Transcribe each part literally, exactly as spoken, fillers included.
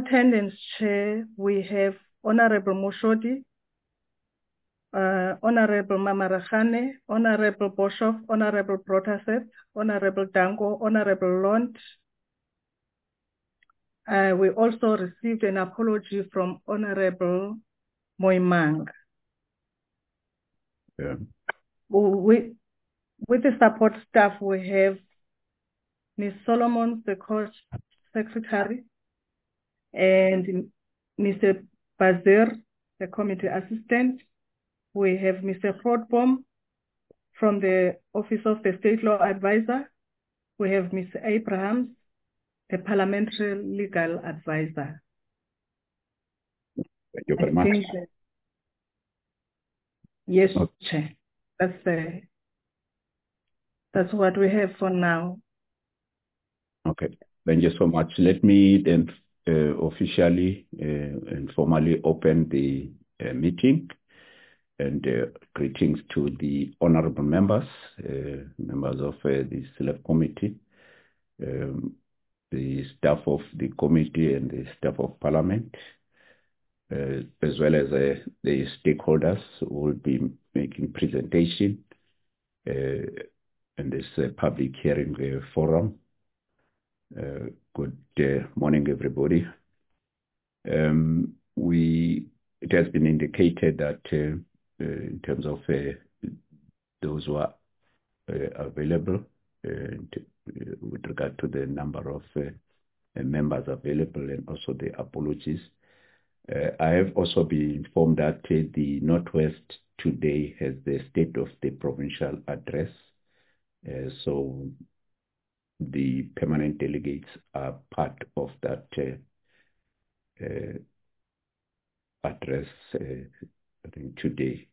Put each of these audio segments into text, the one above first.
attendance, Chair, we have Honorable Moshodi, uh, Honorable Mamarachane, Honorable Boshoff, Honorable Protasep, Honorable Dango, Honorable Lont. Uh, we also received an apology from Honorable Moimang. Yeah. We, with the support staff, we have Miz Solomon, the court secretary, and Mister Bazir, the committee assistant. We have Mister Frodbom from the Office of the State Law Advisor. We have Mister Abrahams, the Parliamentary Legal Advisor. Thank you very I much. think that, yes, Okay. Chair. That's, uh, that's what we have for now. Okay, thank you so much. Let me then uh, officially uh, and formally open the uh, meeting, and uh, greetings to the honorable members, uh, members of uh, the select committee, um, the staff of the committee and the staff of parliament, uh, as well as uh, the stakeholders who will be making presentation uh, in this uh, public hearing uh, forum. Uh, good uh, morning, everybody. Um, we it has been indicated that uh, uh, in terms of uh, those who are uh, available, uh, to, uh, with regard to the number of uh, members available and also the apologies, uh, I have also been informed that uh, the Northwest today has the State of the Provincial Address. Uh, so the permanent delegates are part of that uh, uh, address uh, I think today.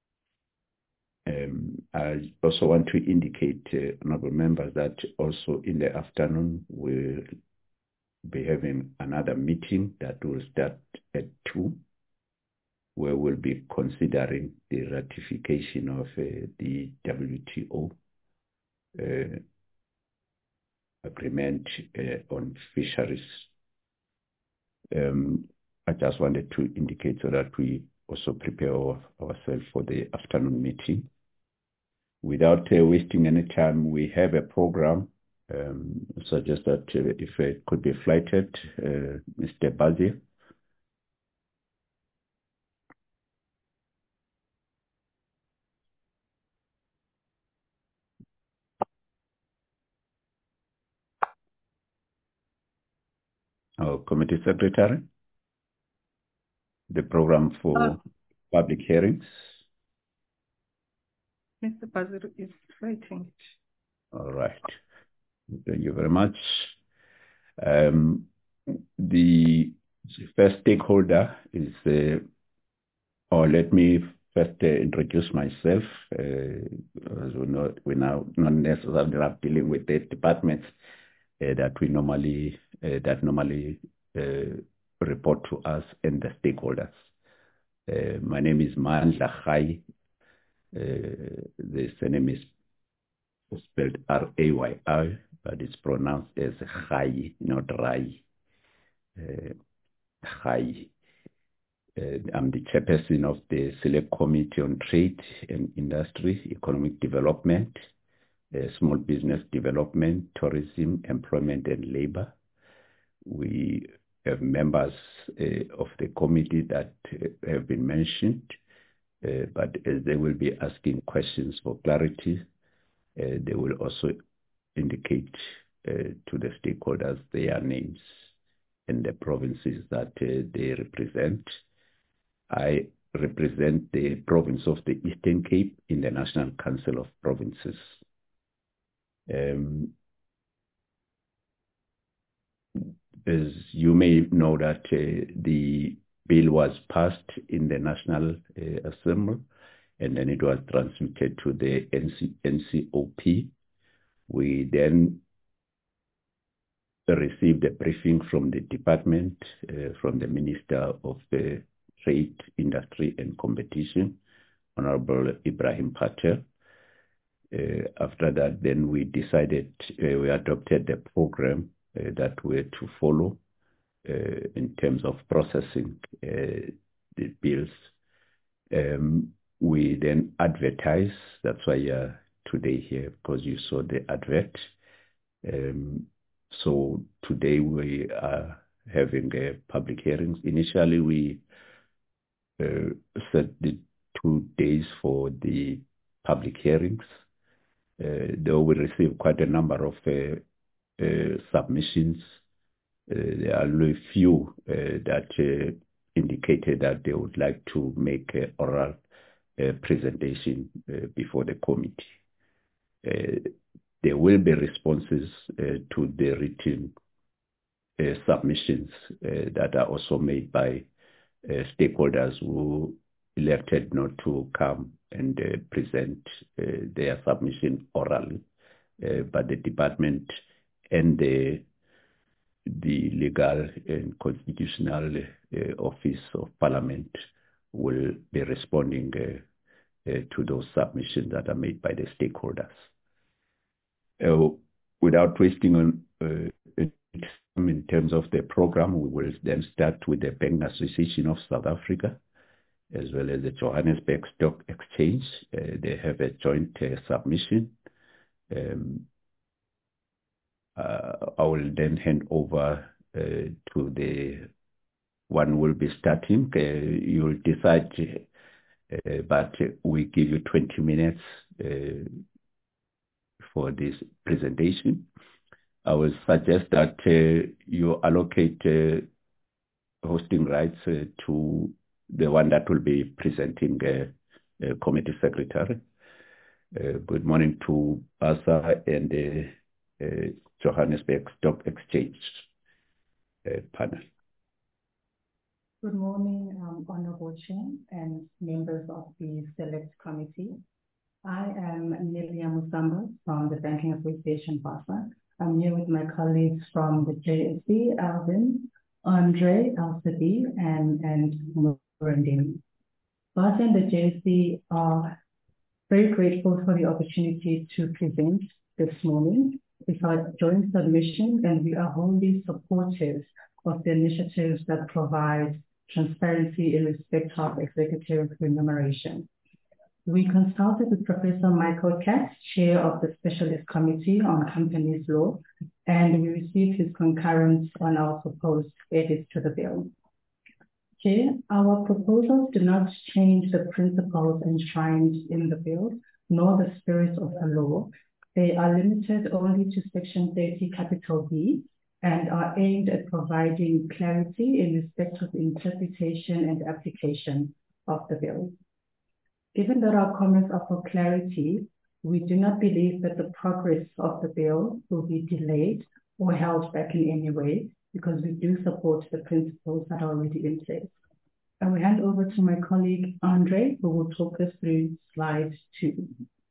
Um, I also want to indicate, uh, honorable members, that also in the afternoon we'll be having another meeting that will start at two, where we'll be considering the ratification of uh, the W T O uh, agreement uh, on fisheries. Um, I just wanted to indicate so that we also prepare our, ourselves for the afternoon meeting. Without uh, wasting any time, we have a program. Um, suggest that uh, if it could be flighted, uh, Mister Bazir. Our committee secretary, the program for Uh, public hearings. Mister Bazir is writing. All right. Thank you very much. Um, the first stakeholder is, uh, or let me first uh, introduce myself. Uh, as we know, we now not necessarily are dealing with the departments uh, that we normally uh, that normally uh, report to us and the stakeholders. Uh, my name is Mandla Gai. Uh, the surname is spelled R A Y I, but it's pronounced as Gai, not Rai. Uh, Gai. Uh, I'm the chairperson of the Select Committee on Trade and Industry, Economic Development, uh, Small Business Development, Tourism, Employment and Labor. We have members uh, of the committee that uh, have been mentioned, uh, but as they will be asking questions for clarity, uh, they will also indicate uh, to the stakeholders their names and the provinces that uh, they represent. I represent the province of the Eastern Cape in the National Council of Provinces. Um, as you may know that uh, the bill was passed in the National uh, Assembly, and then it was transmitted to the N C N C O P. We then received a briefing from the department, uh, from the Minister of the Trade, Industry and Competition, Honorable Ibrahim Patel. Uh, after that, then we decided, uh, we adopted the program uh, that we had to follow uh, in terms of processing uh, the bills. Um, we then advertise. That's why you're today here, because you saw the advert. Um, so today we are having uh, public hearings. Initially, we uh, set the two days for the public hearings. Uh, though we received quite a number of uh, uh, submissions, uh, there are only a few uh, that uh, indicated that they would like to make an oral uh, presentation uh, before the committee. Uh, there will be responses uh, to the written uh, submissions uh, that are also made by uh, stakeholders who elected not to come and uh, present uh, their submission orally, uh, but the department and the the legal and constitutional uh, office of parliament will be responding uh, uh, to those submissions that are made by the stakeholders. Uh, without wasting on uh, in terms of the program, we will then start with the Banking Association of South Africa, as well as the Johannesburg Stock Exchange. Uh, they have a joint uh, submission. Um, uh, I will then hand over uh, to the one will be starting. Uh, you'll decide, uh, but we give you twenty minutes uh, for this presentation. I will suggest that uh, you allocate uh, hosting rights uh, to the one that will be presenting uh, uh, committee secretary. Uh, good morning to Asa and the uh, uh, Johannesburg Stock Exchange uh, panel. Good morning, um, Honorable Chair and members of the Select Committee. I am Nelia Musamba from the Banking Association, BASA. I'm here with my colleagues from the J S C, Alvin, Andre, L C D, and, and Murendini. BASA and the J S C are very grateful for the opportunity to present this morning. It's our joint submission, and we are wholly supportive of the initiatives that provide transparency in respect of executive remuneration. We consulted with Professor Michael Katz, Chair of the Specialist Committee on Companies Law, and we received his concurrence on our proposed edits to the bill. Chair, our proposals do not change the principles enshrined in the bill, nor the spirit of the law. They are limited only to Section thirty, capital B, and are aimed at providing clarity in respect of the interpretation and application of the bill. Given that our comments are for clarity, we do not believe that the progress of the bill will be delayed or held back in any way, because we do support the principles that are already in place. I will hand over to my colleague, Andre, who will talk us through slide two.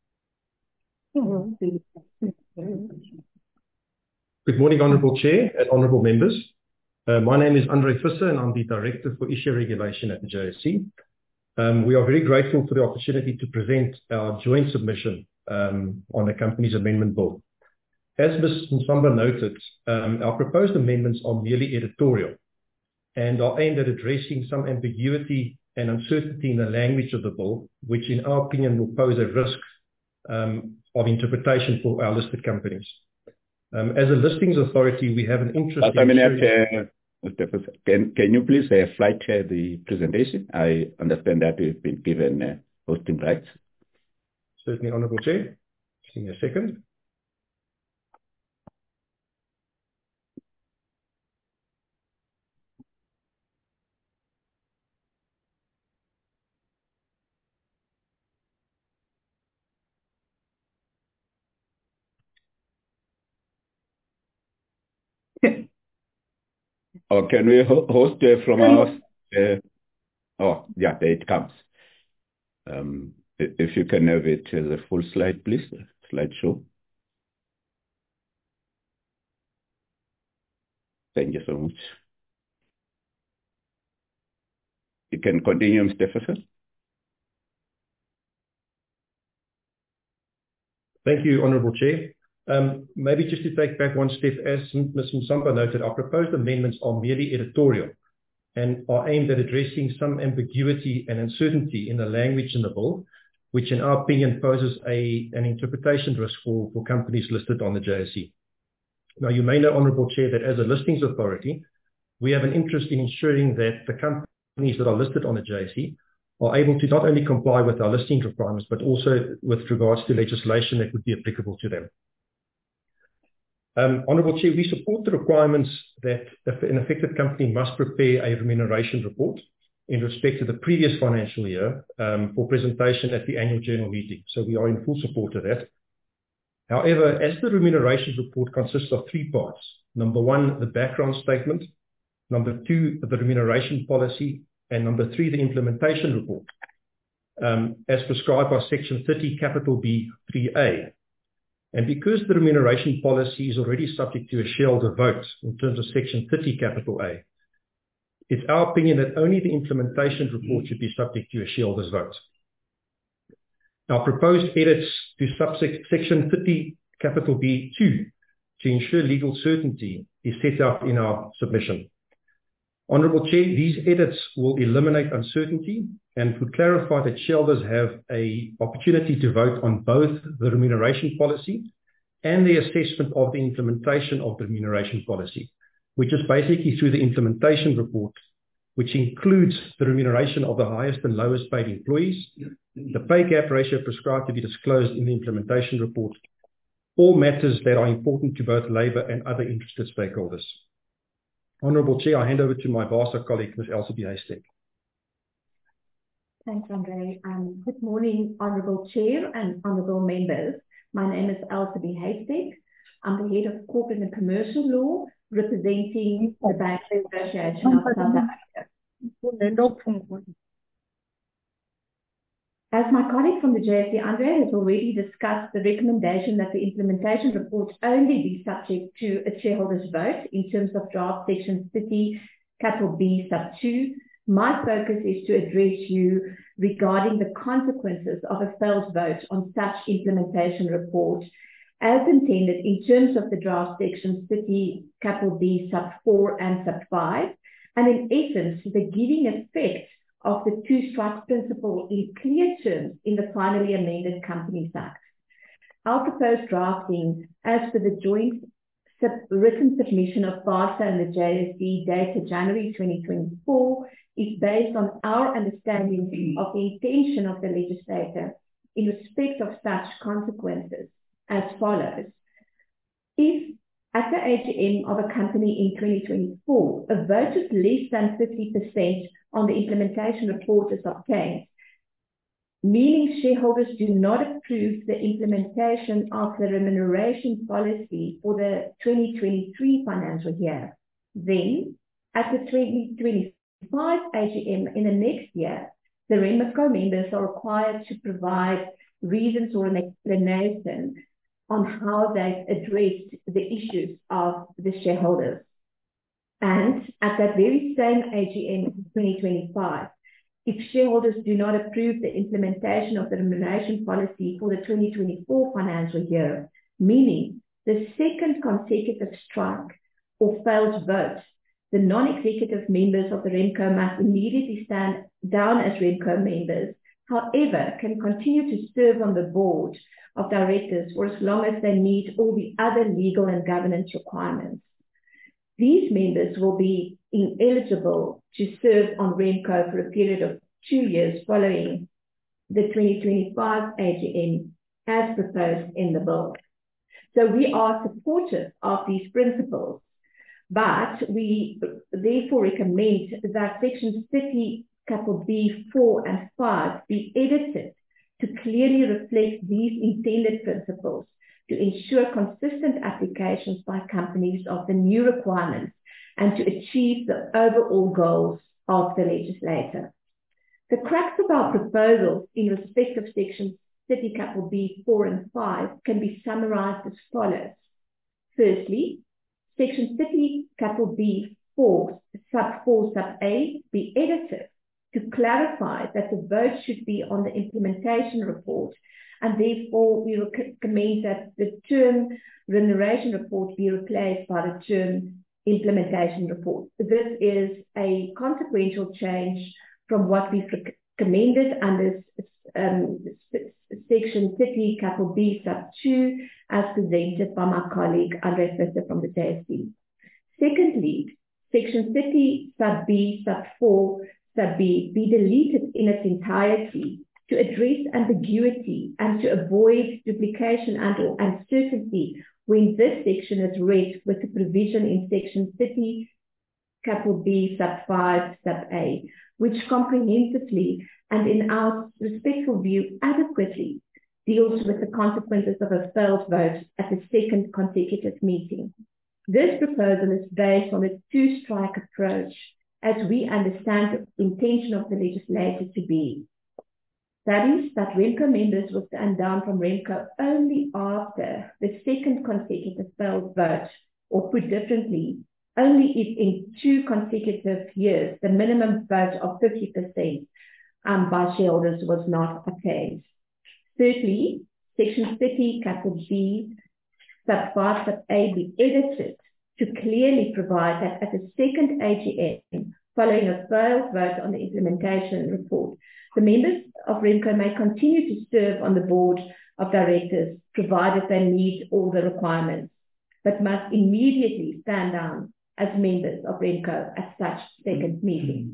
Good morning, Honourable Chair and Honourable Members. Uh, my name is Andre Visser, and I'm the Director for Issue Regulation at the J S C. Um, we are very grateful for the opportunity to present our joint submission um, on the Companies Amendment Bill. As Miz Musamba noted, um, our proposed amendments are merely editorial and are aimed at addressing some ambiguity and uncertainty in the language of the bill, which in our opinion will pose a risk um, of interpretation for our listed companies. Um, as a listings authority, we have an interest in... in... Can, can you please uh, flight share the presentation? I understand that you've been given uh, hosting rights. Certainly, Honourable Chair. Just give me a second. Or can we host uh, from our... Uh, oh, yeah, there it comes. Um, if you can have it as a full slide, please, slideshow. Thank you so much. You can continue, Mister Visser. Thank you, Honourable Chair. Um, maybe just to take back one step, as Miz Musamba noted, our proposed amendments are merely editorial and are aimed at addressing some ambiguity and uncertainty in the language in the bill, which in our opinion poses a, an interpretation risk for, for companies listed on the J S E. Now, you may know, Honourable Chair, that as a listings authority, we have an interest in ensuring that the companies that are listed on the J S E are able to not only comply with our listing requirements, but also with regards to legislation that would be applicable to them. Um, Honourable Chair, we support the requirements that an affected company must prepare a remuneration report in respect to the previous financial year um, for presentation at the annual general meeting. So we are in full support of that. However, as the remuneration report consists of three parts, number one, the background statement, number two, the remuneration policy, and number three, the implementation report, um, as prescribed by Section thirty, capital B, three A. And because the remuneration policy is already subject to a shareholder vote in terms of Section thirty, capital A, it's our opinion that only the implementation report should be subject to a shareholder's vote. Our proposed edits to subsection thirty, capital B, two, to ensure legal certainty is set out in our submission. Honourable Chair, these edits will eliminate uncertainty and would clarify that shareholders have an opportunity to vote on both the remuneration policy and the assessment of the implementation of the remuneration policy, which is basically through the implementation report, which includes the remuneration of the highest and lowest paid employees, the pay gap ratio prescribed to be disclosed in the implementation report, all matters that are important to both Labour and other interested stakeholders. Honourable Chair, I hand over to my VASA colleague, Miz Elsie Haystack. Thanks, Andre. Um, good morning, Honourable Chair and Honourable Members. My name is Elsie Haystack. I'm the Head of Corporate and Commercial Law, representing the Banking Association of South Africa. As my colleague from the J S E, Andre, has already discussed the recommendation that the implementation report only be subject to a shareholder's vote in terms of draft section thirty, capital B, sub two, my focus is to address you regarding the consequences of a failed vote on such implementation report as intended in terms of the draft sections thirty, capital B, sub four and sub five, and in essence, the giving effect of the two strikes principle in clear terms in the finally amended Companies Act. Our proposed drafting, as per the joint sub written submission of VASA and the J S E dated January twenty twenty-four, is based on our understanding of the intention of the legislator in respect of such consequences as follows. If at the A G M of a company in twenty twenty-four, a vote of less than fifty percent on the implementation report is obtained, meaning shareholders do not approve the implementation of the remuneration policy for the twenty twenty-three financial year, then at the twenty twenty-five A G M in the next year, the RemCo members are required to provide reasons or an explanation on how they've addressed the issues of the shareholders. And at that very same A G M in twenty twenty-five, if shareholders do not approve the implementation of the remuneration policy for the twenty twenty-four financial year, meaning the second consecutive strike or failed vote, the non-executive members of the RemCo must immediately stand down as RemCo members, however, can continue to serve on the board of directors for as long as they meet all the other legal and governance requirements. These members will be ineligible to serve on RemCo for a period of two years following the twenty twenty-five A G M as proposed in the bill. So we are supportive of these principles, but we therefore recommend that sections thirty, capital B, four and five be edited to clearly reflect these intended principles to ensure consistent applications by companies of the new requirements and to achieve the overall goals of the legislator. The crux of our proposals in respect of sections thirty, capital B, four and five can be summarized as follows. Firstly, section thirty, capital B, four, sub four, sub A be edited to clarify that the vote should be on the implementation report and therefore we recommend that the term remuneration report be replaced by the term implementation report. This is a consequential change from what we've recommended under um, section thirty capital B sub two as presented by my colleague Andre Visser from the J S C. Secondly, section thirty sub B sub four sub B be deleted in its entirety to address ambiguity and to avoid duplication and or uncertainty when this section is read with the provision in section thirty capital B sub five sub A, which comprehensively and in our respectful view adequately deals with the consequences of a failed vote at the second consecutive meeting. This proposal is based on a two-strike approach as we understand the intention of the legislator to be. That is, that REMCO members will stand down from REMCO only after the second consecutive failed vote, or put differently, only if in two consecutive years the minimum vote of fifty percent um, by shareholders was not attained. Thirdly, section thirty capital B sub five sub A be edited to clearly provide that at the second A G M, following a failed vote on the implementation report, the members of REMCO may continue to serve on the board of directors, provided they meet all the requirements, but must immediately stand down as members of REMCO at such second meeting.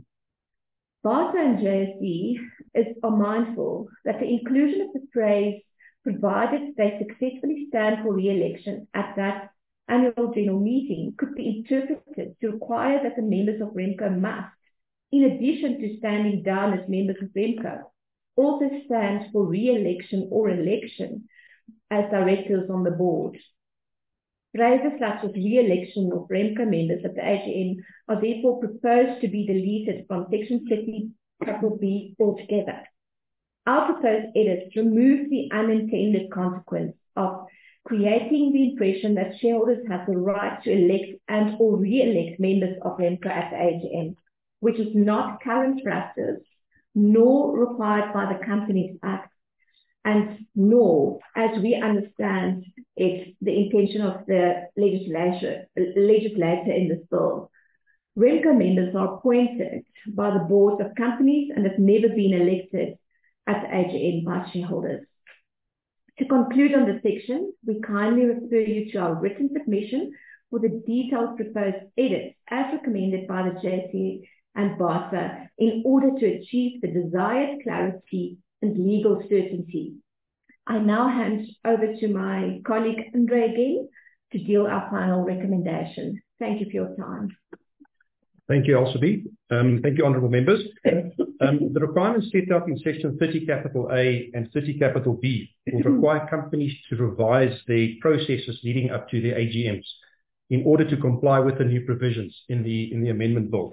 BARTA and J S C is, are mindful that the inclusion of the phrase, provided they successfully stand for re-election at that annual general meeting, could be interpreted to require that the members of REMCO must, in addition to standing down as members of REMCO, also stand for re-election or election as directors on the board. Phrases such as re-election of REMCO members at the A G M are therefore proposed to be deleted from section thirty capital B altogether. Our proposed edits remove the unintended consequence of creating the impression that shareholders have the right to elect and or re-elect members of REMCO at the A G M, which is not current practice, nor required by the Companies Act, and nor, as we understand it, the intention of the legislature, legislator in this bill. REMCO members are appointed by the boards of companies and have never been elected at the A G M by shareholders. To conclude on this section, we kindly refer you to our written submission for the detailed proposed edits as recommended by the J S C and BARTA in order to achieve the desired clarity and legal certainty. I now hand over to my colleague Andre again to deal our final recommendation. Thank you for your time. Thank you, Elsabe. Um, thank you, honourable members. Um, the requirements set out in section thirty capital A and thirty capital B will require companies to revise their processes leading up to their A G Ms in order to comply with the new provisions in the, in the amendment bill.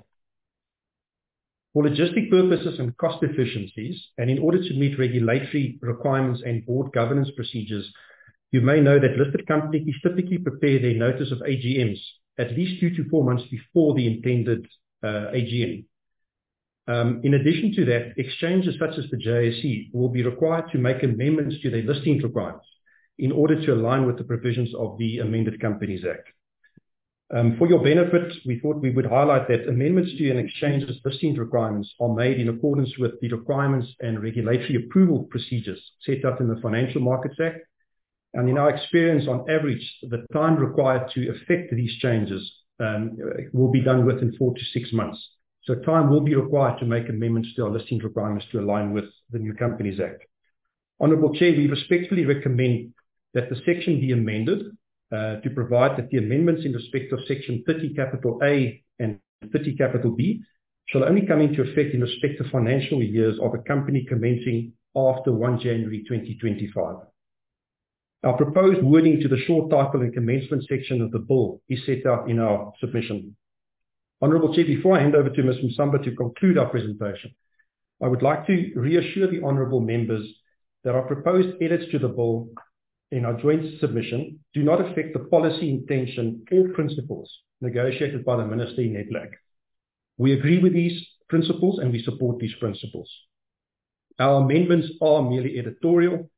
For logistic purposes and cost efficiencies, and in order to meet regulatory requirements and board governance procedures, you may know that listed companies typically prepare their notice of A G Ms at least two to four months before the intended uh, A G M. Um, in addition to that, exchanges such as the J S C will be required to make amendments to their listing requirements in order to align with the provisions of the Amended Companies Act. Um, for your benefit, we thought we would highlight that amendments to an exchange's listing requirements are made in accordance with the requirements and regulatory approval procedures set out in the Financial Markets Act. And in our experience, on average, the time required to effect these changes um, will be done within four to six months. So time will be required to make amendments to our listing requirements to align with the New Companies Act. Honourable Chair, we respectfully recommend that the section be amended Uh, to provide that the amendments in respect of section thirty capital A and thirty capital B shall only come into effect in respect of financial years of a company commencing after first of January twenty twenty-five. Our proposed wording to the short title and commencement section of the bill is set out in our submission. Honourable Chair, before I hand over to Miz Musamba to conclude our presentation, I would like to reassure the honourable members that our proposed edits to the bill in our joint submission do not affect the policy, intention, or principles negotiated by the Minister in N E D L A C. We agree with these principles and we support these principles. Our amendments are merely editorial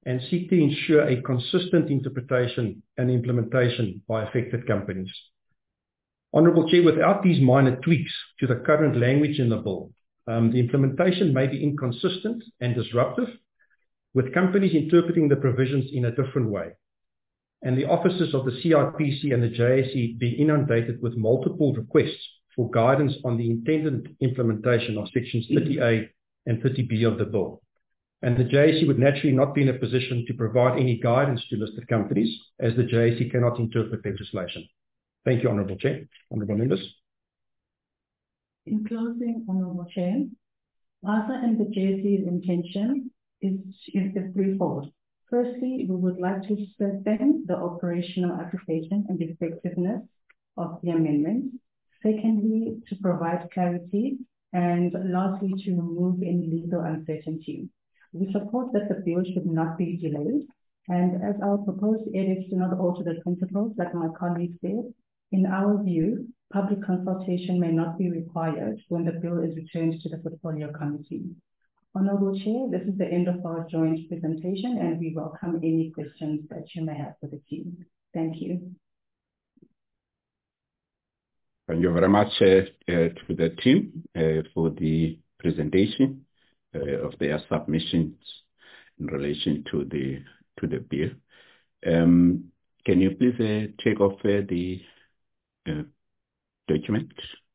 and seek to ensure a consistent interpretation and implementation by affected companies. Honourable Chair, without these minor tweaks to the current language in the bill, um, the implementation may be inconsistent and disruptive, with companies interpreting the provisions in a different way, and the officers of the C I P C and the J S E being inundated with multiple requests for guidance on the intended implementation of sections thirty A and thirty B of the bill. And the J S E would naturally not be in a position to provide any guidance to listed companies, as the J S E cannot interpret legislation. Thank you, Honourable Chair. Honourable members. In closing, Honourable Chair, ASA and the J S E's intention is, is threefold. Firstly, we would like to strengthen the operational application and effectiveness of the amendment. Secondly, to provide clarity. And lastly, to remove any legal uncertainty. We support that the bill should not be delayed. And as our proposed edits do not alter the principles, like my colleague said, in our view, public consultation may not be required when the bill is returned to the Portfolio Committee. Honourable Chair, this is the end of our joint presentation, and we welcome any questions that you may have for the team. Thank you. Thank you very much uh, uh, to the team uh, for the presentation uh, of their submissions in relation to the to the bill. Um, can you please uh, take off uh, the uh, document?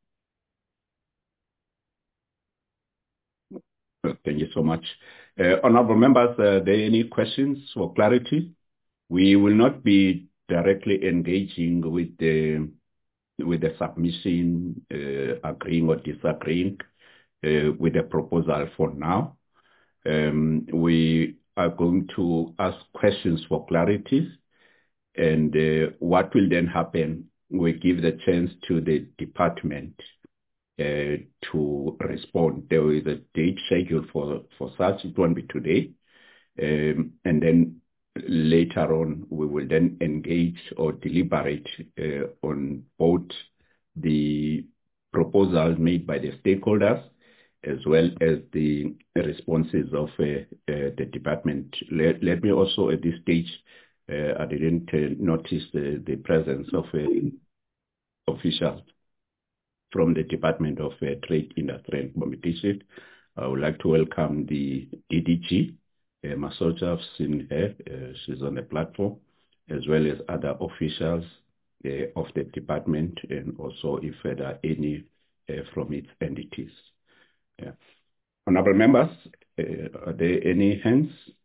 Well, thank you so much. Uh, honourable members, uh, are there any questions for clarity? We will not be directly engaging with the with the submission, uh, agreeing or disagreeing uh, with the proposal for now. Um, we are going to ask questions for clarity, and uh, what will then happen, we give the chance to the department uh, to respond. There is a date scheduled for, for such, it won't be today, um, and then later on, we will then engage or deliberate uh, on both the proposals made by the stakeholders as well as the responses of uh, uh, the department. Let, let me also at this stage, uh, I didn't uh, notice the, the presence of uh, officials from the Department of uh, Trade, Industry and Competition. I would like to welcome the D D G, Uh, Masoja, I've seen her, uh, she's on the platform, as well as other officials uh, of the department, and also if there are any uh, from its entities. Yeah. Honourable members, uh, are there any hands?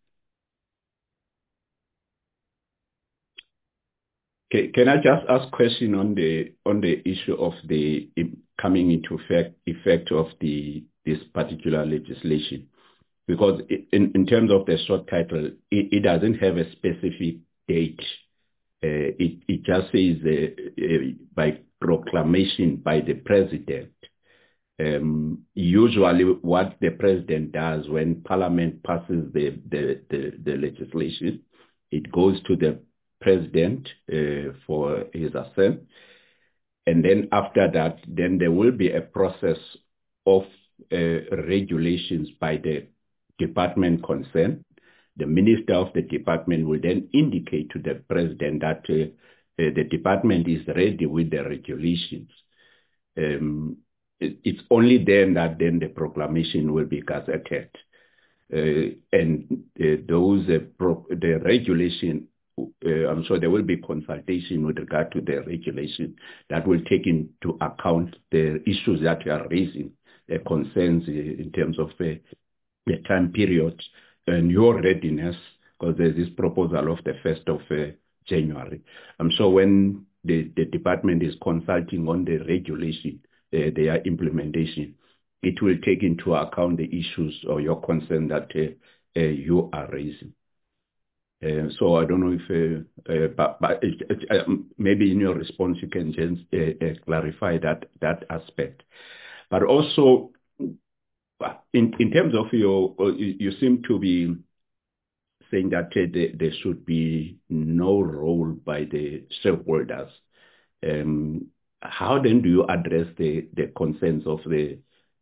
Can, can I just ask a question on the on the issue of the coming into effect effect of the this particular legislation? Because in, in terms of the short title, it, it doesn't have a specific date. Uh, it, it just says uh, uh, by proclamation by the president. Um, usually what the president does when parliament passes the, the, the, the legislation, it goes to the president uh, for his assent. And then after that, then there will be a process of uh, regulations by the department concerned. The minister of the department will then indicate to the president that uh, uh, the department is ready with the regulations. Um, it, it's only then that then the proclamation will be gazetted. Uh, and uh, those, uh, pro the regulation, uh, I'm sure there will be consultation with regard to the regulation that will take into account the issues that you are raising, the concerns uh, in terms of uh, the time period and your readiness, because there's this proposal of the first of uh, January. I'm sure when the, the department is consulting on the regulation, uh, their implementation, it will take into account the issues or your concern that uh, uh, you are raising. Uh, so I don't know if, uh, uh, but, but it, it, uh, maybe in your response you can just uh, uh, clarify that that aspect. But also, In, in terms of your, you, you seem to be saying that uh, there, there should be no role by the shareholders. Um, how then do you address the, the concerns of the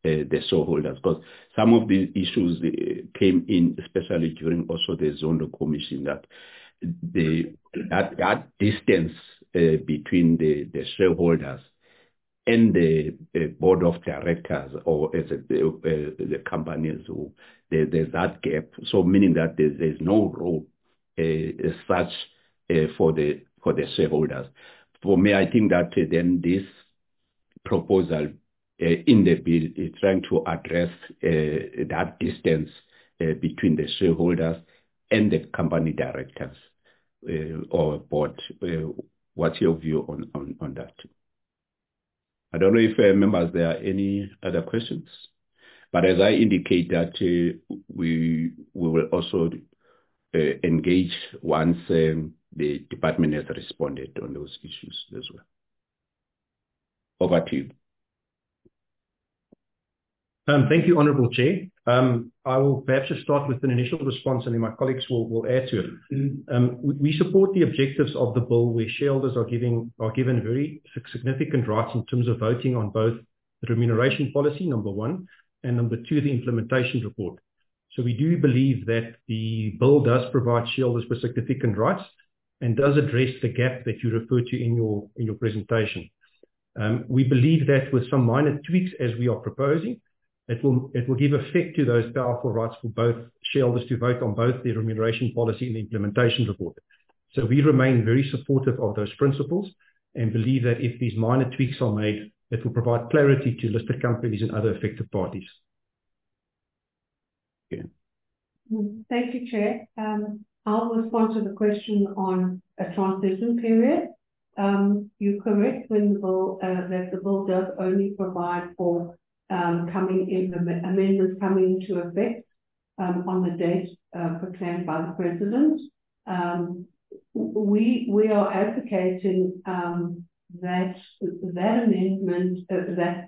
uh, the shareholders, because some of the issues uh, came in, especially during also the Zondo Commission, that the that, that distance uh, between the, the shareholders and the uh, board of directors or as a, the, uh, the companies, who there, there's that gap. So meaning that there's, there's no role uh, as such uh, for the for the shareholders. For me, I think that uh, then this proposal uh, in the bill is trying to address uh, that distance uh, between the shareholders and the company directors uh, or board. Uh, what's your view on, on, on that? I don't know if uh, members, there are any other questions, but as I indicate that uh, we we will also uh, engage once um, the department has responded on those issues as well. Over to you. Um, thank you, Honourable Chair. Um, I will perhaps just start with an initial response and then my colleagues will, will add to it. Um, we, we support the objectives of the bill where shareholders are, giving, are given very significant rights in terms of voting on both the remuneration policy, number one, and number two, the implementation report. So we do believe that the bill does provide shareholders with significant rights and does address the gap that you refer to in your, in your presentation. Um, we believe that with some minor tweaks as we are proposing, It will, it will give effect to those powerful rights for both shareholders to vote on both the remuneration policy and the implementation report. So we remain very supportive of those principles and believe that if these minor tweaks are made, it will provide clarity to listed companies and other affected parties. Okay. Thank you, Chair. Um, I'll respond to the question on a transition period. Um, you're correct when the bill, uh, that the bill does only provide for Um, coming in, amendments coming into effect um, on the date uh, proclaimed by the President. Um, we we are advocating um, that that amendment, uh, that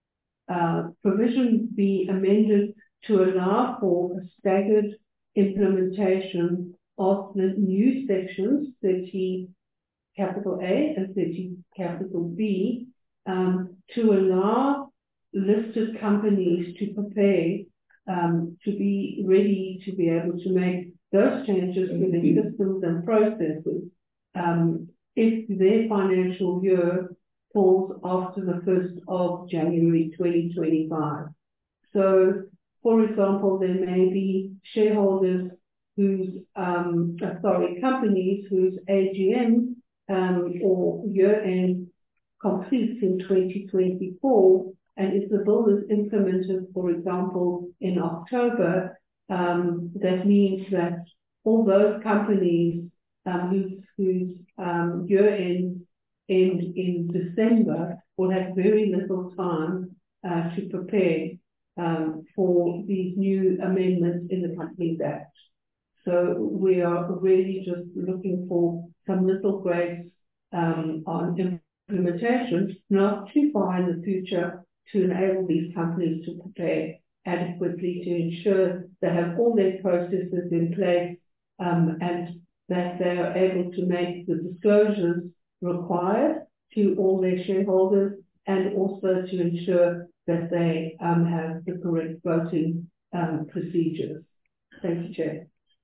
uh, provision be amended to allow for a staggered implementation of the new sections thirty capital A and thirty capital B um, to allow listed companies to prepare um, to be ready to be able to make those changes to their systems and processes um, if their financial year falls after the first of January twenty twenty-five. So, for example, there may be shareholders whose, um, uh, sorry, companies whose A G M um, or year-end completes in twenty twenty-four. And if the bill is implemented, for example, in October, um, that means that all those companies um, whose, whose um, year ends end in December will have very little time uh, to prepare um, for these new amendments in the Companies Act. So we are really just looking for some little grace um, on implementation, not too far in the future, to enable these companies to prepare adequately to ensure they have all their processes in place um, and that they are able to make the disclosures required to all their shareholders and also to ensure that they um, have the correct voting um, procedures. Thank you, Chair.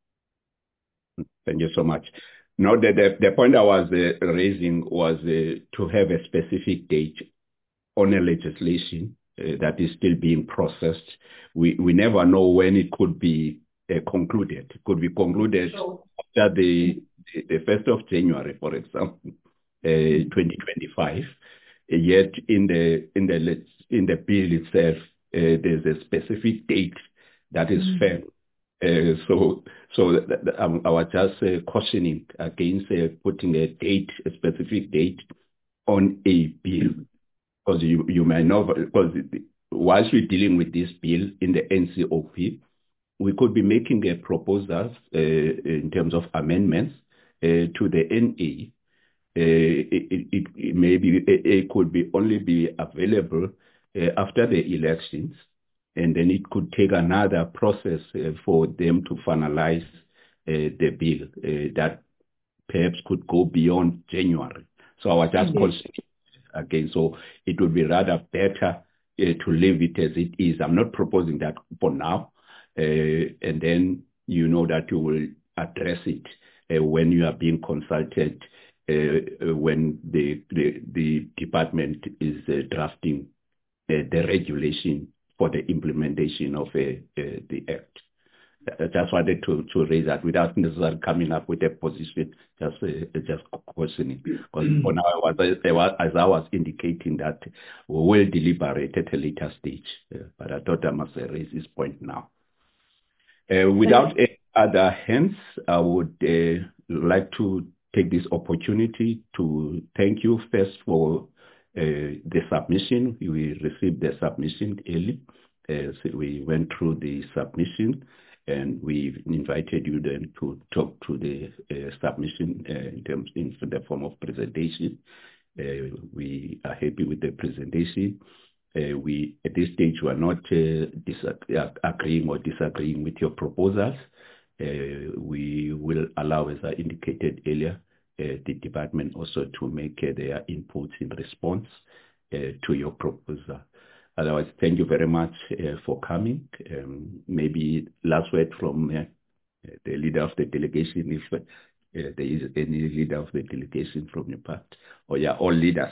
Thank you so much. Now, the, the, the point I was uh, raising was uh, to have a specific date on a legislation uh, that is still being processed. We we never know when it could be uh, concluded. It could be concluded sure. after the the first of January, for example, uh, twenty twenty-five. Yet in the in the in the bill itself, uh, there's a specific date that is mm-hmm. firm. Uh, so so th th um, I was just uh, cautioning against uh, putting a date, a specific date on a bill. Because you, you may know, because whilst we're dealing with this bill in the N C O P, we could be making a proposal uh, in terms of amendments uh, to the N A. Uh, it, it, it maybe it, it could be only be available uh, after the elections, and then it could take another process uh, for them to finalize uh, the bill uh, that perhaps could go beyond January. So I was just mm-hmm. considering again, so it would be rather better uh, to leave it as it is. I'm not proposing that for now. Uh, and then you know that you will address it uh, when you are being consulted, uh, when the, the, the department is uh, drafting uh, the regulation for the implementation of uh, uh, the Act. I just wanted to, to raise that without necessarily coming up with a position, just uh, just questioning. Because for now, I was, as I was indicating that we will deliberate at a later stage, uh, but I thought I must raise this point now. Uh, without any other hands, I would uh, like to take this opportunity to thank you first for uh, the submission. We received the submission early. Uh, so we went through the submission, and we invited you then to talk to the uh, submission uh, in terms in the form of presentation. Uh, we are happy with the presentation. Uh, we at this stage we are not uh, agreeing or disagreeing with your proposals. Uh, we will allow, as I indicated earlier, uh, the department also to make uh, their inputs in response uh, to your proposal. Otherwise, thank you very much uh, for coming. Um, maybe last word from uh, the leader of the delegation, if uh, there is any leader of the delegation from your part. Or yeah, all leaders.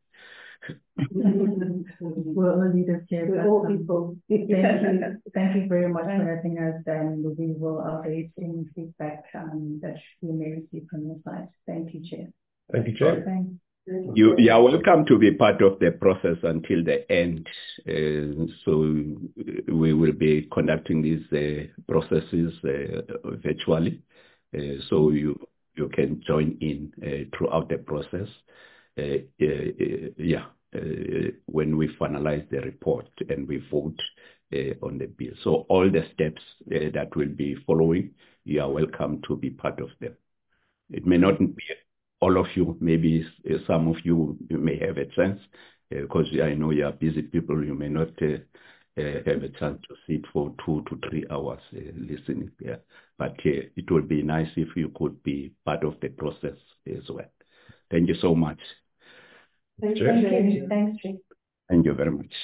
We're all leaders here. We're all people. Thank you. Thank you very much for having us, and we will await any feedback um, that we may receive from your side. Thank you, Chair. Thank you, Chair. Thanks. You, you are welcome to be part of the process until the end. Uh, so we will be conducting these uh, processes uh, virtually. Uh, so you you can join in uh, throughout the process. Uh, uh, yeah, uh, when we finalize the report and we vote uh, on the bill. So all the steps uh, that will be following, you are welcome to be part of them. It may not be all of you, maybe uh, some of you, you may have a chance, because uh, I know you are busy people, you may not uh, uh, have a chance to sit for two to three hours uh, listening. Yeah. But uh, it would be nice if you could be part of the process as well. Thank you so much. Thank Sure. you. Thanks, Chair. Thank you very much.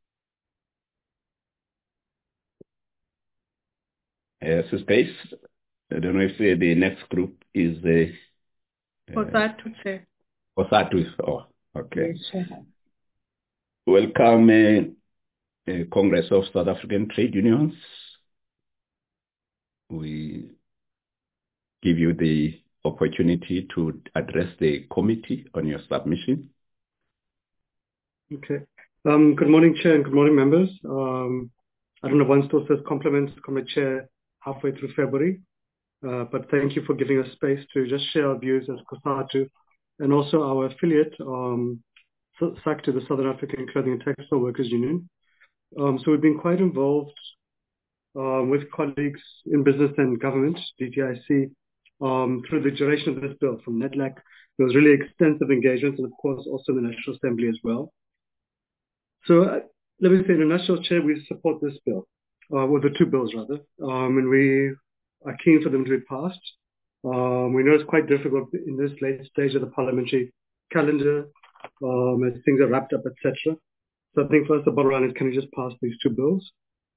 Uh, so Stace, I don't know if uh, the next group is uh, COSATU, Chair. COSATU. Oh, okay. Yes, Chair. Welcome, uh, uh, Congress of South African Trade Unions. We give you the opportunity to address the committee on your submission. Okay. Um, good morning, Chair, and good morning, members. Um, I don't know, one still says compliments to Committee Chair halfway through February, uh, but thank you for giving us space to just share our views as COSATU and also our affiliate, um, SACTU, the Southern African Clothing and Textile Workers Union. Um, so we've been quite involved um, with colleagues in business and government, D T I C, um, through the duration of this bill from NEDLAC. There was really extensive engagement, and of course also the National Assembly as well. So uh, let me say in a nutshell, Chair, we support this bill, uh, well, the two bills rather, um, and we are keen for them to be passed. Um, we know it's quite difficult in this late stage of the parliamentary calendar, um, as things are wrapped up, et cetera. So I think for us, the bottom line is, can we just pass these two bills?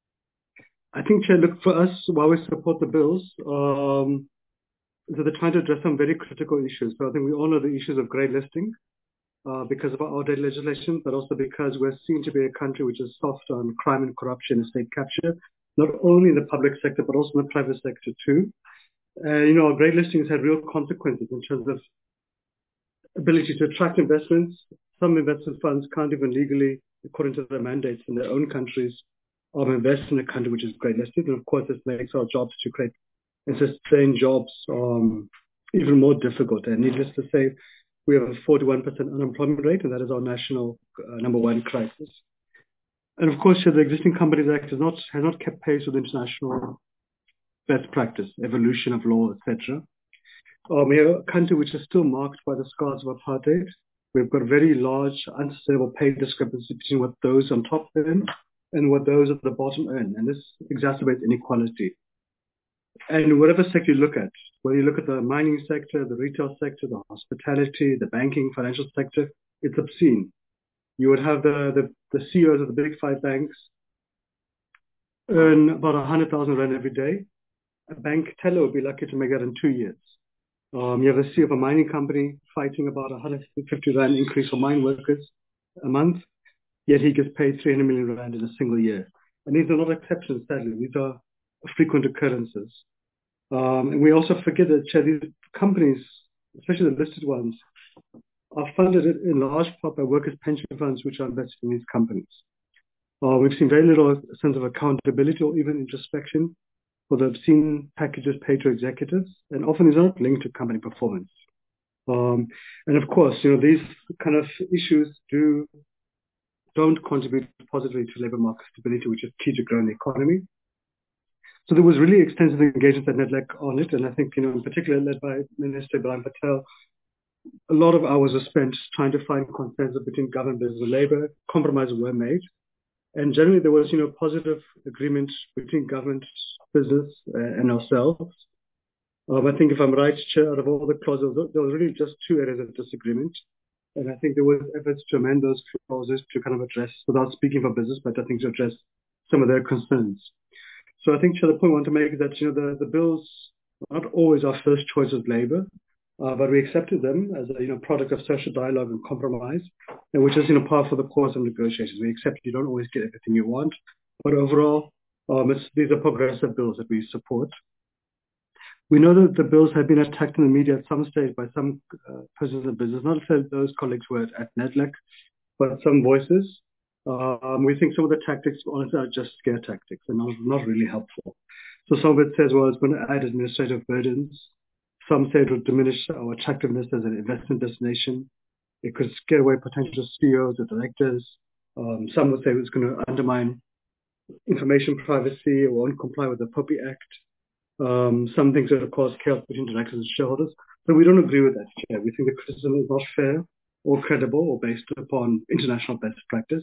I think, Chair, look, for us, while we support the bills, um, so they're trying to address some very critical issues. So I think we all know the issues of grey listing, Uh, because of our outdated legislation, but also because we're seen to be a country which is soft on crime and corruption and state capture, not only in the public sector, but also in the private sector too. Uh, you know, our grey listings had real consequences in terms of ability to attract investments. Some investment funds can't even legally, according to their mandates in their own countries, um, invest in a country which is grey listed. And of course, this makes our jobs to create and sustain jobs um, even more difficult. And needless to say, we have a forty-one percent unemployment rate, and that is our national uh, number one crisis. And of course, the Existing Companies Act has not, has not kept pace with international best practice, evolution of law, et cetera. Um, we have a country which is still marked by the scars of apartheid. We've got a very large, unsustainable pay discrepancy between what those on top earn and what those at the bottom earn, and this exacerbates inequality. And whatever sector you look at, whether you look at the mining sector, the retail sector, the hospitality, the banking, financial sector, it's obscene. you would have the, the, the C E Os of the big five banks earn about one hundred thousand rand every day. A bank teller would be lucky to make that in two years. Um, you have a C E O of a mining company fighting about one hundred fifty rand increase for mine workers a month, yet he gets paid three hundred million rand in a single year. And these are not exceptions, sadly. These are frequent occurrences. Um, and we also forget that these companies, especially the listed ones, are funded in large part by workers' pension funds, which are invested in these companies. Uh, we've seen very little sense of accountability or even introspection for the obscene packages paid to executives, and often is not linked to company performance. Um, and of course, you know, these kind of issues do don't contribute positively to labour market stability, which is key to growing the economy. So there was really extensive engagement at NEDLAC on it, and I think, you know, in particular led by Minister Ibrahim Patel, a lot of hours were spent trying to find consensus between government, business, and labour. Compromises were made, and generally there was, you know, positive agreement between government, business, uh, and ourselves. Um, I think if I'm right, Chair, out of all the clauses, there was really just two areas of disagreement. And I think there was efforts to amend those clauses to kind of address, without speaking for business, but I think to address some of their concerns. So I think, Chair, the point I want to make is that, you know, the, the bills are not always our first choice of labour, uh, but we accepted them as a, you know, product of social dialogue and compromise, and which is, you know, par for the course of negotiations. We accept you don't always get everything you want, but overall, um, it's, these are progressive bills that we support. We know that the bills have been attacked in the media at some stage by some uh, persons of business, not that those colleagues were at NEDLAC, but some voices. Um, we think some of the tactics, honestly, are just scare tactics and not, not really helpful. So some of it says, well, it's going to add administrative burdens. Some say it will diminish our attractiveness as an investment destination. It could scare away potential C E Os or directors. Um, some would say it's going to undermine information privacy or won't comply with the POPI Act. Um, some things that have caused chaos between directors and shareholders. But we don't agree with that, Chair. We think the criticism is not fair or credible or based upon international best practice.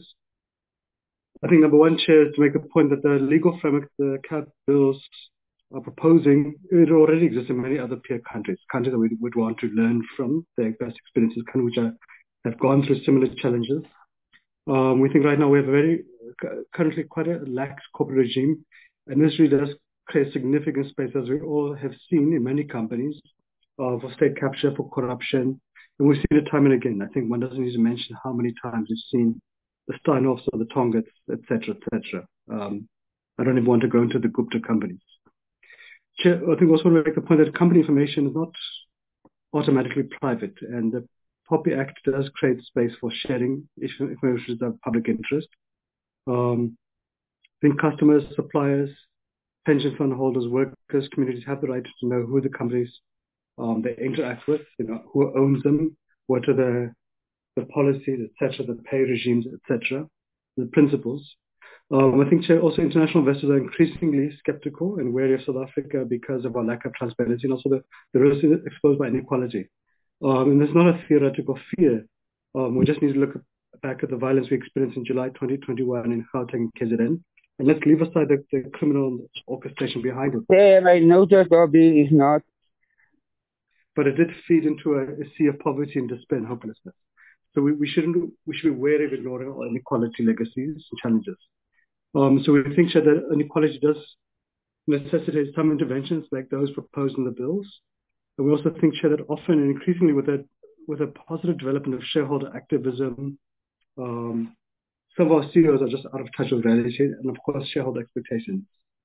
I think number one, Chair, is to make the point that the legal framework the C A P bills are proposing, it already exists in many other peer countries, countries that we would want to learn from their best experiences, countries which are, have gone through similar challenges. Um, we think right now we have a very, currently quite a lax corporate regime, and this really does create significant space, as we all have seen in many companies, uh, for state capture, for corruption, and we've seen it time and again. I think one doesn't need to mention how many times we've seen the Steinhoffs or the Tongats, et cetera, et cetera. Um, I don't even want to go into the Gupta companies. Chair, I think I also want to make the point that company information is not automatically private, and the POPI Act does create space for sharing information of public interest. Um, I think customers, suppliers, pension fund holders, workers, communities have the right to know who the companies um, they interact with, you know, who owns them, what are the, the policies, et cetera, the pay regimes, et cetera, the principles. Um, I think, Chair, also international investors are increasingly skeptical and wary of South Africa because of our lack of transparency and also the, the risk exposed by inequality. Um, and there's not a theoretical fear. Um, we just need to look back at the violence we experienced in July twenty twenty-one in Gauteng and K Z N. And let's leave aside the, the criminal orchestration behind it. Yeah, I noticed Bobby is not. But it did feed into a, a sea of poverty and despair and hopelessness. So we, we shouldn't we should be wary of ignoring all inequality legacies and challenges. Um, so we think that inequality does necessitate some interventions like those proposed in the bills. And we also think that often and increasingly with a with a positive development of shareholder activism, um, some of our C E Os are just out of touch with reality and, of course, shareholder expectations.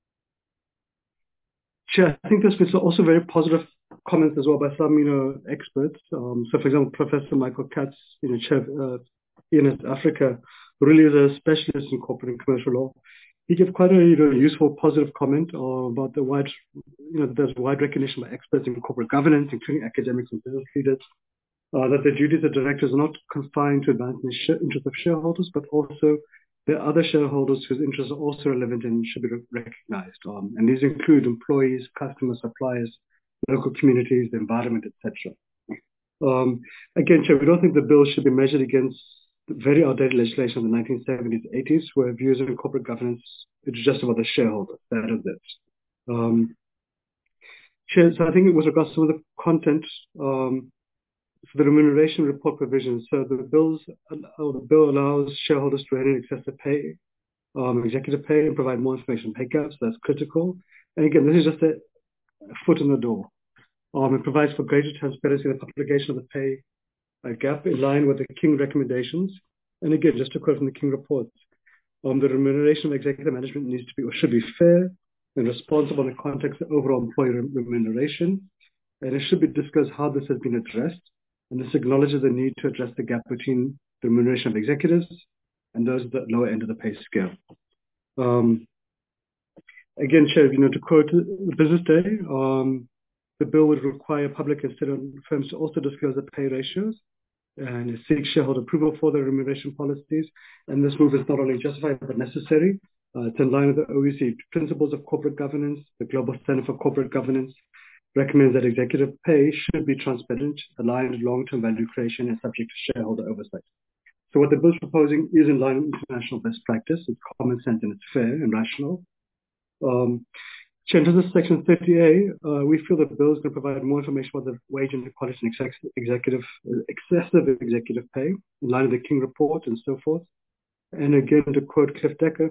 Chair, I think there's been also very positive comments as well by some, you know, experts. Um, so, for example, Professor Michael Katz, you know, Chair of uh, E N S Africa, who really is a specialist in corporate and commercial law. He gave quite a, you know, useful, positive comment uh, about the wide, you know, there's wide recognition by experts in corporate governance, including academics and business leaders, Uh, that the duties of directors are not confined to advancing the sh- interests of shareholders, but also there are other shareholders whose interests are also relevant and should be re- recognized. Um, and these include employees, customers, suppliers, local communities, the environment, et cetera. Um, again, Chair, we don't think the bill should be measured against the very outdated legislation of the nineteen seventies, eighties, where views on corporate governance is just about the shareholders. That is it. Um, Chair, so I think with regards to the content, um, for the remuneration report provisions. So the bills, or the bill allows shareholders to retain excessive pay, um, executive pay, and provide more information on pay gaps. That's critical. And again, this is just a, a foot in the door. Um, it provides for greater transparency in the publication of the pay uh, gap in line with the King recommendations. And again, just to quote from the King reports, um, the remuneration of executive management needs to be or should be fair and responsible in the context of overall employee remuneration. And it should be discussed how this has been addressed. And this acknowledges the need to address the gap between the remuneration of executives and those at the lower end of the pay scale. Um, again, Chair, you know, to quote the Business Day, um, the bill would require public and state-owned firms to also disclose the pay ratios and seek shareholder approval for their remuneration policies. And this move is not only justified but necessary. Uh, it's in line with the O E C Principles of Corporate Governance. The Global Standard for Corporate Governance recommends that executive pay should be transparent, aligned with long-term value creation, and subject to shareholder oversight. So what the bill is proposing is in line with international best practice. It's common sense and it's fair and rational. Um, in terms of Section thirty A, uh, we feel that the bill is going to provide more information about the wage inequality and ex executive, uh, excessive executive pay, in line with the King report and so forth. And again, to quote Cliff Decker,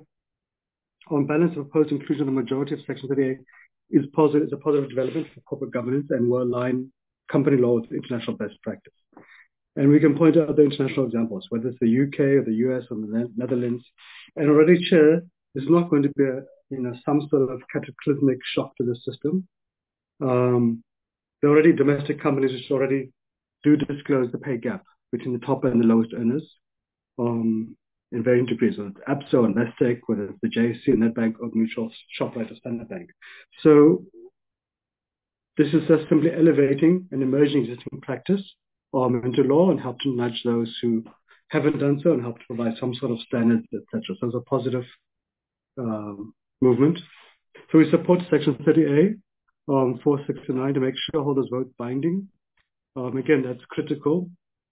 on balance, the proposed inclusion of the majority of Section thirty A is positive, is a positive development for corporate governance and will align company law with international best practice. And we can point out other international examples, whether it's the U K or the U S or the Netherlands. And already, Chair, there's not going to be a, you know, some sort of cataclysmic shock to the system. Um, there are already domestic companies which already do disclose the pay gap between the top and the lowest earners um, in varying degrees, whether it's APSO and Investec, whether it's the J S C, Nedbank, Old Mutual, ShopRite, or Standard Bank. So this is just simply elevating an emerging existing practice um, into law and help to nudge those who haven't done so and help to provide some sort of standards, et cetera. So it's a positive um, movement. So we support Section thirty A, um, four sixty-nine, to make shareholders vote binding. Um, again, that's critical.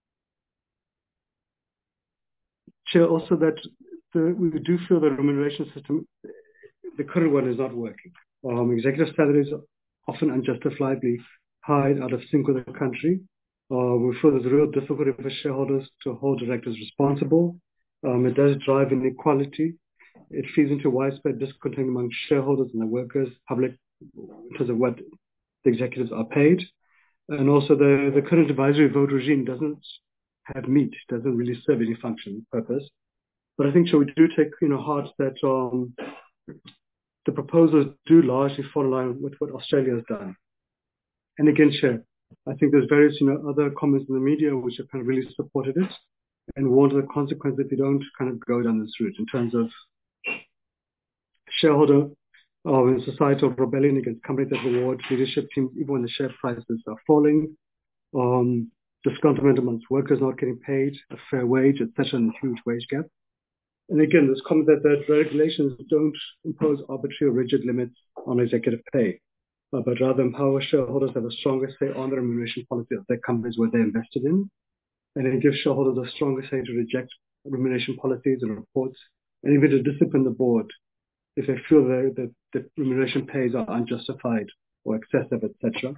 Chair, also that the, we do feel the remuneration system, the current one, is not working. Um, executive salaries are often unjustifiably high, out of sync with the country. Uh, we feel there's a real difficulty for shareholders to hold directors responsible. Um, it does drive inequality. It feeds into widespread discontent among shareholders and the workers, public, in terms of what the executives are paid. And also the, the current advisory vote regime doesn't have meat, doesn't really serve any function, purpose. But I think so we do take, you know, heart that um, the proposals do largely fall in line with what Australia has done. And again, Chair, I think there's various, you know, other comments in the media which have kind of really supported it and warned of the consequence if you don't kind of go down this route in terms of shareholder uh, and societal rebellion against companies that reward leadership teams even when the share prices are falling, um, discontentment amongst workers not getting paid a fair wage, et cetera, and a huge wage gap. And again, there's comment that the regulations don't impose arbitrary or rigid limits on executive pay, uh, but rather empower shareholders to have a stronger say on the remuneration policy of their companies where they're invested in. And it gives shareholders a stronger say to reject remuneration policies and reports, and even to discipline the board if they feel that the, the remuneration pays are unjustified or excessive, et cetera.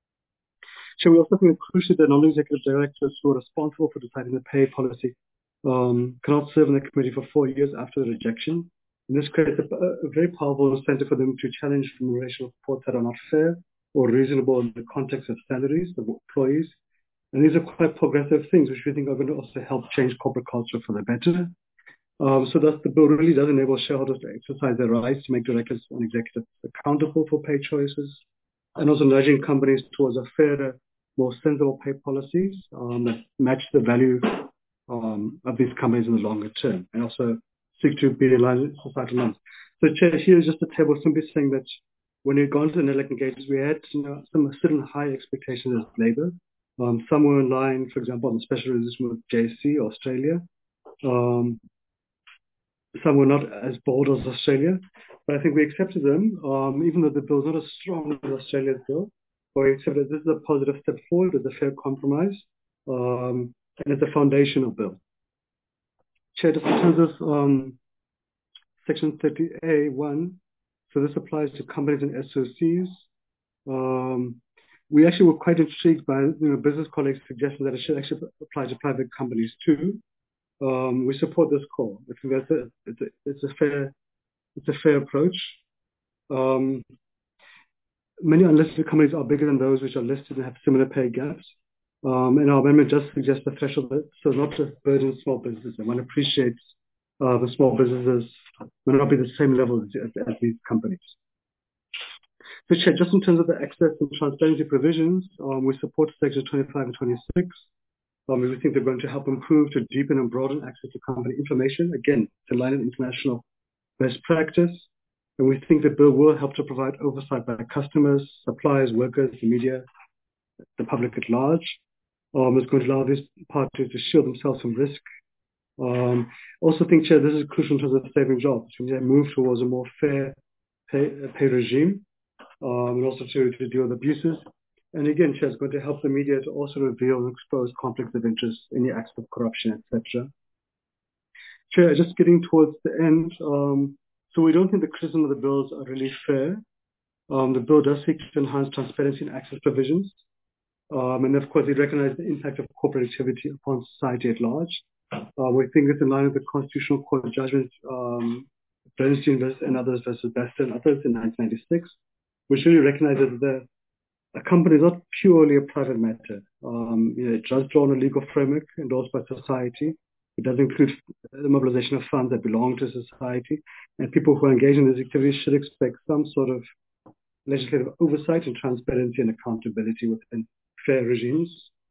So we also think it's crucial that non-executive directors who are responsible for deciding the pay policy um, cannot serve in the committee for four years after the rejection. And this creates a, a very powerful incentive for them to challenge remuneration reports that are not fair or reasonable in the context of salaries of employees. And these are quite progressive things which we think are going to also help change corporate culture for the better. Um, so thus the bill really does enable shareholders to exercise their rights to make directors and executives accountable for pay choices, and also nudging companies towards a fairer, more sensible pay policies um, that match the value um, of these companies in the longer term, and also seek to be in line with societal norms. So, Chair, here is just a table simply saying that when we've gone to the NEDLAC engagements, we had, you know, some certain high expectations as Labour. Um, some were in line, for example, on the special resolution with J S C, Australia. Um, some were not as bold as Australia, but I think we accepted them, um, even though the bill is not as strong as Australia's bill. But we accepted this is a positive step forward, it's a fair compromise, um, and it's a foundational bill. Chair, just in terms of um, Section thirty A one, so this applies to companies and S O Cs. Um, we actually were quite intrigued by, you know, business colleagues suggesting that it should actually apply to private companies too. Um, we support this call. I think that's a, it's a, it's a fair, it's a fair approach. Um, many unlisted companies are bigger than those which are listed and have similar pay gaps. Um, and our amendment just suggests the threshold that, so not to burden small businesses. And one appreciates uh, the small businesses may not be the same level as, as, as these companies. So, Chair, just in terms of the access and transparency provisions, um, we support sections twenty-five and twenty-six. Um, we think they're going to help improve, to deepen and broaden access to company information, again, to align with international best practice. And we think the bill will help to provide oversight by customers, suppliers, workers, the media, the public at large. Um, it's going to allow these parties to shield themselves from risk. Um, also think, Chair, this is crucial in terms of saving jobs. We need to move towards a more fair pay, pay regime, um, and also to, to deal with abuses. And again, Chair, it's going to help the media to also reveal and expose conflicts of interest, any acts of corruption, et cetera. Chair, just getting towards the end, um, so we don't think the criticism of the bills are really fair. Um, the bill does seek to enhance transparency and access provisions. Um, and of course, we recognize the impact of corporate activity upon society at large. Uh, we think it's in line with the Constitutional Court judgment, um, Bernstein and others versus Bester and others in nineteen ninety-six, which really recognizes that a company is not purely a private matter. Um, you know, it does draw on a legal framework endorsed by society. It does include the mobilization of funds that belong to society, and people who are engaged in these activities should expect some sort of legislative oversight and transparency and accountability within fair regimes.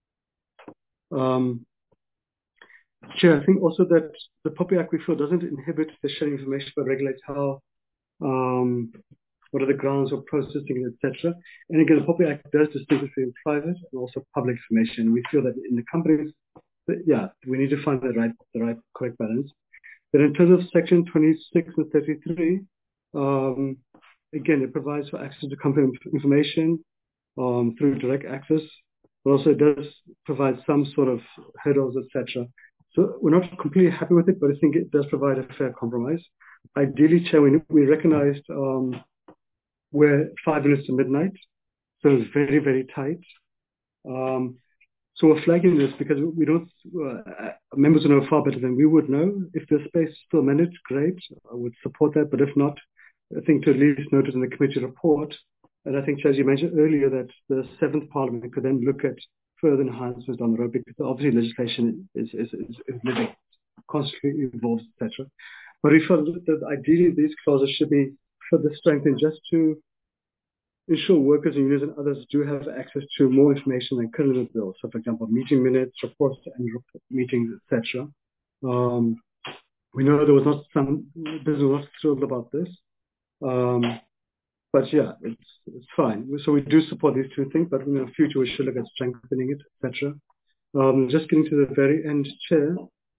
Um, Chair, I think also that the POPI Act, we feel, doesn't inhibit the sharing information, but regulates how, um, what are the grounds for processing, et cetera. And again, the POPI Act does distinguish between private and also public information. We feel that in the companies, that, yeah, we need to find the right, the right, correct balance. But in terms of Section twenty-six and thirty-three, um, again, it provides for access to company information um, through direct access, but also it does provide some sort of hurdles, et cetera. So we're not completely happy with it, but I think it does provide a fair compromise. Ideally, Chair, we, we recognized um, we're five minutes to midnight, so it's very, very tight. Um, so we're flagging this because we don't, uh, members will know far better than we would know. If the space is still managed, great, I would support that. But if not, I think to at least note it in the committee report. And I think, Chair, as you mentioned earlier, that the seventh Parliament could then look at further enhancements down the road, because obviously legislation is, is, is, is living, constantly evolves, et cetera. But we felt that ideally these clauses should be further strengthened just to ensure workers and unions and others do have access to more information than currently in the bill. So, for example, meeting minutes, reports and report meetings, et cetera. Um, we know there was not some business was not thrilled about this. Um, But yeah, it's it's fine. So we do support these two things, but in the future we should look at strengthening it, et cetera. Um, just getting to the very end, Chair.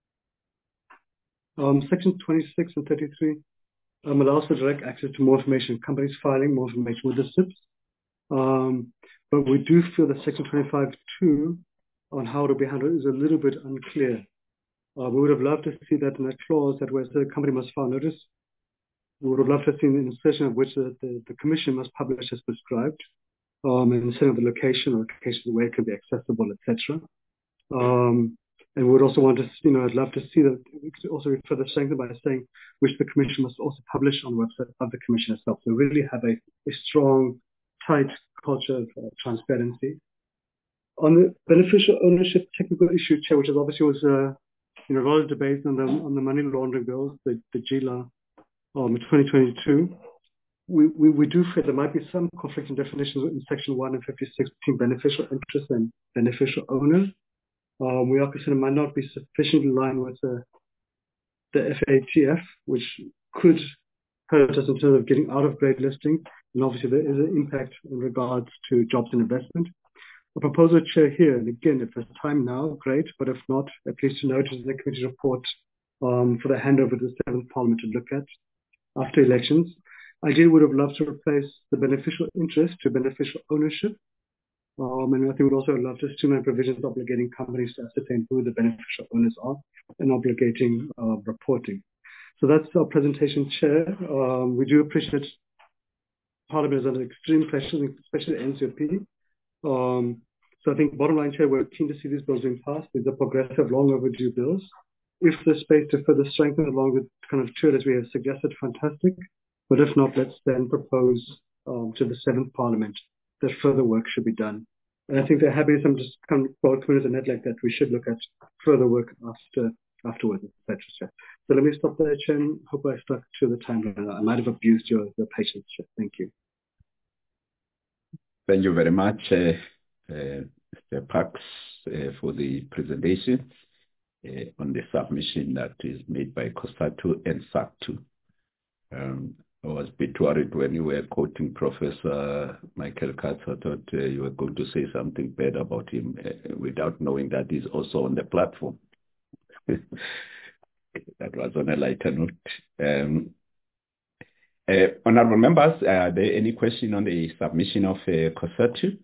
Um, Section twenty-six and thirty-three um, allows for direct access to more information, companies filing more information with the S I Ps. Um, but we do feel that Section twenty-five two on how to be handled is a little bit unclear. Uh, we would have loved to see that in a clause that where the company must file notice. We would have loved to have seen an insertion of which the, the, the Commission must publish as prescribed, um, and instead of the location or location where it can be accessible, et cetera. Um, and we would also want to, you know, I'd love to see that we could also further strengthen by saying which the Commission must also publish on the website of the Commission itself. So really have a, a strong, tight culture of uh, transparency. On the beneficial ownership technical issue, Chair, which is obviously was, uh, you know, a lot of debate on the on the money laundering bills, the, the G L A. Um, in twenty twenty-two, we, we, we do feel there might be some conflicting definitions in Section one and fifty-six between beneficial interest and beneficial owner. Um, we are concerned it might not be sufficiently in line with the, the F A T F, which could hurt us in terms of getting out of grade listing. And obviously there is an impact in regards to jobs and investment. A proposal, Chair, here, and again, if there's time now, great, but if not, at least to notice in the committee report um, for the handover to the seventh Parliament to look at after elections. Ideally would have loved to replace the beneficial interest to beneficial ownership. Um, and I think we'd also love to streamline provisions obligating companies to ascertain who the beneficial owners are and obligating uh, reporting. So that's our presentation, Chair. Um, we do appreciate Parliament is under extreme pressure, especially the N C O P. Um, so I think bottom line, Chair, we're keen to see these bills being passed. These are progressive, long overdue bills. If there's space to further strengthen along with kind of two as we have suggested, fantastic. But if not, let's then propose um, to the seventh Parliament that further work should be done. And I think there have been some just kind of broad committees and net like that. We should look at further work after afterwards, et cetera. So let me stop there, Chair. Hope I stuck to the timeline. I might have abused your, your patience, Chair. Thank you. Thank you very much, uh, uh, Mister Parks, uh, for the presentation uh, on the submission that is made by COSATU and SACTU. Um, I was a bit worried when you were quoting Professor Michael Katz. I thought uh, you were going to say something bad about him uh, without knowing that he's also on the platform. That was on a lighter note. Um, uh, honorable members, uh, are there any question on the submission of uh, COSATU?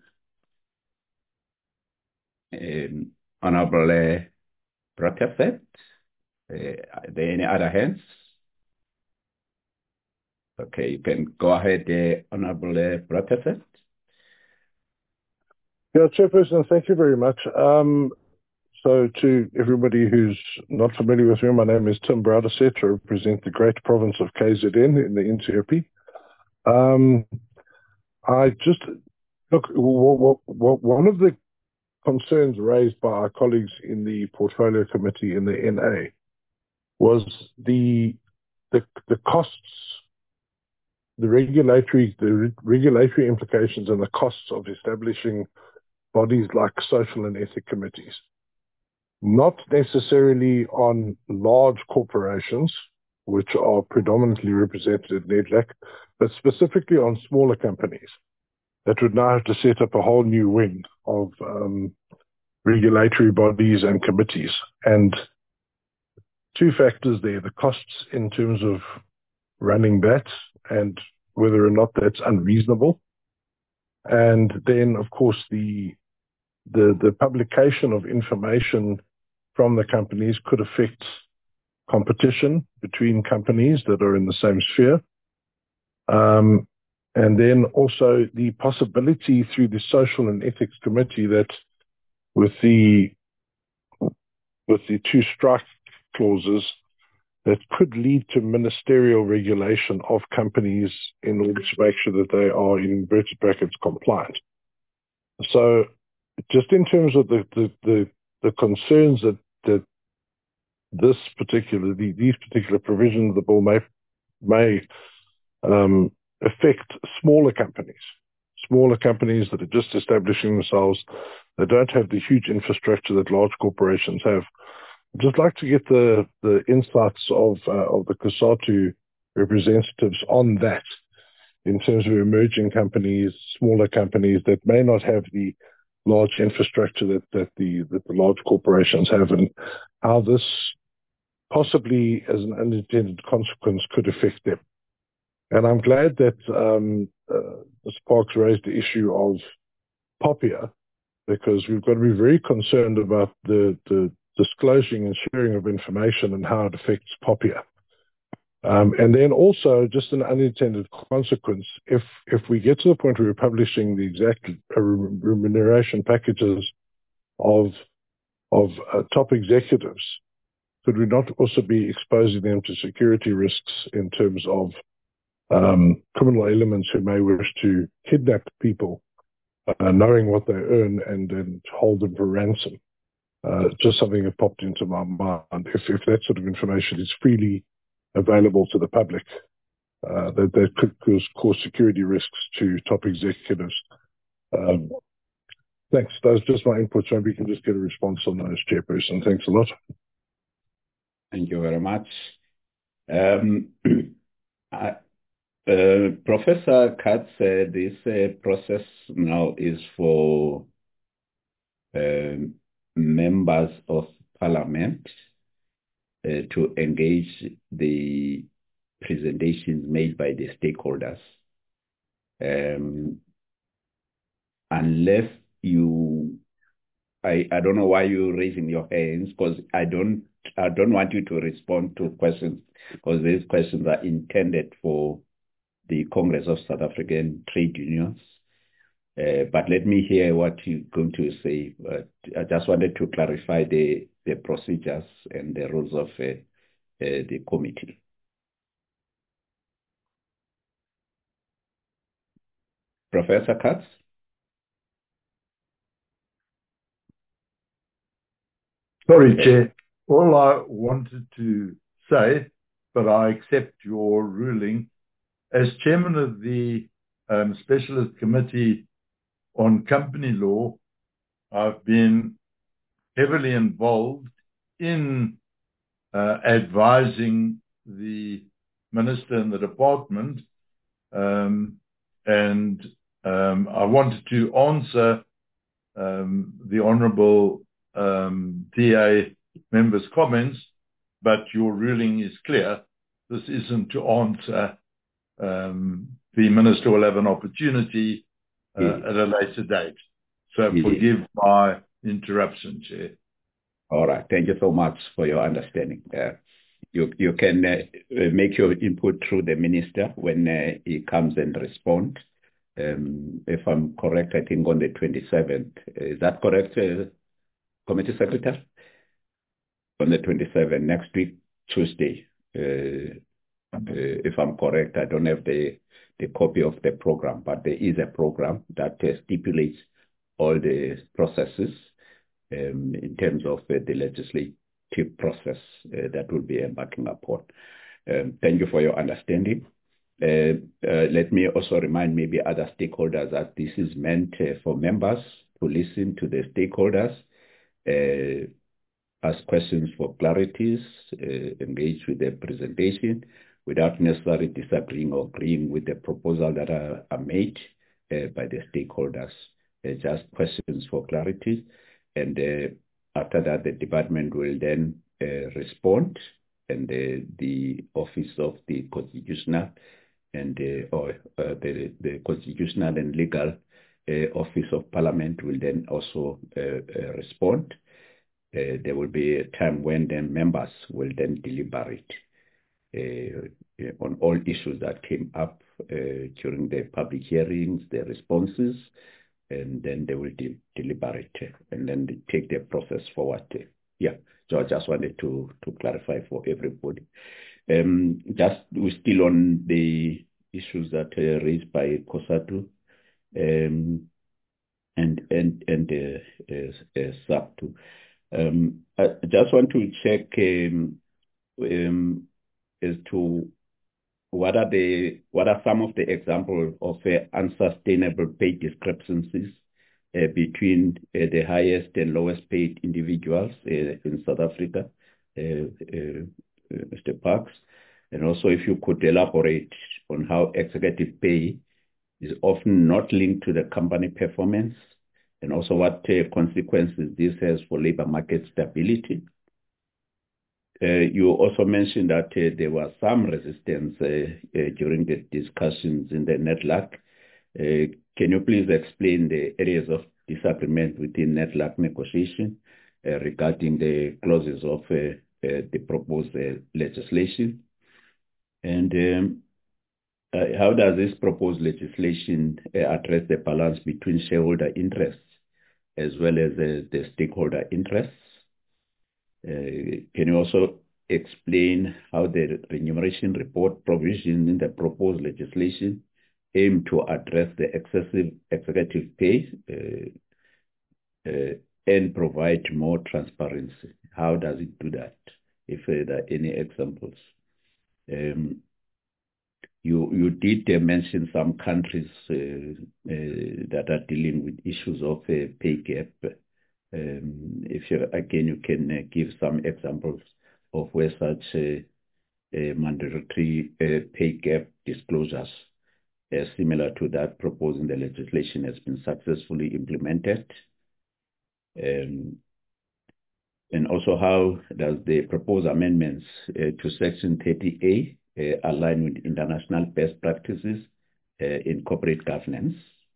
Um, Honorable uh, Brotherford, uh, are there any other hands? Okay, you can go ahead, uh, Honorable uh, Brotherford. Yeah, Chairperson, thank you very much. Um, so to everybody who's not familiar with me, my name is Tim Browderset. I represent the great province of K Z N in the N C O P. Um, I just, look, w w w one of the concerns raised by our colleagues in the Portfolio Committee in the N A was the, the, the costs, the regulatory, the re regulatory implications and the costs of establishing bodies like social and ethic committees. Not necessarily on large corporations, which are predominantly represented at NEDLAC, but specifically on smaller companies that would now have to set up a whole new wing of um, regulatory bodies and committees. And two factors there, the costs in terms of running that and whether or not that's unreasonable. And then, of course, the The, the publication of information from the companies could affect competition between companies that are in the same sphere. Um, and then also the possibility through the Social and Ethics Committee that with the, with the two strike clauses, that could lead to ministerial regulation of companies in order to make sure that they are, in inverted brackets, compliant. So just in terms of the, the, the, the concerns that, that this particular, the, these particular provisions of the bill may, may um, affect smaller companies, smaller companies that are just establishing themselves, that don't have the huge infrastructure that large corporations have. I'd just like to get the, the insights of, uh, of the COSATU representatives on that in terms of emerging companies, smaller companies that may not have the large infrastructure that, that the that the large corporations have, and how this possibly as an unintended consequence could affect them. And I'm glad that um, uh, Mister Parks raised the issue of POPIA, because we've got to be very concerned about the, the disclosing and sharing of information and how it affects POPIA. Um, and then also just an unintended consequence, if if we get to the point where we're publishing the exact remuneration packages of of uh, top executives, could we not also be exposing them to security risks in terms of um, criminal elements who may wish to kidnap people, uh, knowing what they earn, and then hold them for ransom? Uh, just something that popped into my mind. If, if that sort of information is freely available to the public, uh, that, that could cause, cause security risks to top executives. Um, thanks. Those are just my inputs. Maybe we can just get a response on those, Chairperson. Thanks a lot. Thank you very much. Um, uh, uh, Professor Katz said this uh, process now is for uh, members of Parliament Uh, to engage the presentations made by the stakeholders. Um, unless you, I, I don't know why you're raising your hands, because I don't, I don't want you to respond to questions, because these questions are intended for the Congress of South African Trade Unions. Uh, but let me hear what you're going to say. But I just wanted to clarify the, the procedures and the rules of uh, uh, the committee. Professor Katz? Sorry, Chair. All I wanted to say, but I accept your ruling, as chairman of the um, Specialist Committee on Company Law, I've been heavily involved in uh, advising the minister and the department, um, and um, I wanted to answer um, the Honourable um, D A member's comments, but your ruling is clear. This isn't to answer. Um, the minister will have an opportunity uh, Yes. at a later date. So Yes. forgive my interruption, Chair. All right. Thank you so much for your understanding. Uh, you you can uh, make your input through the minister when uh, he comes and respond. Um, if I'm correct, I think on the twenty-seventh. Is that correct, uh, Committee Secretary? On the twenty-seventh, next week, Tuesday. Uh, uh, if I'm correct, I don't have the, the copy of the program, but there is a program that uh, stipulates all the processes um, in terms of uh, the legislative process uh, that will be embarking upon. Um, thank you for your understanding. Uh, uh, let me also remind maybe other stakeholders that this is meant uh, for members to listen to the stakeholders, uh, ask questions for clarities, uh, engage with the presentation without necessarily disagreeing or agreeing with the proposal that are, are made uh, by the stakeholders. Uh, just questions for clarity. And uh, after that, the department will then uh, respond, and the, the Office of the Constitutional and uh, or uh, the, the Constitutional and Legal uh, Office of Parliament will then also uh, uh, respond. Uh, there will be a time when the members will then deliberate uh, on all issues that came up uh, during the public hearings, the responses, and then they will de deliberate and then they take the process forward. Yeah, so I just wanted to, to clarify for everybody. Um, just, we're still on the issues that are raised by COSATU um, and, and, and uh, uh, uh, SAPTU. Um, I just want to check um, um, as to what are the what are some of the examples of uh, unsustainable pay discrepancies uh, between uh, the highest and lowest paid individuals uh, in South Africa, uh, uh, uh, Mister Parks, and also if you could elaborate on how executive pay is often not linked to the company performance, and also what uh, consequences this has for labor market stability. Uh, you also mentioned that uh, there was some resistance uh, uh, during the discussions in the NEDLAC. Uh, can you please explain the areas of disagreement within NEDLAC negotiation uh, regarding the clauses of uh, uh, the proposed uh, legislation? And um, uh, how does this proposed legislation uh, address the balance between shareholder interests as well as uh, the stakeholder interests? Uh, can you also explain how the remuneration report provision in the proposed legislation aim to address the excessive executive pay uh, uh, and provide more transparency? How does it do that? If uh, there are any examples. Um, you, you did uh, mention some countries uh, uh, that are dealing with issues of uh, pay gap. Um, if you, again, you can uh, give some examples of where such uh, uh, mandatory uh, pay gap disclosures uh, similar to that proposed in the legislation has been successfully implemented. Um, and also how does the proposed amendments uh, to Section thirty A uh, align with international best practices uh, in corporate governance?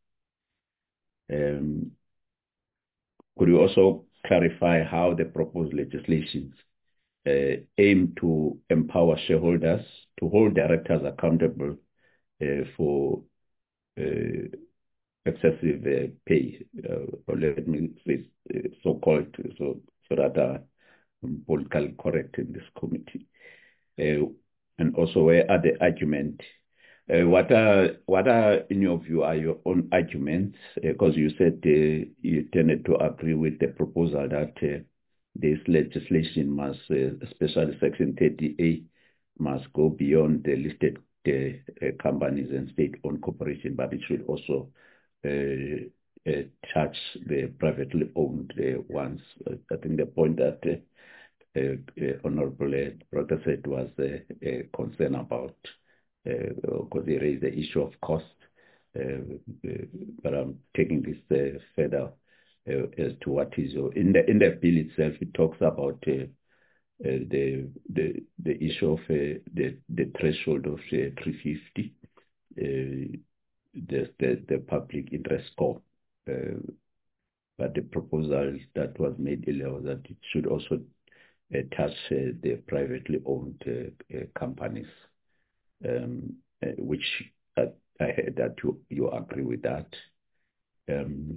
Um, Could you also clarify how the proposed legislations uh, aim to empower shareholders to hold directors accountable uh, for uh, excessive uh, pay, uh, or let me say uh, so-called, so, so that are politically correct in this committee. Uh, and also, where are the arguments? Uh, what are, what are, in your view, are your own arguments? Because uh, you said uh, you tended to agree with the proposal that uh, this legislation must, uh, especially Section thirty A, must go beyond the listed uh, uh, companies and state-owned corporation, but it should also uh, uh, touch the privately owned uh, ones. Uh, I think the point that uh, uh, uh, Honorable Brother said was uh, a concern about, because uh, they raised the issue of cost. Uh, uh, but I'm taking this uh, further uh, as to what is your, in the in the bill itself. It talks about uh, uh, the the the issue of uh, the the threshold of uh, three fifty, uh, the, the the public interest score. Uh, but the proposal that was made earlier was that it should also uh, touch uh, the privately owned uh, uh, companies, um, uh, which uh, I heard that you, you agree with that. Um,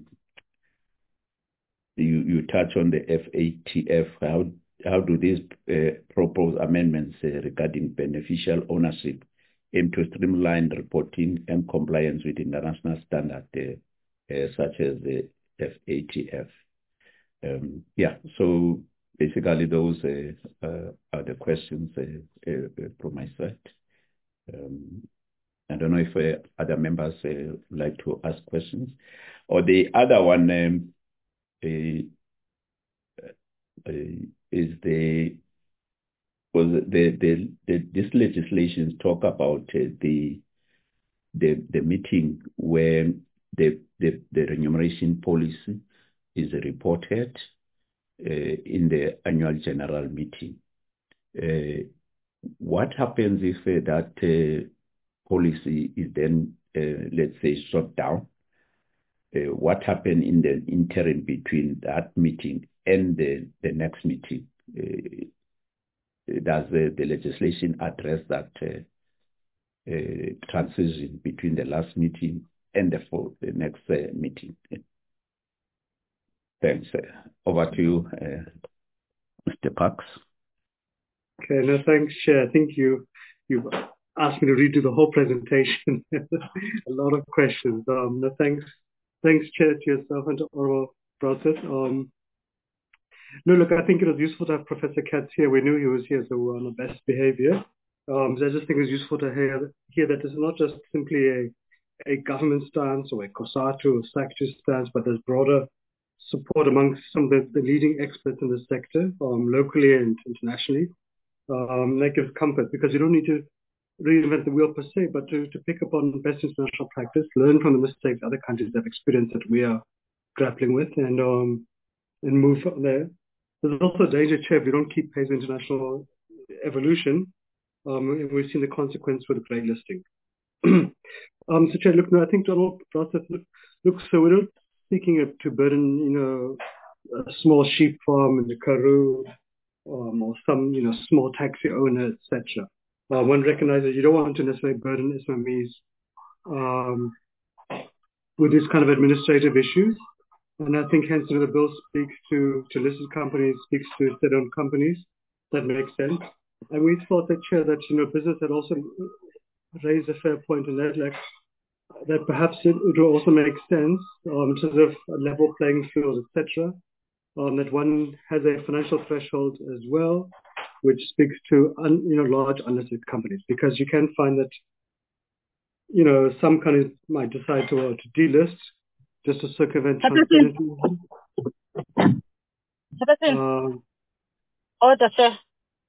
you you touch on the F A T F. How how do these uh, proposed amendments uh, regarding beneficial ownership aim to streamline reporting and compliance with international standards uh, uh, such as the F A T F? Um, yeah, so basically those uh, uh, are the questions uh, uh, from my side. Um, I don't know if uh, other members uh, would like to ask questions. Or the other one um, uh, uh, is the, was the, the, the, this legislation talk about uh, the, the, the meeting where the, the, the remuneration policy is reported uh, in the annual general meeting. Uh, what happens if uh, that uh, policy is then, uh, let's say, shut down? Uh, what happened in the interim between that meeting and the, the next meeting? Uh, does uh, the legislation address that uh, uh, transition between the last meeting and the, for the next uh, meeting? Thanks. Uh, over to you, uh, Mister Parks. Okay, no, thanks, Chair. I think you, you've asked me to redo the whole presentation. A lot of questions. Um, no, thanks, thanks, Chair, to yourself and to oral process. Um, no, look, I think it was useful to have Professor Katz here. We knew he was here, so we're on the best behavior. Um, so I just think it was useful to hear, hear that this is not just simply a, a government stance or a COSATU or SACTU stance, but there's broader support amongst some of the, the leading experts in the sector, um, locally and internationally. Um, that gives comfort because you don't need to reinvent the wheel per se, but to, to pick up on best international practice, learn from the mistakes other countries have experienced that we are grappling with, and um, and move from there. There's also a danger, Chair, if you don't keep pace with international evolution. Um, we've seen the consequence with grey listing. um, so, Chair, look, no, I think Donald process look, look, so we're not seeking it to burden, you know, a small sheep farm in the Karoo, Um, or some, you know, small taxi owner, et cetera. Uh, one recognizes you don't want to necessarily burden S M Es um, with these kind of administrative issues. And I think hence you know, the bill speaks to, to listed companies, speaks to state-owned companies. That makes sense. And we thought that, Chair, that, you know, business had also raised a fair point in that, like, that perhaps it, it will also make sense um, in terms of a level playing field, et cetera. Um, that one has a financial threshold as well, which speaks to un, you know large unlisted companies, because you can find that you know some companies might decide to uh, to delist just to circumvent transparency. Um, Order, sir.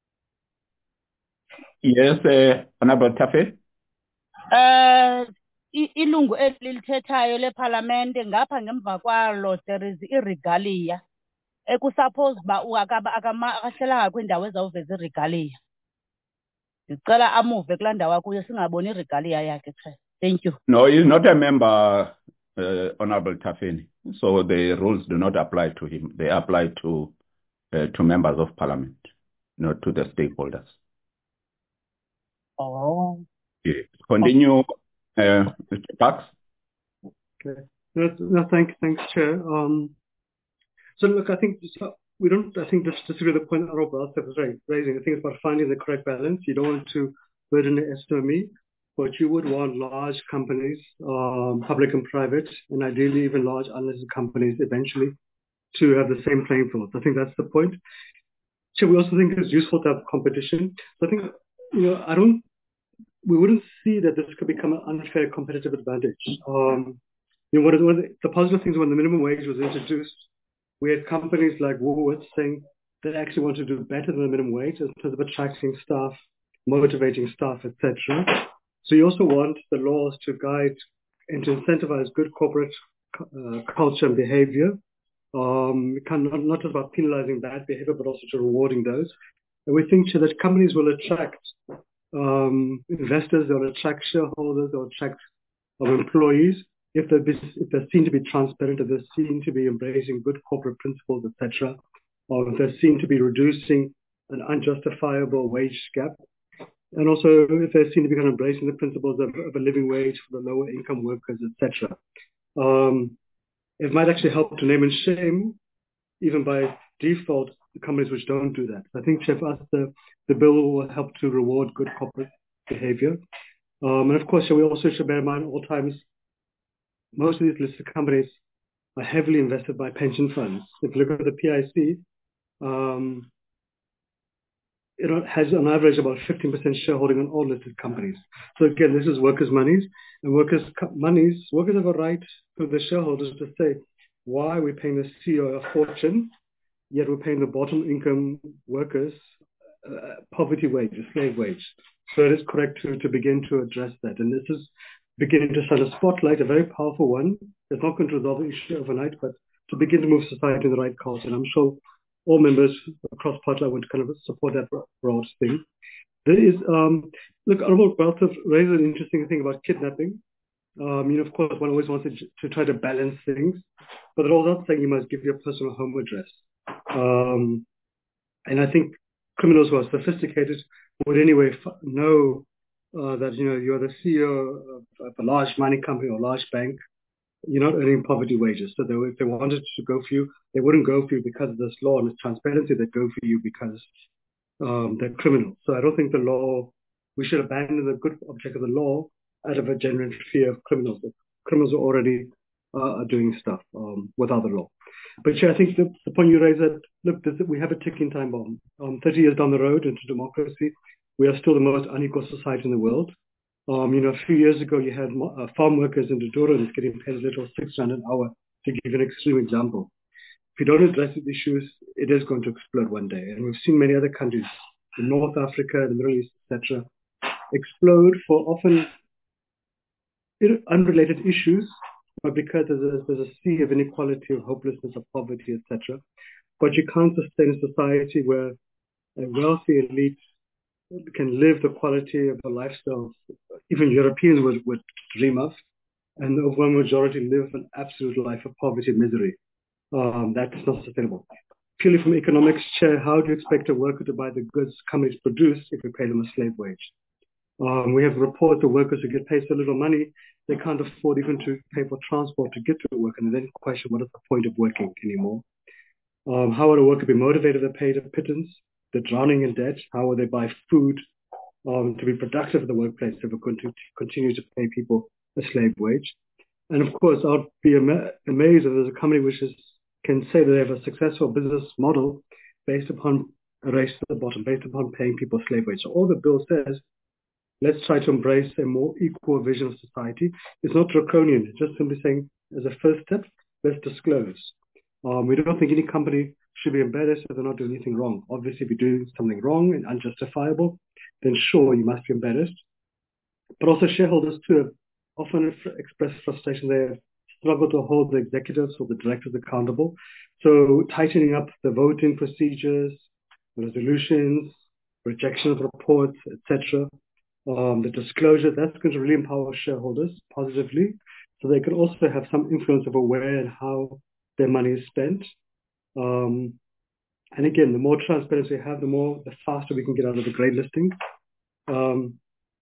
Yes, uh, Honorable Tafe. Uh, ilungu elilithethayo leParlamente ngapha ngemva kwalo there is iregalia. Ekusuppose ba akaba akahlelanga kwindawo ezawuveza iregalia. Ndicela amuve kulaa ndawo akuyo singaboni iregalia yakhe. Thank you. No, he's not a member, uh, Honorable Tafeni. So the rules do not apply to him. They apply to uh, to members of Parliament, not to the stakeholders. Oh. Yeah. Continue, uh, Mister Parks. Okay. No, no, thank, thanks, Chair. Um, so look, I think so we don't. I think just disagree with the point Honourable Balsef was raising. I think it's about finding the correct balance. You don't want to burden the S M E, but you would want large companies, um, public and private, and ideally even large unlisted companies eventually to have the same playing field. I think that's the point. So we also think it's useful to have competition. So I think, you know, I don't, we wouldn't see that this could become an unfair competitive advantage. Um, you know, what, what the, the positive things when the minimum wage was introduced, we had companies like Woolworths saying they actually want to do better than the minimum wage in terms of attracting staff, motivating staff, et cetera. So you also want the laws to guide and to incentivize good corporate uh, culture and behavior. Um, kind of not, not just about penalizing bad behavior, but also to rewarding those. And we think that companies will attract um, investors, they'll attract shareholders, they'll attract um, employees if they're, if they're seen to be transparent, if they're seen to be embracing good corporate principles, et cetera, or if they're seen to be reducing an unjustifiable wage gap. And also if they're seen to be kind of embracing the principles of, of a living wage for the lower income workers, et cetera. Um, it might actually help to name and shame, even by default, the companies which don't do that. I think, Chair, for us, the, the bill will help to reward good corporate behavior. Um, and of course, we also should bear in mind at all times, most of these listed companies are heavily invested by pension funds. If you look at the P I C, um, it has on average about fifteen percent shareholding on all listed companies. So again, this is workers' monies, and workers' monies, workers have a right to the shareholders to say, why are we paying the C E O a fortune, yet we're paying the bottom income workers uh, poverty wage, a slave wage. So it is correct to, to begin to address that. And this is beginning to shine a spotlight, a very powerful one. It's not going to resolve the issue overnight, but to begin to move society in the right course. And I'm sure all members across party would kind of support that broad thing. There is, um, look, Honourable Balsef raised an interesting thing about kidnapping. Um, you know, of course, one always wants to, to try to balance things, but they're all not saying you must give your personal home address. Um, and I think criminals who are sophisticated would anyway f- know uh, that, you know, you're the C E O of, of a large mining company or large bank. You're not earning poverty wages. So they, if they wanted to go for you, they wouldn't go for you because of this law and this transparency. They'd go for you because um, they're criminals. So I don't think the law, we should abandon the good object of the law out of a genuine fear of criminals. The criminals are already uh, are doing stuff um, without the law. But Chair, I think the, the point you raised that, look, this, we have a ticking time bomb. Um, thirty years down the road into democracy, we are still the most unequal society in the world. Um, you know, a few years ago, you had uh, farm workers in Dodorans getting paid as little as six rand an hour, to give an extreme example. If you don't address these issues, it is going to explode one day. And we've seen many other countries, in North Africa, the Middle East, et cetera, explode for often unrelated issues, but because there's a, there's a sea of inequality, of hopelessness, of poverty, et cetera. But you can't sustain a society where a wealthy elite can live the quality of the lifestyle even Europeans would, would dream of, and the overwhelming majority live an absolute life of poverty and misery. Um, that is not sustainable. Purely from economics, Chair, how do you expect a worker to buy the goods companies produce if we pay them a slave wage? Um, we have reports of workers who get paid so little money, they can't afford even to pay for transport to get to work, and then question what is the point of working anymore. Um, how would a worker be motivated to pay the pittance? They're drowning in debt. How will they buy food um, to be productive in the workplace if we're going to continue to pay people a slave wage? And of course, I'd be ama- amazed if there's a company which is, can say that they have a successful business model based upon a race to the bottom, based upon paying people slave wage. So all the bill says, let's try to embrace a more equal vision of society. It's not draconian. It's just simply saying, as a first step, let's disclose. Um, we don't think any company should be embarrassed if they're not doing anything wrong. Obviously, if you're doing something wrong and unjustifiable, then sure, you must be embarrassed. But also shareholders too have often expressed frustration. They struggle to hold the executives or the directors accountable. So tightening up the voting procedures, resolutions, rejection of reports, et cetera, um, the disclosure, that's going to really empower shareholders positively. So they can also have some influence over where and how their money is spent. Um, and again, the more transparency we have, the more, the faster we can get out of the grey listing. Um,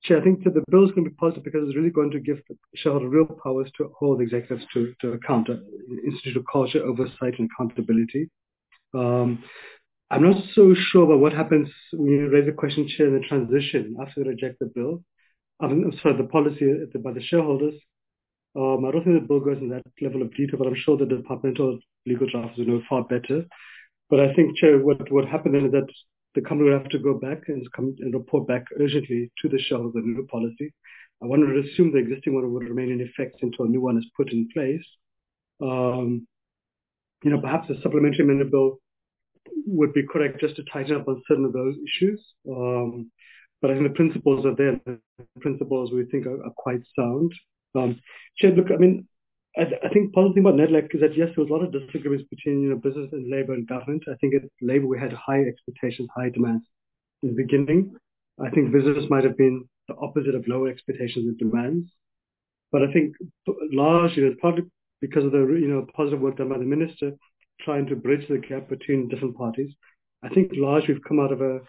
Chair, I think that the bill is going to be positive because it's really going to give the shareholder real powers to hold executives to, to account, uh, institute of culture, oversight, and accountability. Um, I'm not so sure about what happens when you raise a question, Chair, in the transition after they reject the bill. I mean, I'm sorry, the policy by the shareholders. Um, I don't think the bill goes in that level of detail, but I'm sure the departmental legal drafters will know far better. But I think, Chair, what what happened then is that the company will have to go back and come and report back urgently to the shareholders the new policy. I wanted to assume the existing one would remain in effect until a new one is put in place. Um, you know, perhaps a supplementary amendment bill would be correct just to tighten up on certain of those issues. Um, but I think the principles are there. The principles we think are, are quite sound. Um, Chair, look, I mean, I, I think positive thing about NEDLAC is that yes, there was a lot of disagreements between you know business and labor and government. I think at labor we had high expectations, high demands in the beginning. I think business might have been the opposite of lower expectations and demands. But I think largely, partly because of the you know positive work done by the minister, trying to bridge the gap between different parties. I think largely we've come out of a,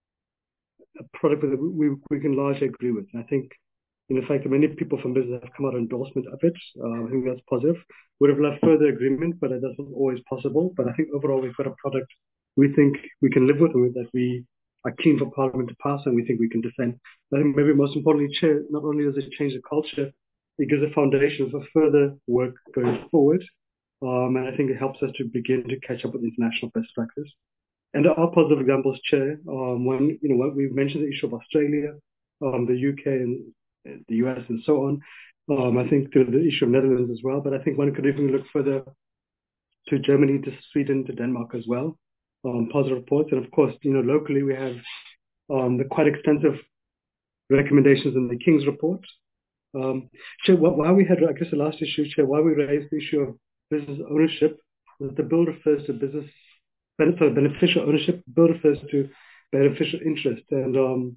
a product that we we can largely agree with. And I think in fact, many people from business have come out endorsement of it. Uh, I think that's positive. Would have loved further agreement, but that's not always possible. But I think overall we've got a product we think we can live with and that we are keen for Parliament to pass and we think we can defend. I think maybe most importantly, Chair, not only does it change the culture, it gives a foundation for further work going forward. Um, and I think it helps us to begin to catch up with international best practice. And there are positive examples, Chair. Um, when, you know, we've mentioned the issue of Australia, um, the U K and the U S and so on. Um, I think to the issue of Netherlands as well, but I think one could even look further to Germany, to Sweden, to Denmark as well. Um, positive reports. And of course, you know, locally we have um, the quite extensive recommendations in the King's report. Um, Chair, why we had, I guess the last issue, Chair, why we raised the issue of business ownership, the bill refers to business, sorry, beneficial ownership, the bill refers to beneficial interest. And um,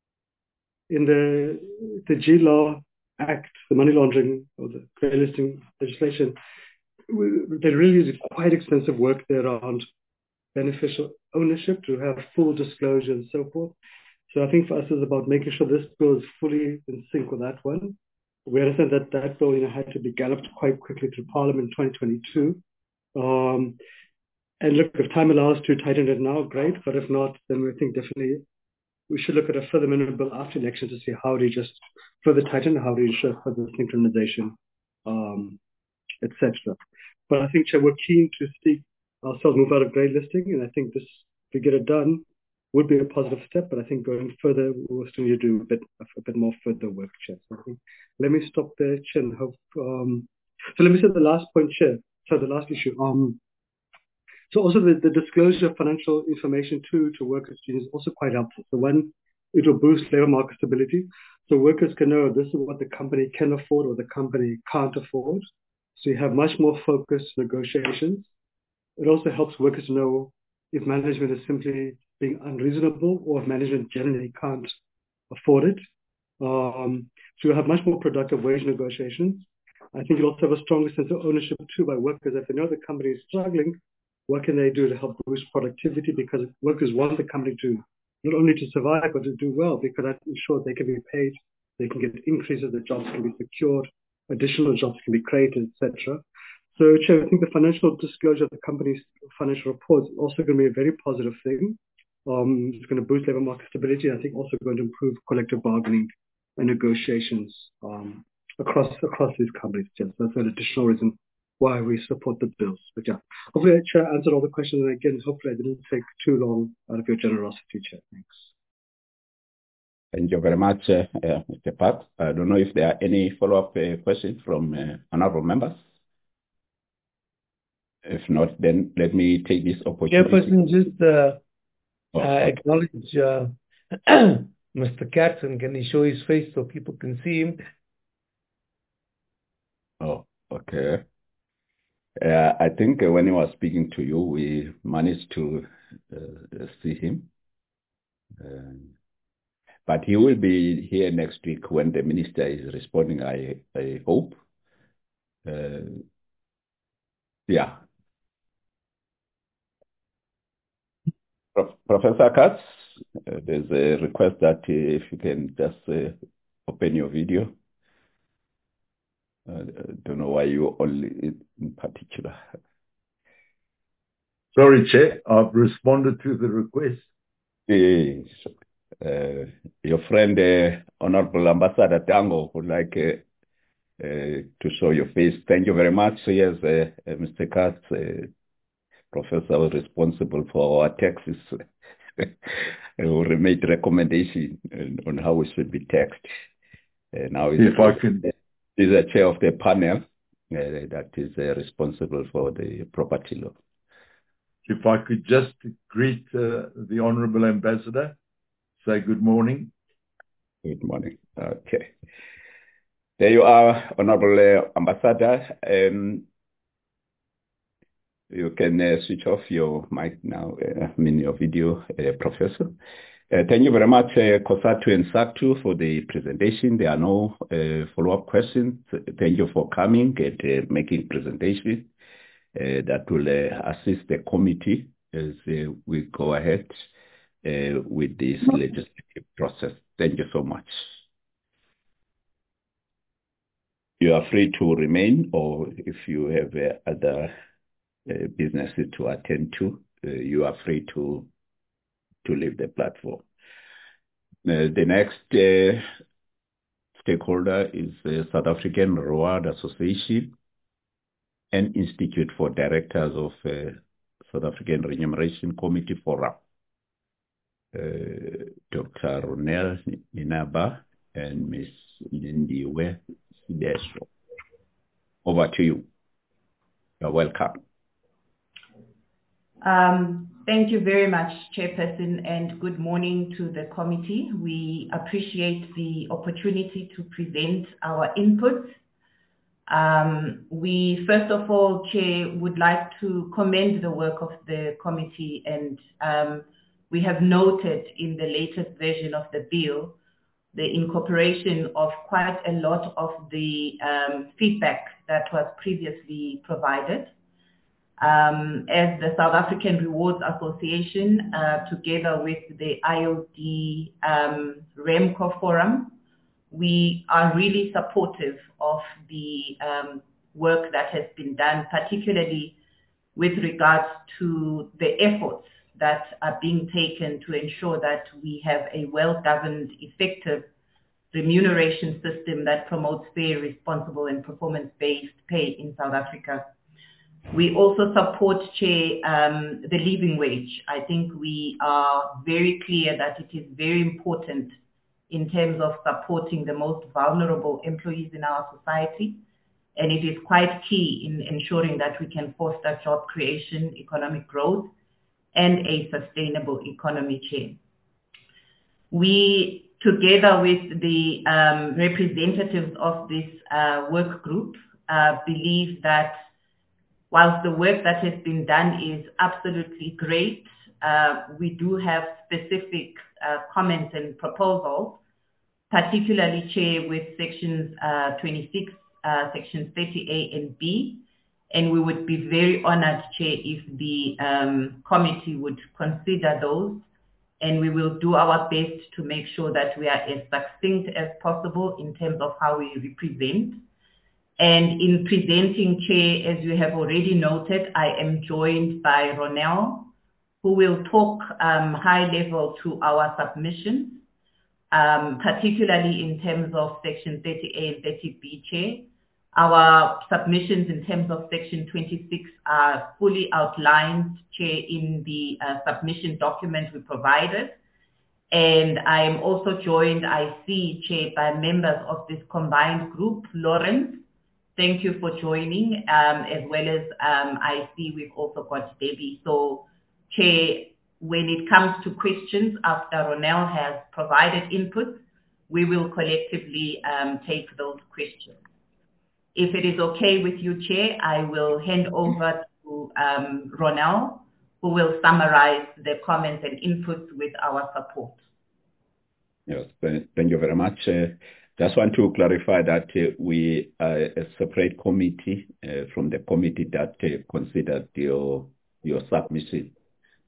in the the G Law Act, the money laundering or the grey listing legislation, there really is quite extensive work there around beneficial ownership to have full disclosure and so forth. So I think for us it's about making sure this bill is fully in sync with that one. We understand that that bill you know, had to be galloped quite quickly through Parliament in twenty twenty-two. Um, and look, if time allows to tighten it now, great. But if not, then we think definitely we should look at a further amendment bill after election to see how to just further tighten, how to ensure further synchronization, um, et cetera. But I think, Chair, we're keen to see ourselves move out of grey listing, and I think this, if we get it done, would be a positive step. But I think going further, we'll still need to do a bit, a bit more further work, Chair. So I think let me stop there, Chair. And hope, um, so let me say the last point, Chair. So the last issue. Um, So also the, the disclosure of financial information to, to workers is also quite helpful. So one, it will boost labor market stability. So workers can know this is what the company can afford or the company can't afford. So you have much more focused negotiations. It also helps workers to know if management is simply being unreasonable or if management generally can't afford it. Um, so you have much more productive wage negotiations. I think you'll also have a stronger sense of ownership too by workers. If they know the company is struggling, what can they do to help boost productivity? Because workers want the company to not only to survive, but to do well, because that ensures they can be paid, they can get increases, the jobs can be secured, additional jobs can be created, et cetera. So, Chair, I think the financial disclosure of the company's financial reports is also going to be a very positive thing. Um, it's going to boost labor market stability, and I think also going to improve collective bargaining and negotiations um, across across these companies. Chair. So that's an additional reason why we support the bills. But yeah, hopefully I Chair, answered all the questions. And again, hopefully I didn't take too long out of your generosity, Chair. Thanks. Thank you very much, uh, uh, Mister Pat. I don't know if there are any follow-up uh, questions from uh, honorable members. If not, then let me take this opportunity. Chairperson, just uh, oh, uh, acknowledge uh, Mister Katz, can he show his face so people can see him? Oh, okay. Uh, I think uh, when he was speaking to you, we managed to uh, see him. Um, but he will be here next week when the minister is responding, I, I hope. Uh, yeah. Prof Professor Katz, uh, there's a request that uh, if you can just uh, open your video. Uh, I don't know why you only in particular. Sorry, Chair, I've responded to the request. Yes. Uh, your friend, uh, Honorable Ambassador Tango, would like uh, uh, to show your face. Thank you very much. So yes, uh, uh, Mister Katz, uh, Professor responsible for our taxes, will make recommendation on how we should be taxed. Uh, now, if I can, is a chair of the panel uh, that is uh, responsible for the property law. If I could just greet uh, the Honourable Ambassador, say good morning. Good morning. Okay. There you are, Honourable uh, Ambassador. Um, you can uh, switch off your mic now, uh, I mean your video, uh, Professor. Uh, thank you very much, uh, COSATU and SACTU, for the presentation. There are no uh, follow-up questions. Thank you for coming and uh, making presentation. Uh, that will uh, assist the committee as uh, we go ahead uh, with this legislative process. Thank you so much. You are free to remain, or if you have uh, other uh, businesses to attend to, uh, you are free to to leave the platform. Uh, the next uh, stakeholder is the South African Reward Association and Institute for Directors of uh, South African Remuneration Committee Forum. Uh, Doctor Ronel Ninaba and Miz Lindiwe Sideso. Over to you. You're welcome. Um, thank you very much, Chairperson, and good morning to the committee. We appreciate the opportunity to present our input. Um, we, first of all, Chair, would like to commend the work of the committee, and um, we have noted in the latest version of the bill the incorporation of quite a lot of the um, feedback that was previously provided. Um, as the South African Rewards Association, uh, together with the I O D um, REMCO Forum, we are really supportive of the um, work that has been done, particularly with regards to the efforts that are being taken to ensure that we have a well-governed, effective remuneration system that promotes fair, responsible, and performance-based pay in South Africa. We also support, Chair, um, the living wage. I think we are very clear that it is very important in terms of supporting the most vulnerable employees in our society. And it is quite key in ensuring that we can foster job creation, economic growth, and a sustainable economy, Chair. We, together with the um, representatives of this uh, work group, uh, believe that whilst the work that has been done is absolutely great, uh, we do have specific uh, comments and proposals, particularly, Chair, with sections uh, twenty-six, uh, sections thirty A and B, and we would be very honored, Chair, if the um, committee would consider those, and we will do our best to make sure that we are as succinct as possible in terms of how we represent. And in presenting, Chair, as you have already noted, I am joined by Ronel, who will talk um, high level to our submissions, um, particularly in terms of section thirty A and thirty B, Chair. Our submissions in terms of section twenty-six are fully outlined, Chair, in the uh, submission document we provided. And I am also joined, I see, Chair, by members of this combined group. Lawrence, thank you for joining, um, as well as um, I see we've also got Debbie. So, Chair, when it comes to questions after Ronel has provided input, we will collectively um, take those questions. If it is okay with you, Chair, I will hand over to um, Ronel, who will summarize the comments and inputs with our support. Yes, thank you very much. Uh, just want to clarify that uh, we are a separate committee uh, from the committee that uh, considered your your submission.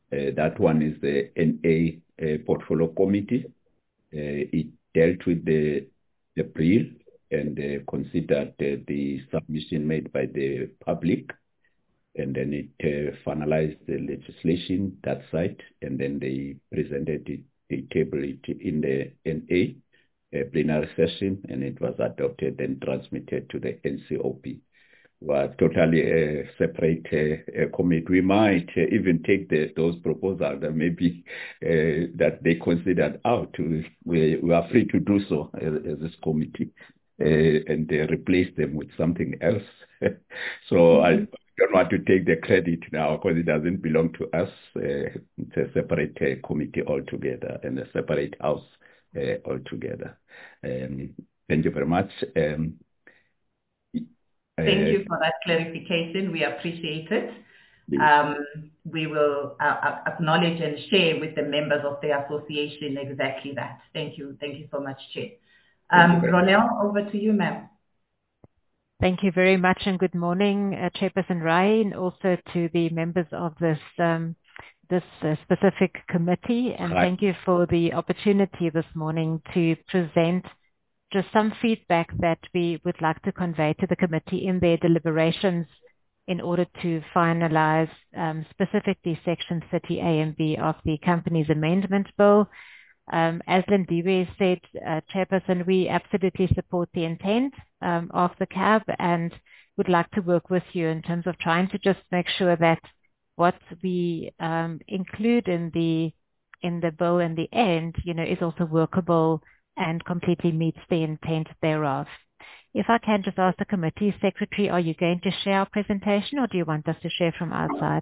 Uh, that one is the N A uh, Portfolio Committee. Uh, it dealt with the, the bill and uh, considered uh, the submission made by the public, and then it uh, finalized the legislation that side, and then they presented it, they tabled it in the N A uh, plenary session, and it was adopted and transmitted to the N C O P. Was totally a separate uh, uh, committee. We might uh, even take the, those proposals that maybe uh, that they considered out. We, we are free to do so as, as this committee uh, and uh, replace them with something else. so mm-hmm. I don't want to take the credit now because it doesn't belong to us. Uh, it's a separate uh, committee altogether and a separate house uh, altogether. Um, thank you very much. Um, Thank you for that clarification. We appreciate it. Um, we will uh, acknowledge and share with the members of the association exactly that. Thank you. Thank you so much, Chair. Um, Ronelle, over to you, ma'am. Thank you very much, and good morning, uh, Chairperson Rai, and also to the members of this um, this uh, specific committee. And Hi. Thank you for the opportunity this morning to present just some feedback that we would like to convey to the committee in their deliberations in order to finalize um, specifically Section thirty A and B of the Companies Amendment Bill. Um, as Lindiwe said, uh, Chairperson, we absolutely support the intent um, of the C A B and would like to work with you in terms of trying to just make sure that what we um, include in the in the bill in the end, you know, is also workable and completely meets the intent thereof. If I can just ask the committee secretary, are you going to share our presentation or do you want us to share from outside?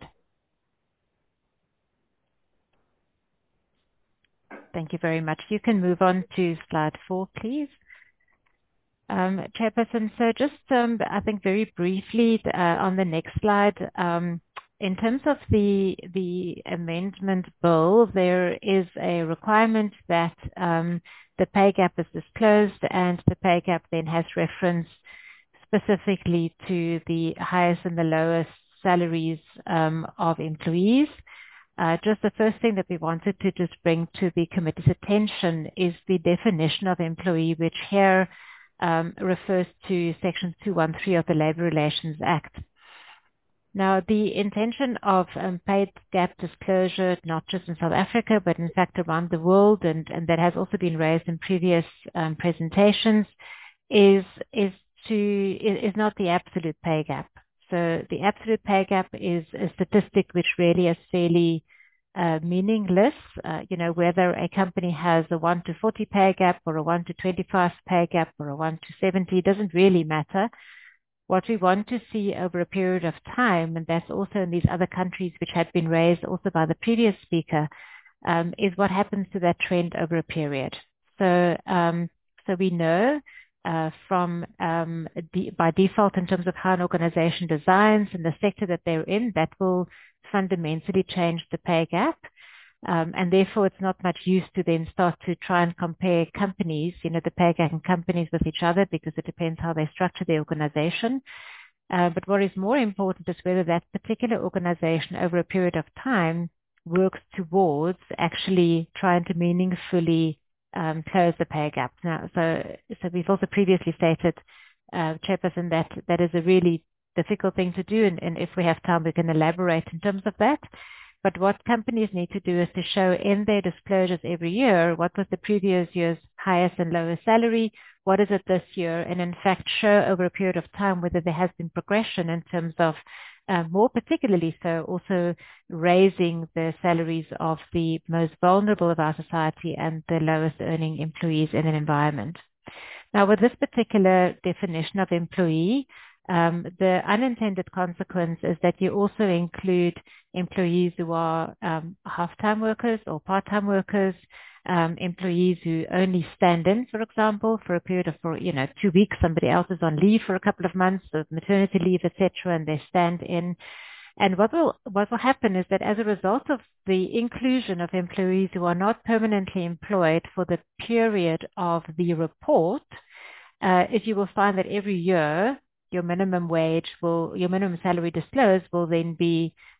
Thank you very much. You can move on to slide four, please. Um, Chairperson, so just um, I think very briefly uh, on the next slide, um, in terms of the the amendment bill, there is a requirement that um, the pay gap is disclosed, and the pay gap then has reference specifically to the highest and the lowest salaries um, of employees. Uh, just the first thing that we wanted to just bring to the committee's attention is the definition of employee, which here um, refers to Section two thirteen of the Labour Relations Act. Now, the intention of um, paid gap disclosure, not just in South Africa, but in fact around the world, and, and that has also been raised in previous um, presentations, is is to is, is not the absolute pay gap. So the absolute pay gap is a statistic which really is fairly uh, meaningless. Uh, you know, whether a company has a one to forty pay gap or a one to twenty-five pay gap or a one to seventy doesn't really matter. What we want to see over a period of time, and that's also in these other countries which had been raised also by the previous speaker, um, is what happens to that trend over a period. So, um, so we know uh, from um, de- by default in terms of how an organization designs and the sector that they're in, that will fundamentally change the pay gap. Um, and therefore, it's not much use to then start to try and compare companies, you know, the pay gap and companies with each other, because it depends how they structure the organization. Uh, but what is more important is whether that particular organization over a period of time works towards actually trying to meaningfully um, close the pay gap. Now, so, so we've also previously stated, uh, Chairperson, that that is a really difficult thing to do, and, and if we have time, we can elaborate in terms of that. But what companies need to do is to show in their disclosures every year what was the previous year's highest and lowest salary, what is it this year, and in fact show over a period of time whether there has been progression in terms of, uh, more particularly so, also raising the salaries of the most vulnerable of our society and the lowest earning employees in an environment. Now, with this particular definition of employee, Um, the unintended consequence is that you also include employees who are um, half-time workers or part-time workers, um, employees who only stand in, for example, for a period of, for, you know, two weeks. Somebody else is on leave for a couple of months, so maternity leave, et cetera, and they stand in. And what will what will happen is that as a result of the inclusion of employees who are not permanently employed for the period of the report, uh, if you will find that every year your minimum wage will, your minimum salary disclosed will then be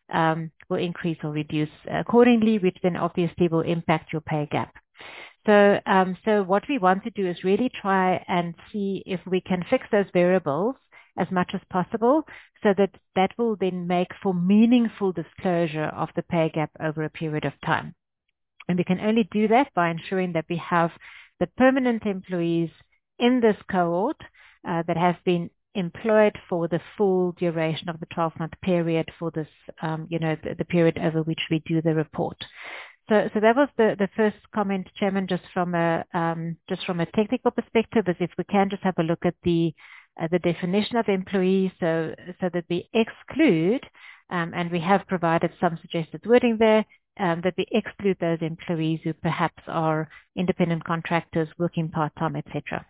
um, will increase or reduce accordingly, which then obviously will impact your pay gap. So, um, so what we want to do is really try and see if we can fix those variables as much as possible, so that that will then make for meaningful disclosure of the pay gap over a period of time. And we can only do that by ensuring that we have the permanent employees in this cohort uh, that have been employed for the full duration of the twelve-month period for this, um, you know, the, the period over which we do the report. So, so that was the, the first comment, Chairman, just from a um, just from a technical perspective, is if we can just have a look at the uh, the definition of employee, so so that we exclude, um, and we have provided some suggested wording there, um, that we exclude those employees who perhaps are independent contractors working part-time, et cetera.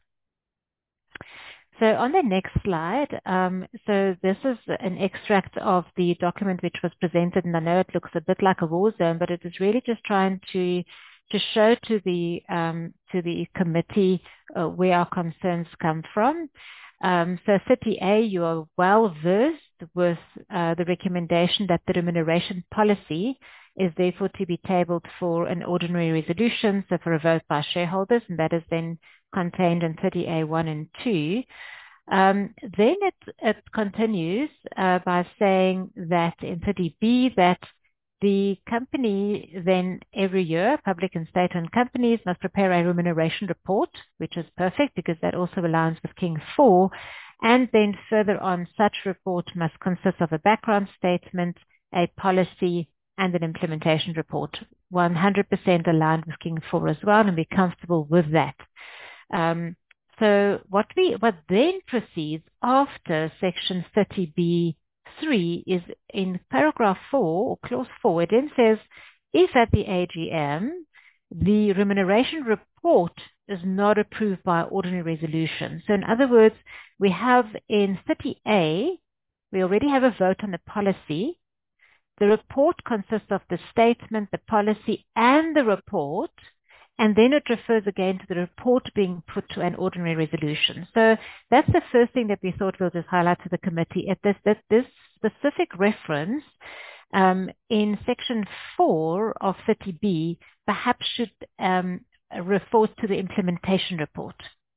So on the next slide, um, so this is an extract of the document which was presented, and I know it looks a bit like a war zone, but it is really just trying to to show to the um, to the committee uh, where our concerns come from. Um, so thirty A, you are well versed with uh, the recommendation that the remuneration policy is therefore to be tabled for an ordinary resolution, so for a vote by shareholders, and that is then contained in thirty A one and two. Um, then it, it continues uh, by saying that in thirty B that the company then every year, public and state-owned companies, must prepare a remuneration report, which is perfect because that also aligns with King four. And then further on, such report must consist of a background statement, a policy, and an implementation report. one hundred percent aligned with King four as well, and we're comfortable with that. Um, so what we what then proceeds after section thirty B three is in paragraph four, or clause four, it then says, if at the A G M the remuneration report is not approved by ordinary resolution. So in other words, we have in thirty A, we already have a vote on the policy. The report consists of the statement, the policy, and the report, and then it refers again to the report being put to an ordinary resolution. So that's the first thing that we thought we'll just highlight to the committee, at this, that this specific reference um, in section four of thirty B perhaps should um, refer to the implementation report.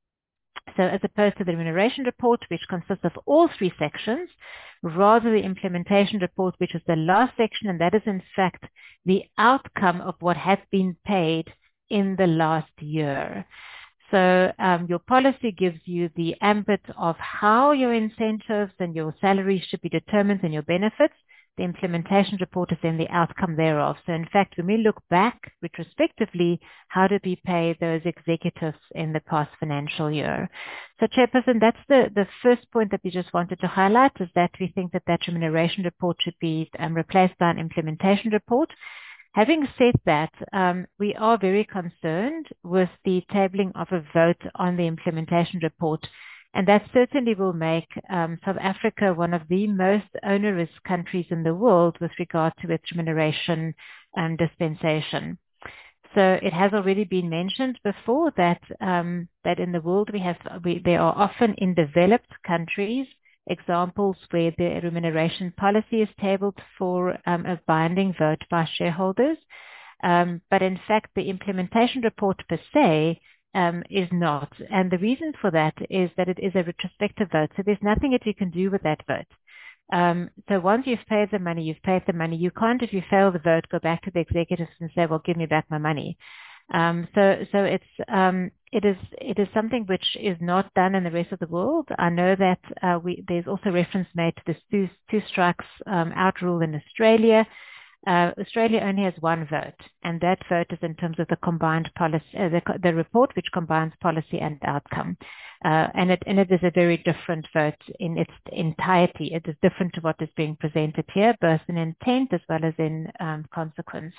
So as opposed to the remuneration report, which consists of all three sections, rather the implementation report, which is the last section, and that is in fact the outcome of what has been paid in the last year. So um, your policy gives you the ambit of how your incentives and your salaries should be determined and your benefits. The implementation report is then the outcome thereof. So in fact, when we look back retrospectively, how did we pay those executives in the past financial year? So Chairperson, that's the, the first point that we just wanted to highlight, is that we think that that remuneration report should be um, replaced by an implementation report. Having said that, um, we are very concerned with the tabling of a vote on the implementation report, and that certainly will make um, South Africa one of the most onerous countries in the world with regard to its remuneration and dispensation. So it has already been mentioned before that um, that in the world we have we, there are often in developed countries examples where the remuneration policy is tabled for um, a binding vote by shareholders. Um, but in fact, the implementation report per se um, is not. And the reason for that is that it is a retrospective vote. So there's nothing that you can do with that vote. Um, so once you've paid the money, you've paid the money. You can't, if you fail the vote, go back to the executives and say, well, give me back my money. Um, so, so it's, um, it is, it is something which is not done in the rest of the world. I know that, uh, we, there's also reference made to this two, two strikes, um, out rule in Australia. Uh, Australia only has one vote, and that vote is in terms of the combined policy, uh, the, the report which combines policy and outcome. Uh, and it, and it is a very different vote in its entirety. It is different to what is being presented here, both in intent as well as in, um, consequence.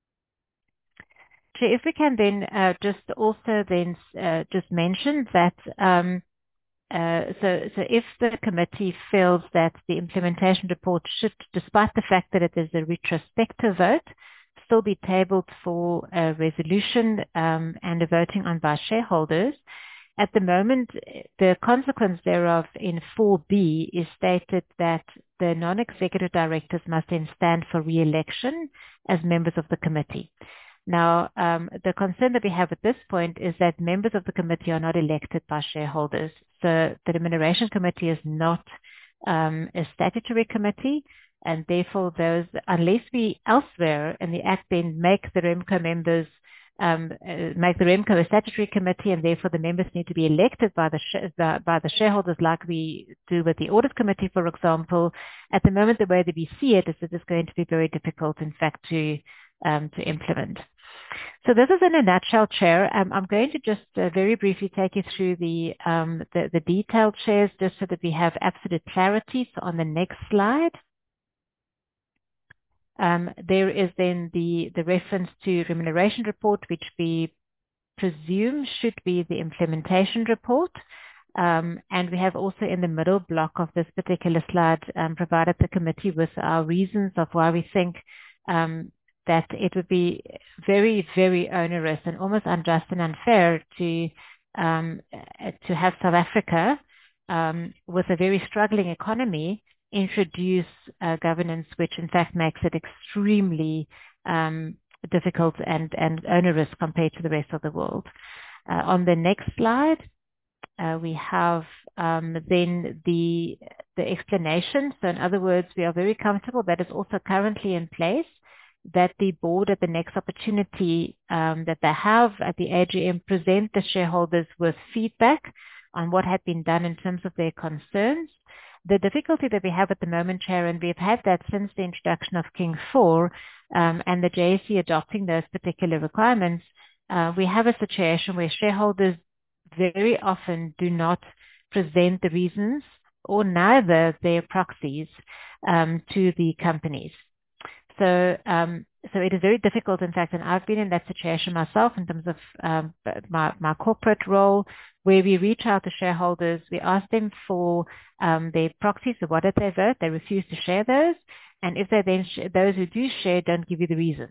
If we can then uh, just also then uh, just mention that um, uh, so so if the committee feels that the implementation report should, despite the fact that it is a retrospective vote, still be tabled for a resolution um, and a voting on by shareholders. At the moment, the consequence thereof in four B is stated that the non-executive directors must then stand for re-election as members of the committee. Now, um, the concern that we have at this point is that members of the committee are not elected by shareholders. So the Remuneration Committee is not um, a statutory committee, and therefore those, unless we elsewhere in the Act then make the RemCo members, um, uh, make the RemCo a statutory committee, and therefore the members need to be elected by the, sh the by the shareholders like we do with the Audit Committee, for example. At the moment, the way that we see it is that it's going to be very difficult, in fact, to um, to implement. So this is in a nutshell, Chair. Um, I'm going to just uh, very briefly take you through the, um, the the detailed shares, just so that we have absolute clarity. So on the next slide, um, there is then the the reference to remuneration report, which we presume should be the implementation report. Um, and we have also in the middle block of this particular slide um, provided the committee with our reasons of why we think um, that it would be very, very onerous and almost unjust and unfair to um, to have South Africa, um, with a very struggling economy, introduce uh, governance which in fact makes it extremely um, difficult and, and onerous compared to the rest of the world. Uh, on the next slide, uh, we have um, then the, the explanation. So in other words, we are very comfortable that is also currently in place, that the board at the next opportunity um, that they have at the A G M present the shareholders with feedback on what had been done in terms of their concerns. The difficulty that we have at the moment, Chair, and we've had that since the introduction of King four um, and the J S C adopting those particular requirements, uh, we have a situation where shareholders very often do not present the reasons or neither their proxies um, to the companies. So, um, so it is very difficult, in fact, and I've been in that situation myself in terms of um, my, my corporate role, where we reach out to shareholders, we ask them for um, their proxies, so what did they vote? They refuse to share those, and if they then sh those who do share don't give you the reasons.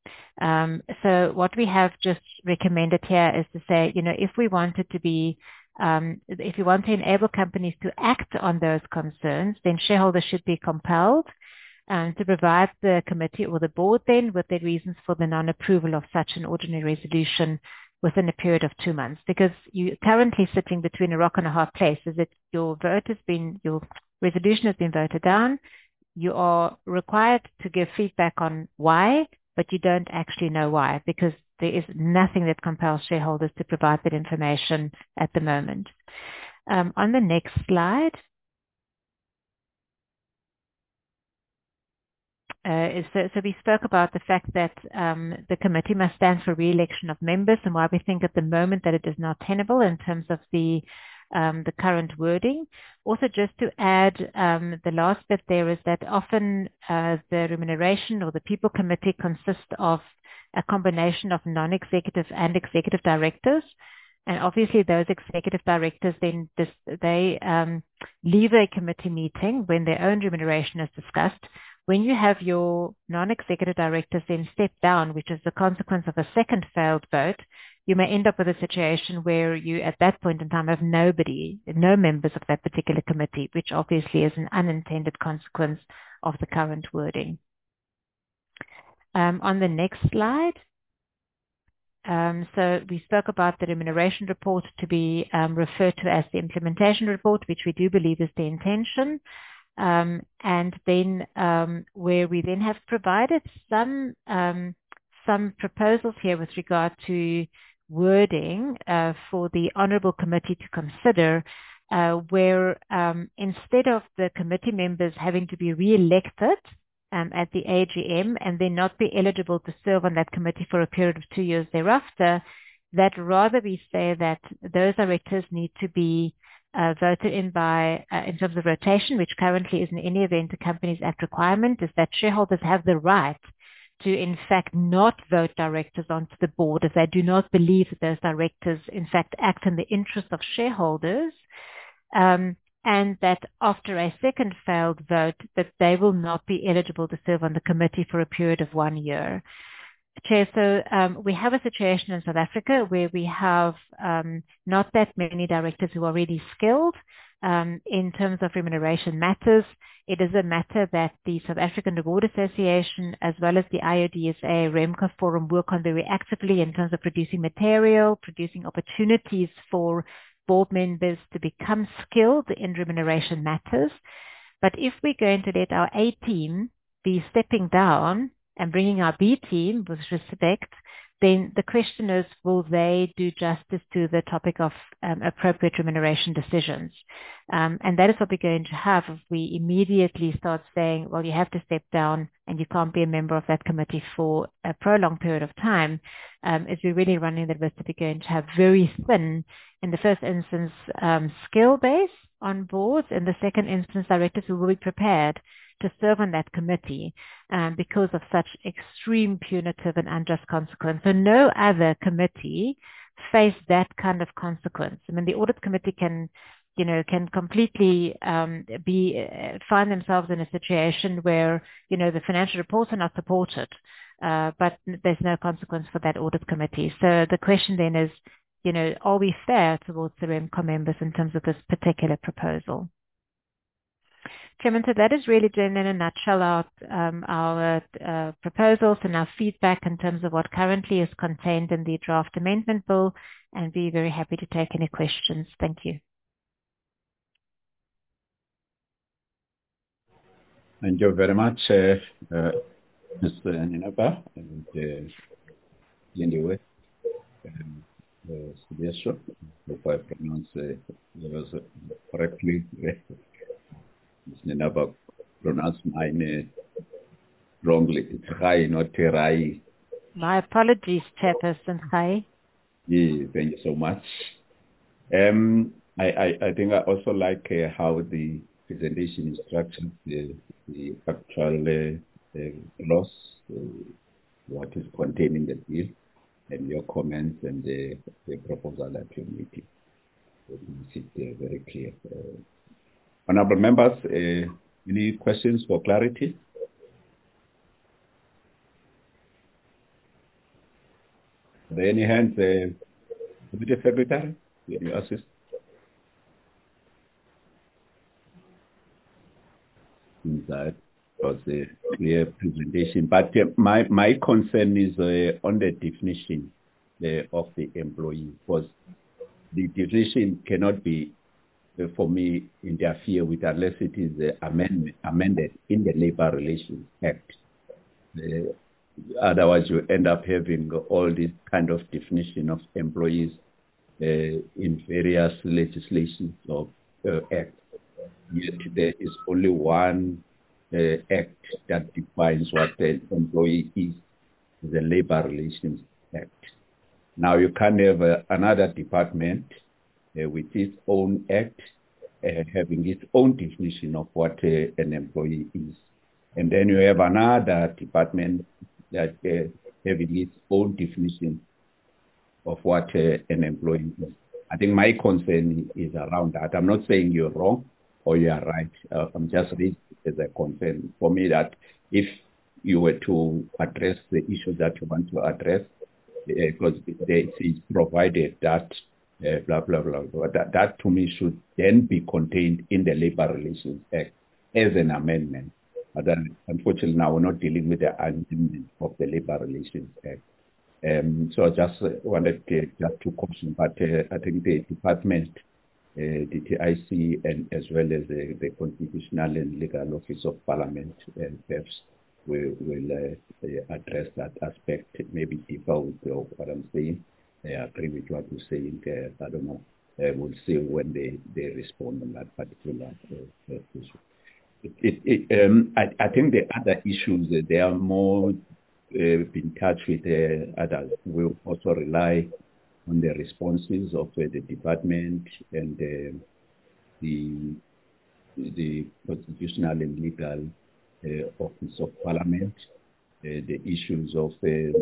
Um, so what we have just recommended here is to say, you know, if we wanted to be Um, if you want to enable companies to act on those concerns, then shareholders should be compelled um, to provide the committee or the board then with the reasons for the non-approval of such an ordinary resolution within a period of two months. Because you're currently sitting between a rock and a hard place. Is that your vote has been, your resolution has been voted down. You are required to give feedback on why, but you don't actually know why, because there is nothing that compels shareholders to provide that information at the moment. Um, on the next slide, uh, so, so we spoke about the fact that um, the committee must stand for re-election of members, and why we think at the moment that it is not tenable in terms of the um, the current wording. Also, just to add, um, the last bit there is that often uh, the remuneration or the people committee consists of a combination of non-executive and executive directors. And obviously those executive directors then dis they um, leave a committee meeting when their own remuneration is discussed. When you have your non-executive directors then step down, which is the consequence of a second failed vote, you may end up with a situation where you at that point in time have nobody, no members of that particular committee, which obviously is an unintended consequence of the current wording. Um, on the next slide, um, so we spoke about the remuneration report to be um, referred to as the implementation report, which we do believe is the intention. Um, and then um, where we then have provided some um, some proposals here with regard to wording uh, for the Honourable Committee to consider, uh, where um, instead of the committee members having to be re-elected Um, at the A G M and then not be eligible to serve on that committee for a period of two years thereafter, that rather we say that those directors need to be uh, voted in by, uh, in terms of rotation, which currently is in any event a Companies Act requirement, is that shareholders have the right to in fact not vote directors onto the board if they do not believe that those directors in fact act in the interest of shareholders. Um, and that after a second failed vote, that they will not be eligible to serve on the committee for a period of one year. Chair, so um, we have a situation in South Africa where we have um, not that many directors who are really skilled, um, in terms of remuneration matters. It is a matter that the South African Reward Association, as well as the I O D S A REMCO Forum, work on very actively in terms of producing material, producing opportunities for board members to become skilled in remuneration matters. But if we're going to let our A team be stepping down and bringing our B team with respect, then the question is, will they do justice to the topic of um, appropriate remuneration decisions? Um, and that is what we're going to have if we immediately start saying, well, you have to step down and you can't be a member of that committee for a prolonged period of time, um, is we're really running the risk that we're going to have very thin, in the first instance, um, skill base on boards, in the second instance, directors who will be prepared to serve on that committee um, because of such extreme punitive and unjust consequence. So no other committee faced that kind of consequence. I mean, the audit committee can, you know, can completely um, be uh, find themselves in a situation where, you know, the financial reports are not supported, uh, but there's no consequence for that audit committee. So the question then is, you know, are we fair towards the REMCO members in terms of this particular proposal? Chairman, so that is really, Jane, in a nutshell, our, um, our uh, proposals and our feedback in terms of what currently is contained in the draft amendment bill, and be very happy to take any questions. Thank you. Thank you very much, uh, uh, Mister Ninaba and uh, anyway, um, uh, suggestion, if I pronounce uh, correctly. Mister Ninaba pronounced mine uh, wrongly. It's Rai, not Rai. My apologies, Chairperson Rai. Yeah, thank you so much. Um, I, I, I think I also like uh, how the presentation is structured, the, the actual uh, uh, loss, uh, what is contained in the bill, and your comments and the, the proposal that you're making. So it's uh, very clear. Uh, honorable members, uh, any questions for clarity? Are there any hands? Uh, Deputy Secretary, can you assist? That was a clear presentation, but uh, my my concern is uh, on the definition uh, of the employee, because the definition cannot be, uh, for me, interfere with unless it is uh, amendment, amended in the Labour Relations Act. Uh, otherwise, you end up having all this kind of definition of employees uh, in various legislations or uh, acts. Yet there is only one uh, act that defines what the employee is, the Labour Relations Act. Now you can't have uh, another department uh, with its own act uh, having its own definition of what uh, an employee is. And then you have another department that uh, having its own definition of what uh, an employee is. I think my concern is around that. I'm not saying you're wrong or you are right. Uh, I'm just raising as a concern for me that if you were to address the issues that you want to address, because uh, they it's provided that uh, blah, blah, blah, blah, that, that to me should then be contained in the Labour Relations Act as an amendment. But then, unfortunately, now we're not dealing with the amendment of the Labour Relations Act. Um, so I just uh, wanted to, just to caution, but uh, I think the department, uh, the T I C, and as well as uh, the Constitutional and Legal Office of Parliament and P E P S will, will uh, uh, address that aspect, maybe differ with uh, what I'm saying. I agree with what you're saying. Uh, I don't know. Uh, we'll see when they, they respond on that particular uh, uh, issue. It, it, it, um, I, I think the other issues, uh, they are more Uh, in touch with uh, others. We'll also rely on the responses of uh, the department and uh, the the Constitutional and Legal uh, Office of Parliament, uh, the issues of uh,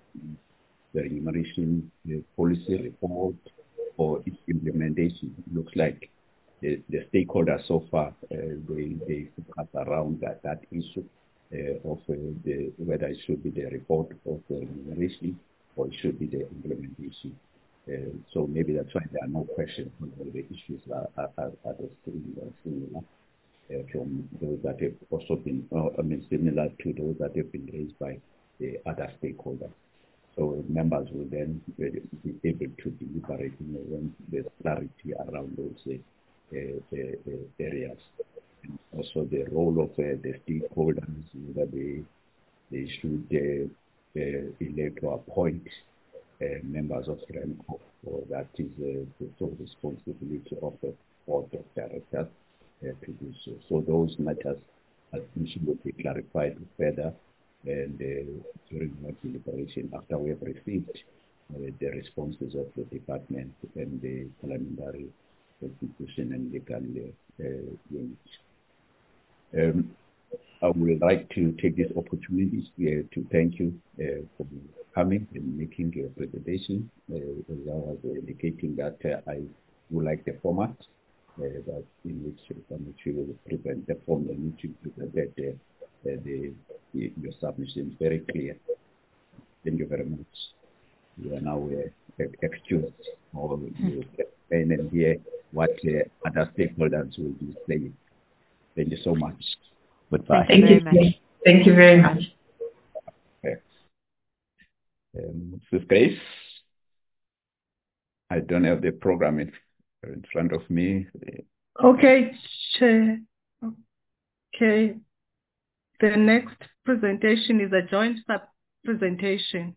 the remuneration uh, policy report or its implementation. It looks like the, the stakeholders so far, uh, they, they focus around that, that issue. Uh, of uh, the, whether it should be the report of the remuneration or it should be the implementation. Uh, so maybe that's why there are no questions on all the issues are, are, are, are similar uh, from those that have also been, uh, I mean, similar to those that have been raised by the other stakeholders. So members will then be able to deliberate, you know, when there's clarity around those uh, uh, uh, areas. And also the role of uh, the stakeholders, whether they, they should uh, uh, elect or appoint uh, members of REMCO, or that is uh, the sole responsibility of the board of directors uh, to do so. So those matters, I think, should be clarified further and uh, during our deliberation after we have received uh, the responses of the department and the parliamentary constitution and legal uh, unit. Um, I would like to take this opportunity uh, to thank you uh, for coming and making your presentation. Uh, as I was indicating that uh, I would like the format uh, that in which, uh, which you will present the form in which you presented uh, uh, the, the, your submission very clear. Thank you very much. You are now uh, excused, or you can and hear what uh, other stakeholders will be saying. Thank you so much. Goodbye. Thank you. Thank you, Thank you very much. Okay. Um, Missus Grace, I don't have the program in, in front of me. Okay, Chair. Okay. The next presentation is a joint sub-presentation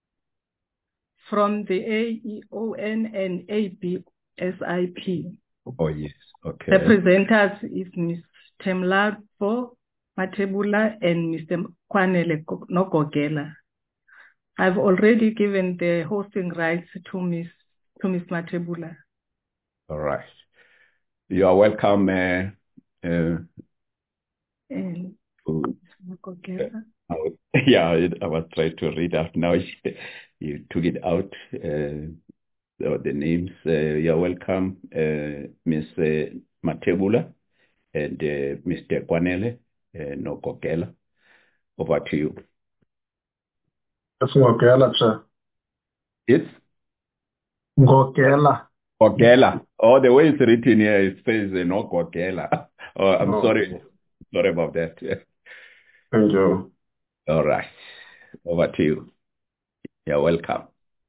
from the A E O N and A B S I P. Oh, yes. Okay. The presenters is Miz Temlafo Mathebula and Mister Kwanele Nogogela. I've already given the hosting rights to Miz to Miz Mathebula. All right. You are welcome. Uh, uh, and to, uh, yeah, I was trying to read out now. You took it out. Uh, the, the names. Uh, you are welcome, uh, Miz Uh, Mathebula and uh, Mister Kwanele uh, Nogogela. Over to you. It's Ngogela, sir. It's Ngogela. Ngogela. Oh, the way it's written here, it says uh, Nogogela. Oh, I'm Oh. sorry. Sorry about that. Thank you. All right. Over to you. You're welcome.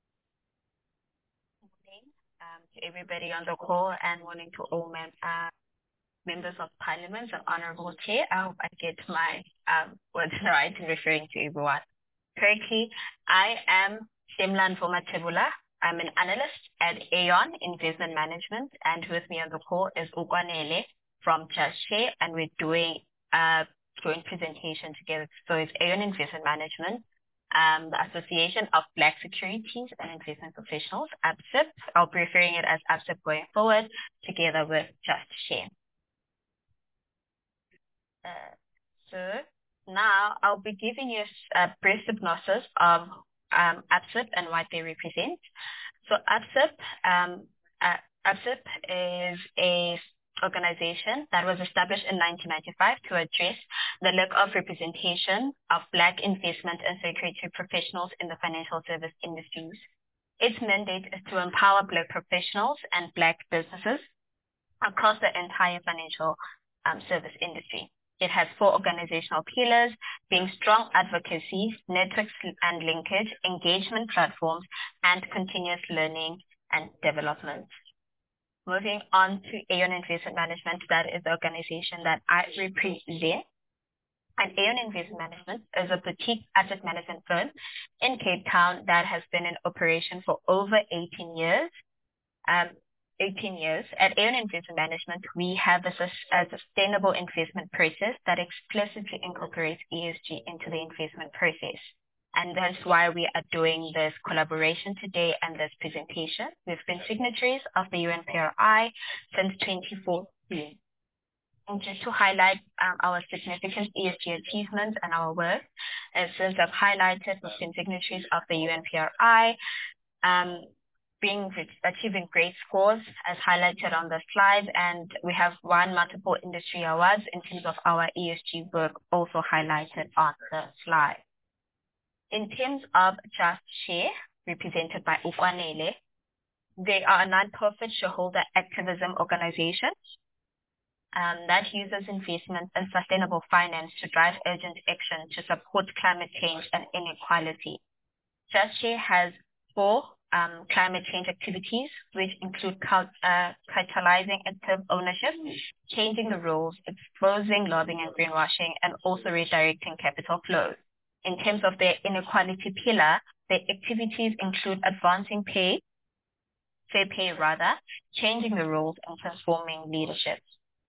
Um, to everybody on the call, and morning to all mem uh, members of Parliament and Honorable Chair. I hope I get my um, words right in referring to everyone correctly. I am Temlafo Mathebula. I'm an analyst at Aon Investment Management, and with me on the call is Ukwanele from Just Share, and we're doing a joint presentation together. So it's Aon Investment Management, um, the Association of Black Securities and Investment Professionals, A B S I P. I'll be referring it as A B S I P going forward, together with Just Share. Uh, so now I'll be giving you a brief synopsis of um, A B S I P and what they represent. So A B S I P, um, uh, A B S I P is a organization that was established in nineteen ninety-five to address the lack of representation of Black investment and security professionals in the financial service industries. Its mandate is to empower Black professionals and Black businesses across the entire financial um, service industry. It has four organizational pillars, being strong advocacy, networks and linkage, engagement platforms, and continuous learning and development. Moving on to Aon Investment Management, that is the organization that I represent. And Aon Investment Management is a boutique asset management firm in Cape Town that has been in operation for over eighteen years. Um, eighteen years. At Aon Investment Management, we have a, a sustainable investment process that explicitly incorporates E S G into the investment process. And that's why we are doing this collaboration today and this presentation. We've been signatories of the U N P R I since twenty fourteen. And just to highlight um, our significant E S G achievements and our work, and since I've highlighted, we've been signatories of the U N P R I, um, being achieving great scores as highlighted on the slide, and we have won multiple industry awards in terms of our E S G work also highlighted on the slide. In terms of Just Share, represented by Ukwanele, they are a non-profit shareholder activism organization um, that uses investment and sustainable finance to drive urgent action to support climate change and inequality. JustShare has four um, climate change activities, which include cal- uh, catalyzing active ownership, changing the rules, exposing lobbying and greenwashing, and also redirecting capital flows. In terms of their inequality pillar, their activities include advancing pay, fair pay rather, changing the rules, and transforming leadership.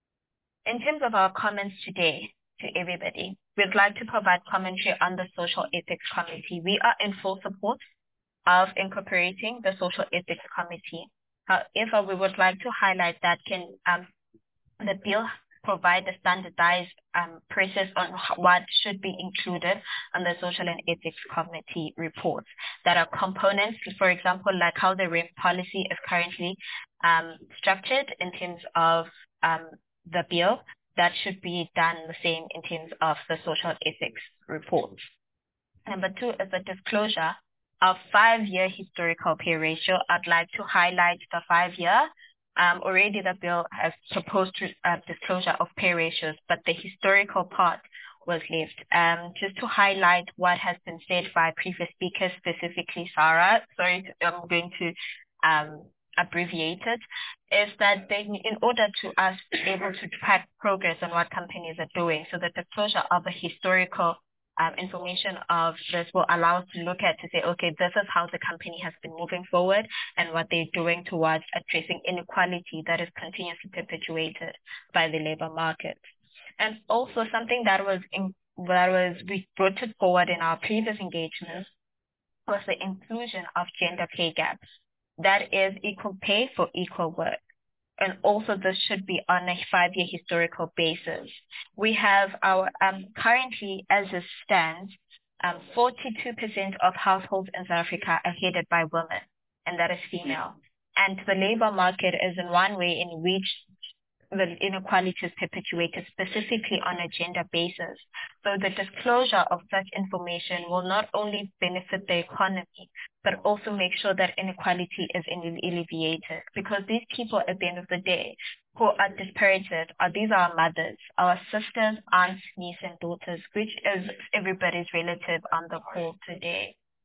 In terms of our comments today to everybody, we'd like to provide commentary on the Social Ethics Committee. We are in full support of incorporating the Social Ethics Committee. However, we would like to highlight that can um, the bill provide a standardized um, process on what should be included on the Social and Ethics Committee reports that are components, for example, like how the R E M policy is currently um, structured in terms of um, the bill, that should be done the same in terms of the social ethics report. Number two is the disclosure of five-year historical pay ratio. I'd like to highlight the five-year. Um, already the bill has proposed uh, disclosure of pay ratios, but the historical part was left. Um, just to highlight what has been said by previous speakers, specifically Sarah, sorry, I'm going to um, abbreviate it, is that they, in order to us be able to track progress on what companies are doing, so the disclosure of the historical Um, information of this will allow us to look at to say, okay, this is how the company has been moving forward and what they're doing towards addressing inequality that is continuously perpetuated by the labor market. And also something that was in, that was we brought it forward in our previous engagements was the inclusion of gender pay gaps. That is equal pay for equal work. And also this should be on a five-year historical basis. We have our, um, currently as it stands, um, forty-two percent of households in South Africa are headed by women, and that is female. And the labor market is in one way in which the inequality is perpetuated specifically on a gender basis. So the disclosure of such information will not only benefit the economy, but also make sure that inequality is alleviated. Because these people at the end of the day who are dispirited, are these are our mothers, our sisters, aunts, nieces, and daughters, which is everybody's relative on the call today.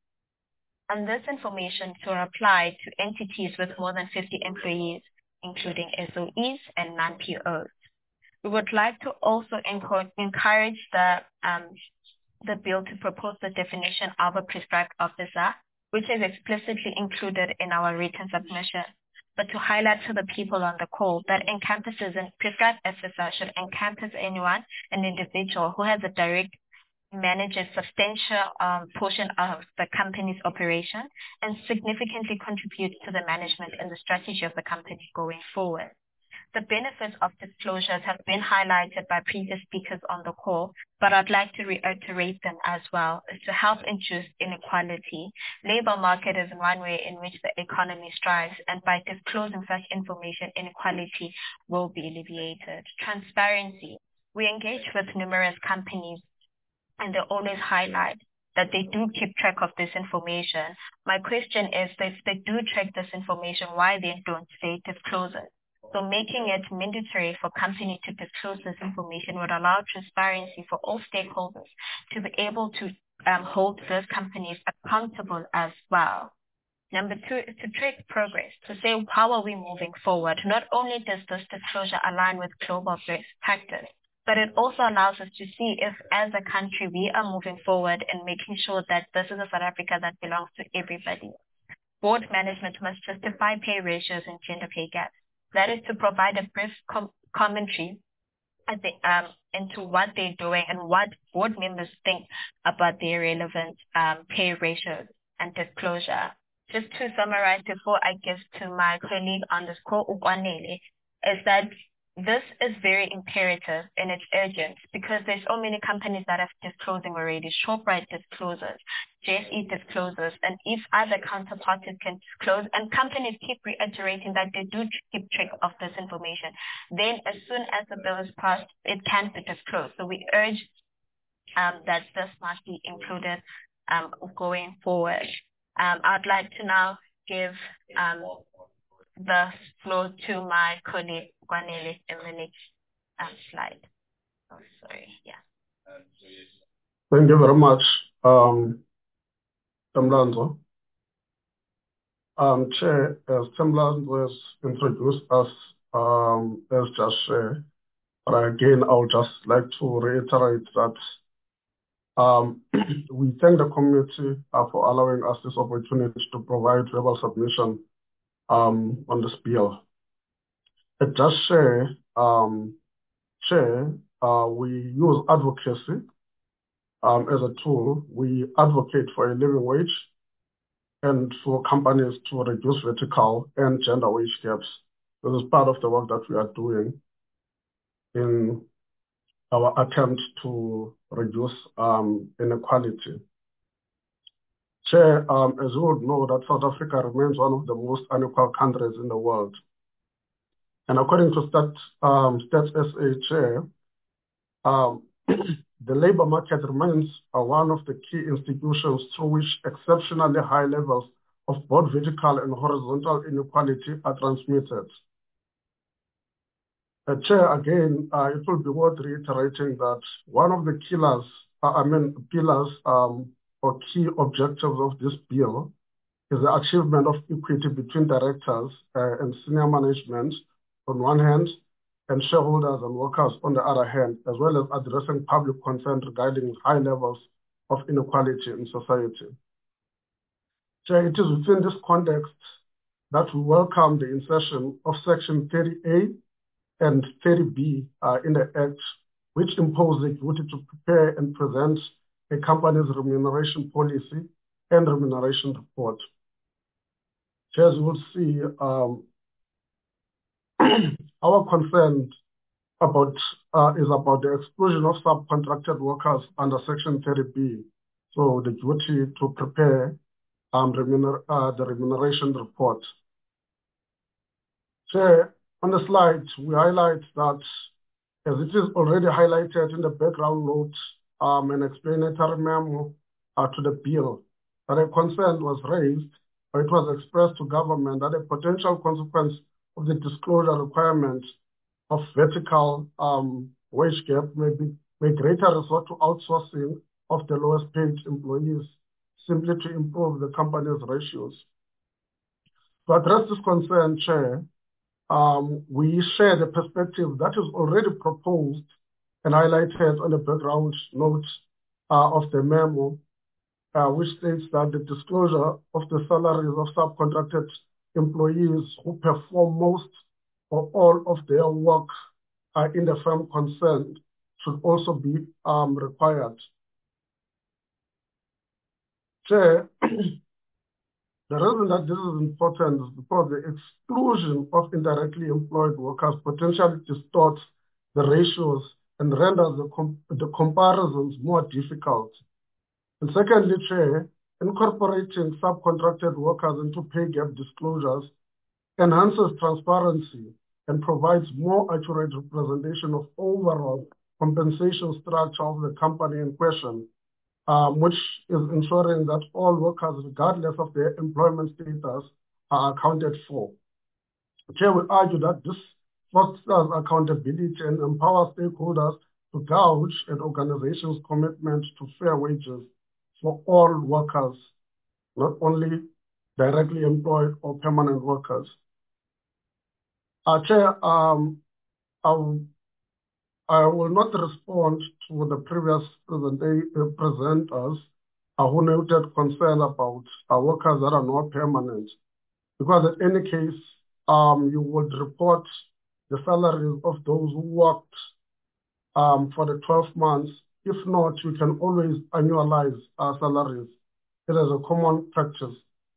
And this information to apply to entities with more than fifty employees, including S O Es and non-P Os. We would like to also encourage the, um, the bill to propose the definition of a prescribed officer, which is explicitly included in our written submission, but to highlight to the people on the call that encompasses a prescribed officer should encompass anyone, an individual who has a direct manages substantial um, portion of the company's operation and significantly contributes to the management and the strategy of the company going forward. The benefits of disclosures have been highlighted by previous speakers on the call, but I'd like to reiterate them as well, is to help reduce inequality. Labor market is one way in which the economy strives, and by disclosing such information, inequality will be alleviated. Transparency. We engage with numerous companies and they always highlight that they do keep track of this information. My question is that if they do track this information, why they don't say disclose it? So making it mandatory for companies to disclose this information would allow transparency for all stakeholders to be able to um, hold those companies accountable as well. Number two is to track progress, to say how are we moving forward. Not only does this disclosure align with global best practice, but it also allows us to see if as a country we are moving forward and making sure that this is a South Africa that belongs to everybody. Board management must justify pay ratios and gender pay gaps. That is to provide a brief com commentary at the, um, into what they're doing and what board members think about their relevant um, pay ratios and disclosure. Just to summarize before I give to my colleague on this call, Ukwanele, is that this is very imperative and it's urgent because there's so many companies that are disclosing already. Shoprite discloses, J S E discloses, and if other counterparties can disclose, and companies keep reiterating that they do keep track of this information, then as soon as the bill is passed, it can be disclosed. So we urge um, that this must be included um, going forward. Um, I'd like to now give um, the floor to my colleague, Kwanele, in the next uh, slide. Oh, sorry, yeah. Thank you very much, um, Temblando. Um, Chair, as Temblando has introduced us um, as just shared, but again, I would just like to reiterate that um, we thank the community uh, for allowing us this opportunity to provide verbal submission um, on this bill. At Just Share, um, Chair, uh, we use advocacy um, as a tool. We advocate for a living wage and for companies to reduce vertical and gender wage gaps. This is part of the work that we are doing in our attempt to reduce um, inequality. Chair, um, as you would know, that South Africa remains one of the most unequal countries in the world. And according to Stat, um, Stats S A, Chair, um, the labor market remains uh, one of the key institutions through which exceptionally high levels of both vertical and horizontal inequality are transmitted. Uh, Chair, again, uh, it will be worth reiterating that one of the killers, uh, I mean, pillars um, or key objectives of this bill is the achievement of equity between directors uh, and senior management on one hand, and shareholders and workers on the other hand, as well as addressing public concern regarding high levels of inequality in society. So it is within this context that we welcome the insertion of Section thirty A and thirty B uh, in the Act, which impose the duty to prepare and present a company's remuneration policy and remuneration report. As you will see, um, our concern about uh, is about the exclusion of subcontracted workers under Section thirty B. So the duty to prepare um, remuner uh, the remuneration report. So on the slide, we highlight that, as it is already highlighted in the background note um, and explanatory memo uh, to the bill, that a concern was raised, or it was expressed to government that a potential consequence of the disclosure requirement of vertical um, wage gap may be may greater resort to outsourcing of the lowest paid employees simply to improve the company's ratios. To address this concern, Chair, um, we share the perspective that is already proposed and highlighted on the background note uh, of the memo, uh, which states that the disclosure of the salaries of subcontracted employees who perform most or all of their work uh, in the firm concerned should also be um, required. Chair, the reason that this is important is because the exclusion of indirectly employed workers potentially distorts the ratios and renders the, com the comparisons more difficult. And secondly, Chair, incorporating subcontracted workers into pay gap disclosures enhances transparency and provides more accurate representation of overall compensation structure of the company in question, um, which is ensuring that all workers, regardless of their employment status, are accounted for. Chair, we argue that this fosters accountability and empowers stakeholders to gauge an organization's commitment to fair wages for all workers, not only directly employed or permanent workers. Uh, Chair, um, I, will, I will not respond to the previous presenters uh, who noted concern about uh, workers that are not permanent, because in any case, um, you would report the salaries of those who worked um, for the twelve months. If not, you can always annualize uh, salaries. It is a common practice.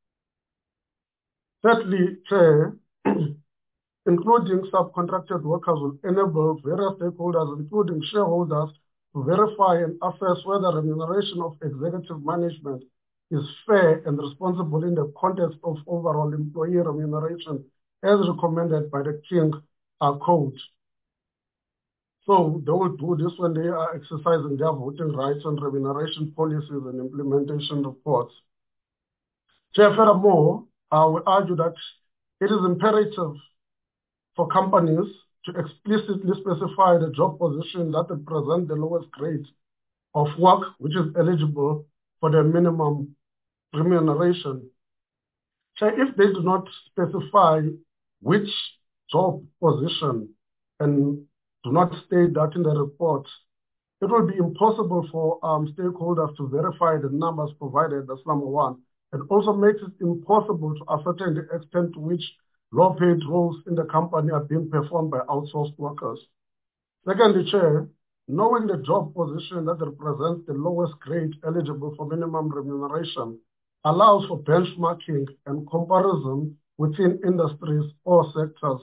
Thirdly, Chair, including subcontracted workers will enable various stakeholders, including shareholders, to verify and assess whether remuneration of executive management is fair and responsible in the context of overall employee remuneration as recommended by the King uh, Code. So they will do this when they are exercising their voting rights on remuneration policies and implementation reports. Chair, furthermore, uh, we argue that it is imperative for companies to explicitly specify the job position that represent the lowest grade of work which is eligible for the minimum remuneration. So if they do not specify which job position and do not state that in the report, it will be impossible for um, stakeholders to verify the numbers provided. That's number one. It also makes it impossible to ascertain the extent to which low-paid roles in the company are being performed by outsourced workers. Secondly, Chair, knowing the job position that represents the lowest grade eligible for minimum remuneration allows for benchmarking and comparison within industries or sectors.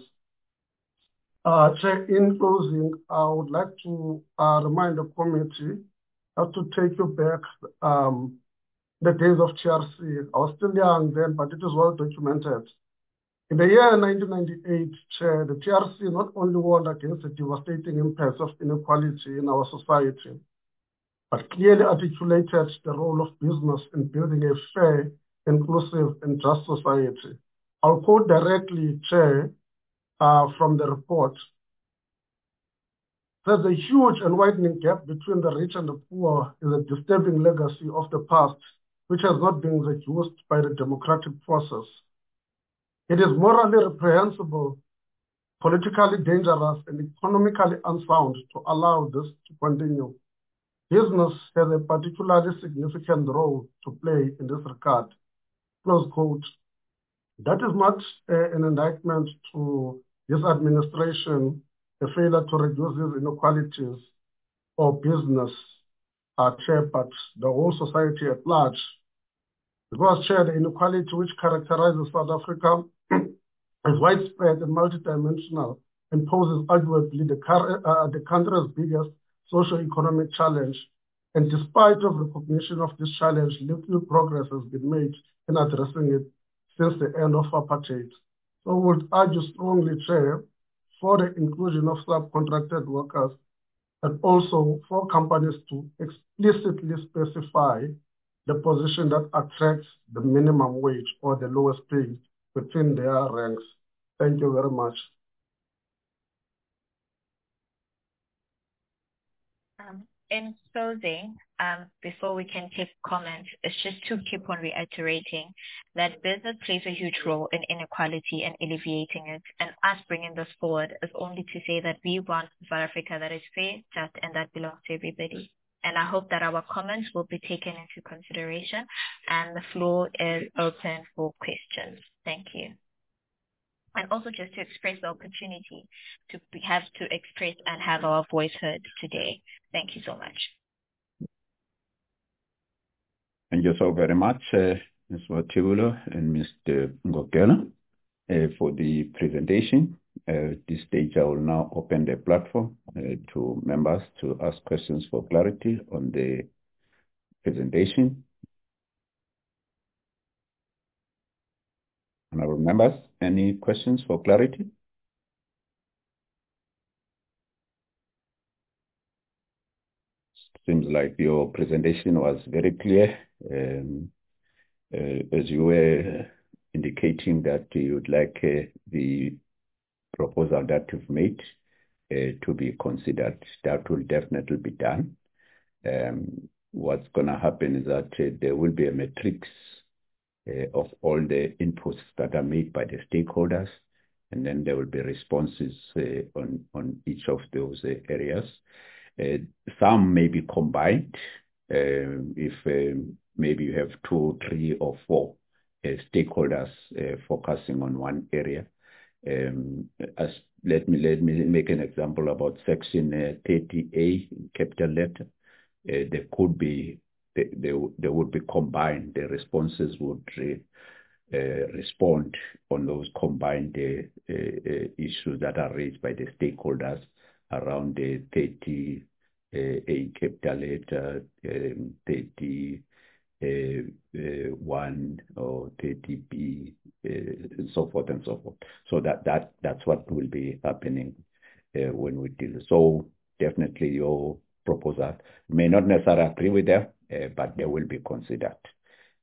Uh, Chair, in closing, I would like to uh, remind the committee how to take you back um, the days of T R C. I was still young then, but it is well documented. In the year nineteen ninety-eight, Chair, the T R C not only warned against the devastating impacts of inequality in our society, but clearly articulated the role of business in building a fair, inclusive, and just society. I'll quote directly, Chair, uh, from the report. There's a huge and widening gap between the rich and the poor is a disturbing legacy of the past, which has not been reduced by the democratic process. It is morally reprehensible, politically dangerous, and economically unsound to allow this to continue. Business has a particularly significant role to play in this regard. Close quote. That is not uh, an indictment to this administration, the failure to reduce these inequalities or business, uh, Chair, but the whole society at large. Because, Chair, the inequality which characterizes South Africa is widespread and multidimensional and poses arguably the, uh, the country's biggest socio-economic challenge. And despite of recognition of this challenge, little progress has been made in addressing it since the end of apartheid. So we would argue strongly, Chair, for the inclusion of subcontracted workers and also for companies to explicitly specify the position that attracts the minimum wage or the lowest pay within their ranks. Thank you very much. Um, in closing, um, before we can take comments, it's just to keep on reiterating that business plays a huge role in inequality and alleviating it. And us bringing this forward is only to say that we want South Africa that is fair, just, and that belongs to everybody. And I hope that our comments will be taken into consideration, and the floor is open for questions. Thank you. And also just to express the opportunity to have to express and have our voice heard today. Thank you so much. Thank you so very much, uh, Miz Watibulo and Mister Ngogela, uh, for the presentation. Uh, at this stage, I will now open the platform uh, to members to ask questions for clarity on the presentation. Honorable members, any questions for clarity? Seems like your presentation was very clear. Um, uh, as you were indicating that you would like uh, the proposal that you've made uh, to be considered, that will definitely be done. Um, what's going to happen is that uh, there will be a matrix uh, of all the inputs that are made by the stakeholders, and then there will be responses uh, on, on each of those uh, areas. Uh, some may be combined uh, if um, maybe you have two, three, or four uh, stakeholders uh, focusing on one area. Um, as let me let me make an example about Section uh, thirty A, capital letter. Uh, there could be they, they they would be combined. The responses would uh, uh, respond on those combined uh, uh, issues that are raised by the stakeholders around the thirty uh, A capital letter, um, thirty one or thirty B, uh, and so forth and so forth. So that that that's what will be happening uh, when we deal. So definitely your proposal may not necessarily agree with them, uh, but they will be considered.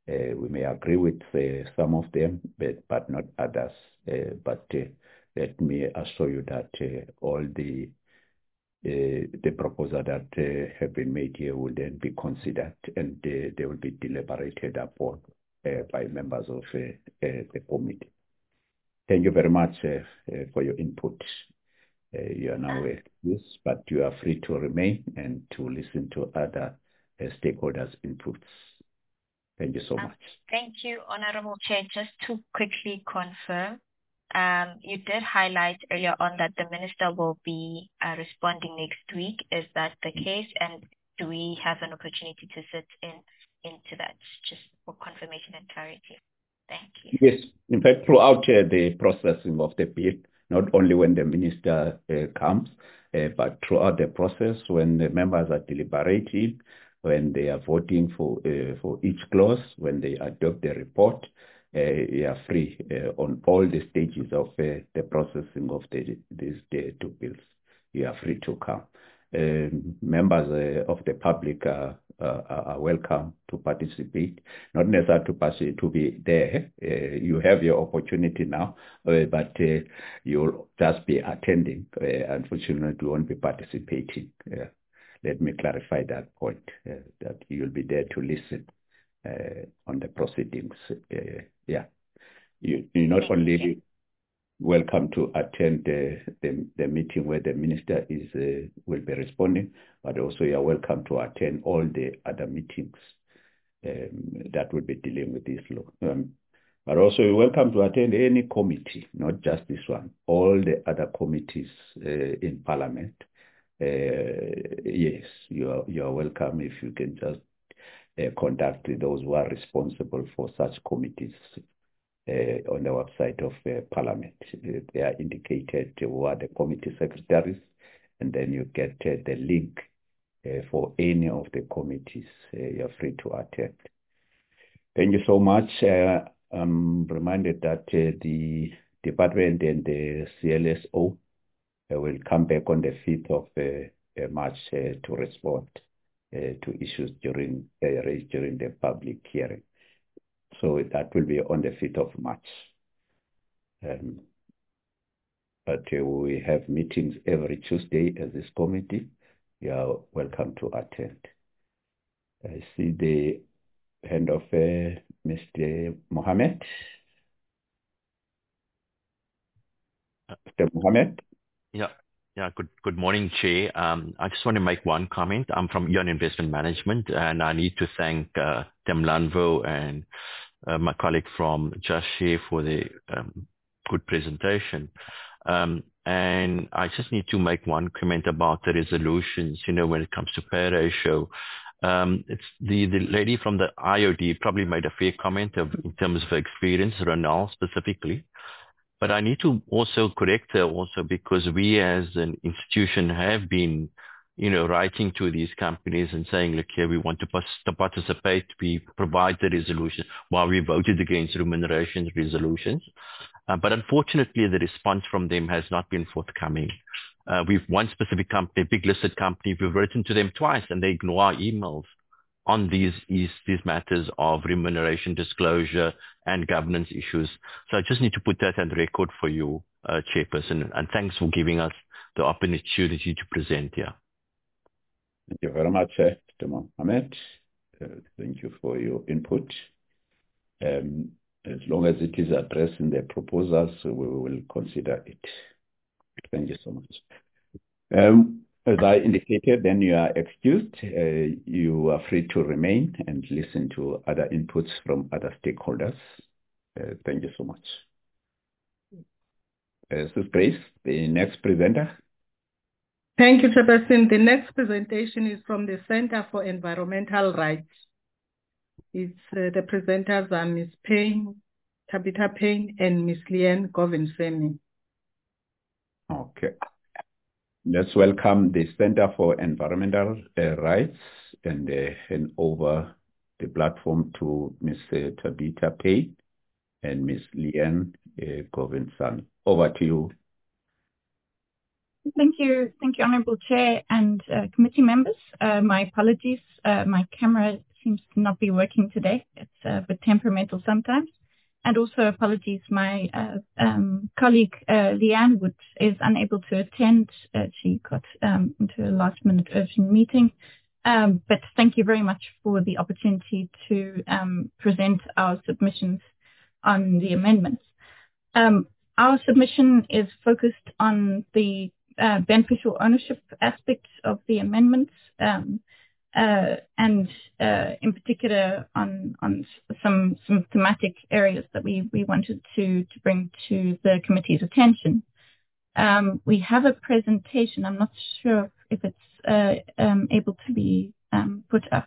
Uh, we may agree with uh, some of them, but, but not others. Uh, but uh, let me assure you that uh, all the uh, the proposals that uh, have been made here will then be considered, and uh, they will be deliberated upon uh, by members of uh, uh, the committee. Thank you very much uh, uh, for your input. Uh, you are now excused, but you are free to remain and to listen to other uh, stakeholders' inputs. Thank you so much. Thank you, Honorable Chair. Just to quickly confirm, um, you did highlight earlier on that the Minister will be uh, responding next week. Is that the case? And do we have an opportunity to sit in into that, just for confirmation and clarity? Thank you. Yes. In fact, throughout uh, the processing of the bill, not only when the Minister uh, comes, uh, but throughout the process when the members are deliberating, when they are voting for uh, for each clause, when they adopt the report, uh, you are free uh, on all the stages of uh, the processing of the, these the two bills. You are free to come. Um, members uh, of the public are, uh, are welcome to participate, not necessarily to, pass, to be there. Uh, you have your opportunity now, uh, but uh, you'll just be attending. Uh, unfortunately, you won't be participating. Uh, let me clarify that point, uh, that you'll be there to listen uh, on the proceedings. Uh, yeah, you, you not only welcome to attend uh, the, the meeting where the minister is uh, will be responding, but also you are welcome to attend all the other meetings um, that will be dealing with this law. Um, but also you're welcome to attend any committee, not just this one, all the other committees uh, in Parliament. Uh, yes, you are, you are welcome if you can just uh, contact those who are responsible for such committees Uh, on the website of uh, Parliament. Uh, they are indicated who are the committee secretaries, and then you get uh, the link uh, for any of the committees. Uh, you're free to attend. Thank you so much. Uh, I'm reminded that uh, the department and the C L S O uh, will come back on the fifth of uh, uh, March uh, to respond uh, to issues during uh, raised during the public hearing. So that will be on the fifth of March. Um, but uh, we have meetings every Tuesday as this committee. You are welcome to attend. I see the hand of uh, Mister Mohammed. Mister Mohammed? Yeah. Yeah, good good morning, Chair. Um, I just want to make one comment. I'm from Eon Investment Management, and I need to thank uh, Tim Lanvo and uh, my colleague from Just Share for the um, good presentation. Um, and I just need to make one comment about the resolutions, you know, when it comes to pay ratio. Um, it's the, the lady from the I O D probably made a fair comment of, in terms of experience, Ronald specifically. But I need to also correct her also because we as an institution have been, you know, writing to these companies and saying, look here, we want to, pas- to participate, we provide the resolution while we voted against remuneration resolutions. Uh, but unfortunately, the response from them has not been forthcoming. Uh, we've one specific company, a big listed company, we've written to them twice and they ignore our emails on these, these, these matters of remuneration disclosure and governance issues. So I just need to put that on record for you, uh, Chairperson, and thanks for giving us the opportunity to present here. Thank you very much, uh, Mister Mohammed. Uh, thank you for your input. Um, as long as it is addressed in the proposals, we will consider it. Thank you so much. Um, As I indicated, then you are excused. Uh, you are free to remain and listen to other inputs from other stakeholders. Uh, thank you so much. Uh, Sus Grace, the next presenter. Thank you, Chairperson. The next presentation is from the Center for Environmental Rights. It's uh, the presenters are Miz Payne, Tabitha Payne, and Miz Leanne Govinsemi. Okay. Let's welcome the Center for Environmental uh, Rights and uh, hand over the platform to Miz Tabitha Payne and Miz Leanne uh, Govinsemi. Over to you. Thank you. Thank you, Honourable Chair and uh, committee members. Uh, my apologies. Uh, my camera seems to not be working today. It's a bit temperamental sometimes. And also apologies, my uh, um, colleague uh, Leanne Wood is unable to attend. Uh, she got um, into a last minute urgent meeting. Um, but thank you very much for the opportunity to um, present our submissions on the amendments. Um, our submission is focused on the uh, beneficial ownership aspect of the amendments. Um, Uh, and uh, in particular on on some some thematic areas that we we wanted to to bring to the committee's attention. Um, we have a presentation. I'm not sure if it's uh, um, able to be um, put up.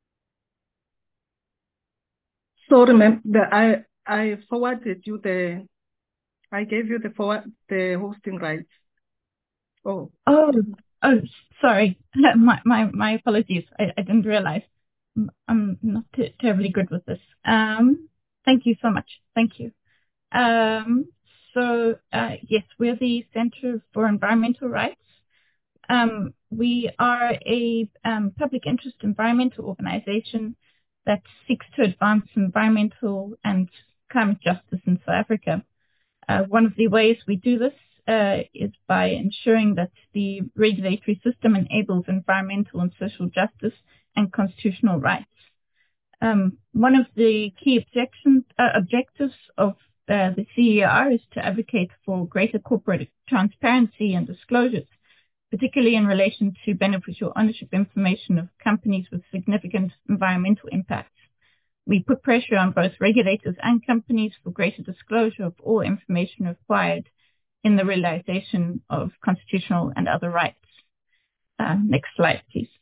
So remember, I I forwarded you the, I gave you the forward the hosting rights. Oh. Oh. Oh, sorry. My my my apologies. I, I didn't realize. I'm not t- terribly good with this. Um, thank you so much. Thank you. Um, so uh, yes, we're the Centre for Environmental Rights. Um, we are a um, public interest environmental organisation that seeks to advance environmental and climate justice in South Africa. Uh, one of the ways we do this Uh, is by ensuring that the regulatory system enables environmental and social justice and constitutional rights. Um, one of the key objections, uh, objectives of uh, the C E R is to advocate for greater corporate transparency and disclosures, particularly in relation to beneficial ownership information of companies with significant environmental impacts. We put pressure on both regulators and companies for greater disclosure of all information required in the realization of constitutional and other rights. Uh, next slide, please.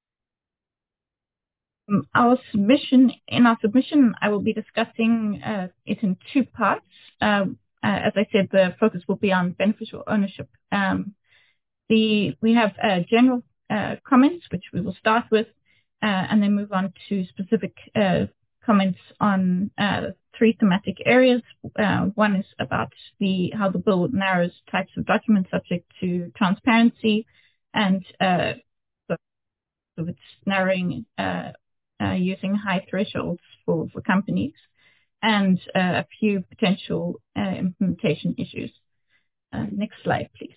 Um, our submission, in our submission, I will be discussing uh, it in two parts. Uh, uh, as I said, the focus will be on beneficial ownership. Um, the we have uh, general uh, comments, which we will start with, uh, and then move on to specific uh, comments on uh, three thematic areas. Uh, one is about the how the bill narrows types of documents subject to transparency, and uh, so, so it's narrowing uh, uh, using high thresholds for, for companies, and uh, a few potential uh, implementation issues. Uh, next slide, please.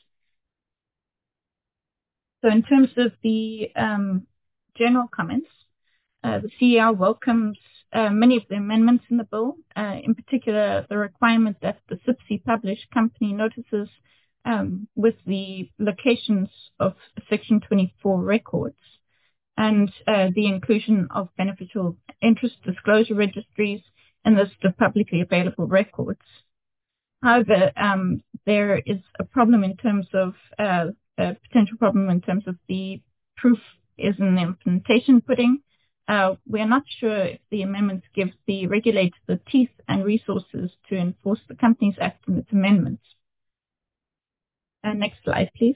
So in terms of the um, general comments, uh, the C E R welcomes Uh, many of the amendments in the bill, uh, in particular the requirement that the S I P C publish company notices um, with the locations of Section twenty-four records, and uh, the inclusion of beneficial interest disclosure registries in the list of publicly available records. However, um, there is a problem in terms of, uh, a potential problem in terms of the proof is in the implementation pudding. Uh, we are not sure if the amendments give the regulator the teeth and resources to enforce the Companies Act and its amendments. Uh, next slide, please.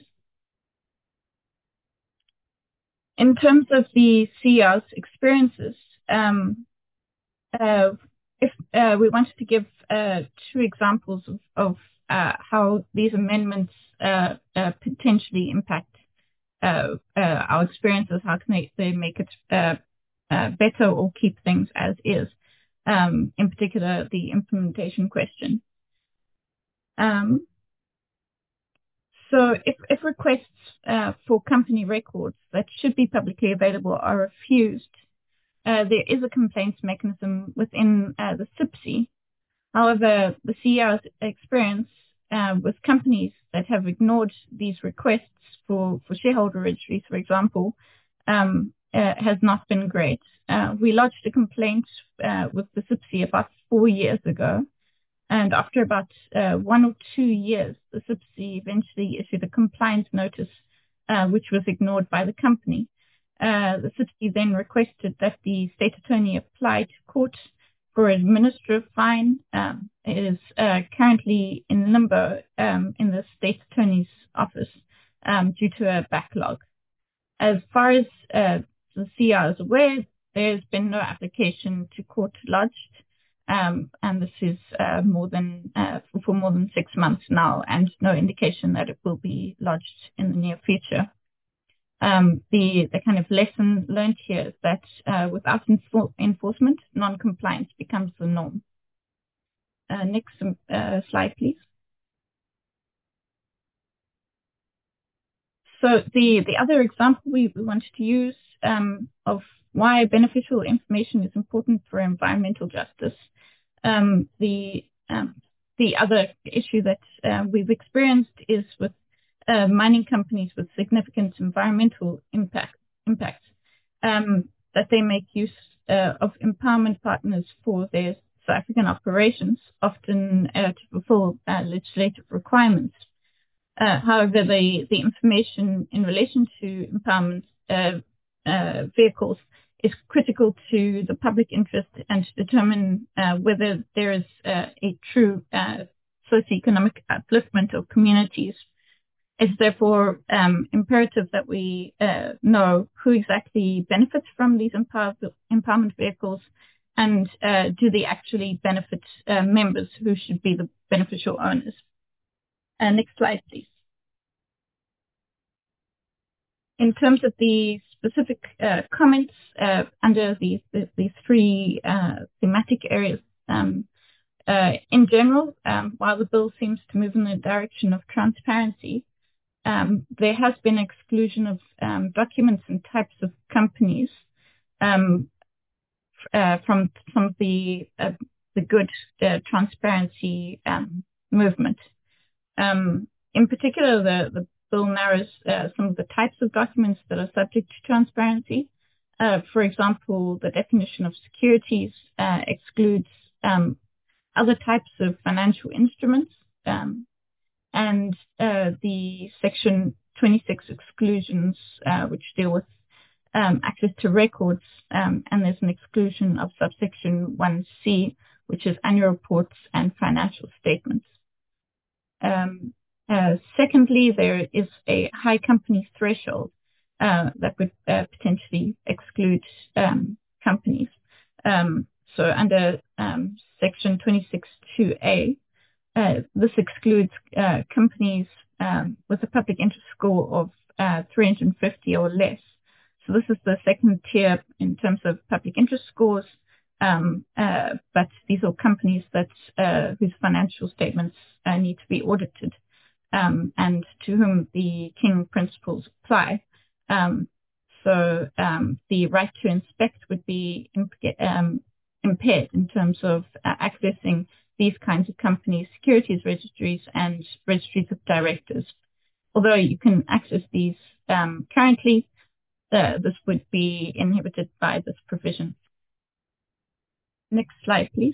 In terms of the C E R's experiences, um, uh, if uh, we wanted to give uh, two examples of, of uh, how these amendments uh, uh, potentially impact uh, uh, our experiences, how can they, they make it uh, Uh, better or keep things as is, um, in particular the implementation question. Um, so if, if requests uh, for company records that should be publicly available are refused, uh, there is a complaints mechanism within uh, the S I P C. However, the C E R's experience uh, with companies that have ignored these requests for, for shareholder registries, for example, um, Uh, has not been great. Uh, we lodged a complaint uh, with the S I P C about four years ago, and after about uh, one or two years, the S I P C eventually issued a compliance notice, uh, which was ignored by the company. Uh, the S I P C then requested that the state attorney apply to court for an administrative fine. Um, it is uh, currently in limbo um, in the state attorney's office um, due to a backlog. As far as uh, the C E R is aware, there's been no application to court lodged, um, and this is uh, more than uh, for, for more than six months now, and no indication that it will be lodged in the near future. Um, the, the kind of lesson learned here is that uh, without enfor enforcement, non-compliance becomes the norm. Uh, next uh, slide, please. So the, the other example we, we wanted to use um, of why beneficial information is important for environmental justice. Um, the, um, the other issue that uh, we've experienced is with uh, mining companies with significant environmental impact, impacts, um, that they make use uh, of empowerment partners for their South African operations, often uh, to fulfill uh, legislative requirements. Uh, however, the, the information in relation to empowerment uh, uh, vehicles is critical to the public interest and to determine uh, whether there is uh, a true uh, socioeconomic upliftment of communities. It's therefore um, imperative that we uh, know who exactly benefits from these empower empowerment vehicles, and uh, do they actually benefit uh, members who should be the beneficial owners. Uh, next slide, please. In terms of the specific uh, comments uh, under these the, the three uh, thematic areas, um, uh, in general, um, while the bill seems to move in the direction of transparency, um, there has been exclusion of um, documents and types of companies um, uh, from some of the uh, the good uh, transparency um, movement. Um, in particular, the, the bill narrows uh, some of the types of documents that are subject to transparency. Uh, for example, the definition of securities uh, excludes um, other types of financial instruments, um, and uh, the Section twenty-six exclusions, uh, which deal with um, access to records, um, and there's an exclusion of subsection one C, which is annual reports and financial statements. Um, uh, secondly, there is a high company threshold uh, that would uh, potentially exclude um, companies. Um, so under um, Section twenty-six two A, uh, this excludes uh, companies um, with a public interest score of uh, three hundred fifty or less. So this is the second tier in terms of public interest scores. Um, uh, but these are companies that uh, whose financial statements uh, need to be audited, um, and to whom the King principles apply. Um, so um, the right to inspect would be imp um, impaired in terms of uh, accessing these kinds of companies, securities registries, and registries of directors. Although you can access these um, currently, uh, this would be inhibited by this provision. Next slide, please.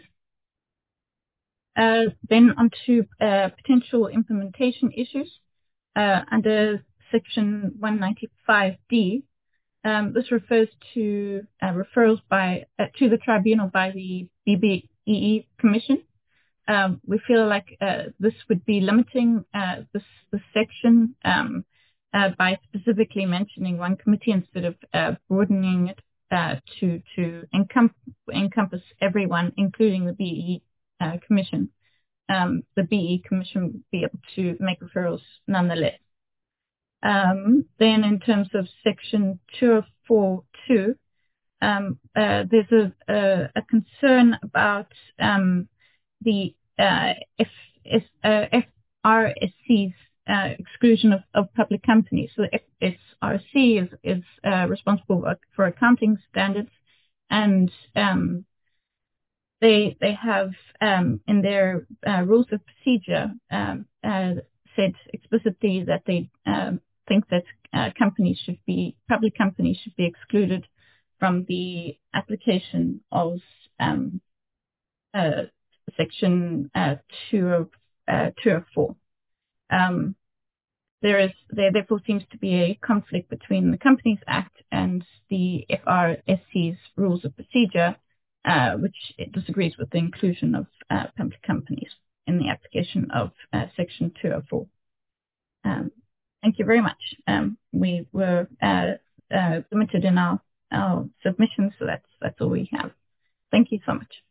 Uh, then on to uh, potential implementation issues. Uh, under Section one ninety-five D, um, this refers to uh, referrals by uh, to the tribunal by the B B E E Commission. Um, we feel like uh, this would be limiting uh, this, this section um, uh, by specifically mentioning one committee instead of uh, broadening it Uh, to to encom encompass everyone, including the B E E uh, Commission. Um, the B E E Commission would be able to make referrals nonetheless. Um, then, in terms of Section two oh four two, um, uh, there's a, a, a concern about um, the uh, F, F, uh, F R S C's Uh, exclusion of, of public companies. So the F R C is, is uh, responsible for accounting standards, and um, they they have um, in their uh, rules of procedure um, uh, said explicitly that they um, think that uh, companies should be public companies should be excluded from the application of um, uh, Section uh, two oh four. Um, there is there therefore seems to be a conflict between the Companies Act and the F R S C's rules of procedure, uh, which it disagrees with the inclusion of uh, public companies in the application of uh, Section two oh four. Um, thank you very much. Um, we were uh, uh, limited in our, our submissions, so that's that's all we have. Thank you so much.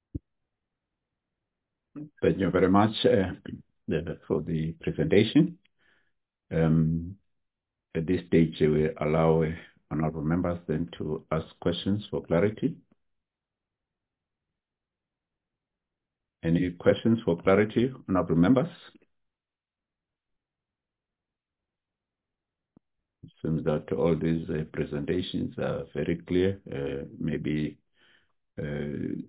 Thank you very much uh, for the presentation. Um, at this stage, we allow uh, honorable members then to ask questions for clarity. Any questions for clarity, honorable members? It seems that all these uh, presentations are very clear. Uh, maybe uh,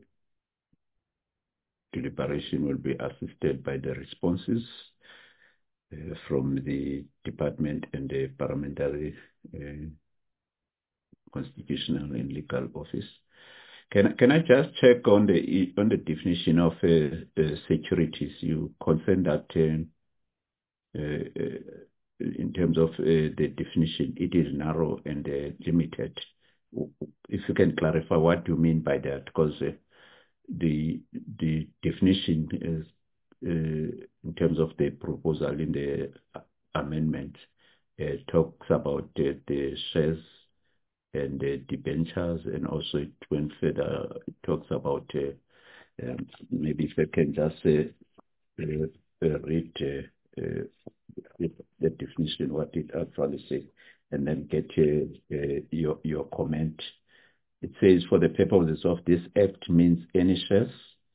deliberation will be assisted by the responses uh, from the department and the parliamentary uh, constitutional and legal office. Can can I just check on the on the definition of uh, uh, securities? You concerned that uh, uh, in terms of uh, the definition, it is narrow and uh, limited. If you can clarify what you mean by that, because uh, the the definition is uh, in terms of the proposal in the amendment uh, talks about uh, the shares and the debentures, and also it went further, it talks about uh, um, maybe if I can just uh, uh, uh, read uh, uh, the definition, what it actually says, and then get uh, uh, your your comment. It says, for the purposes of this act means any shares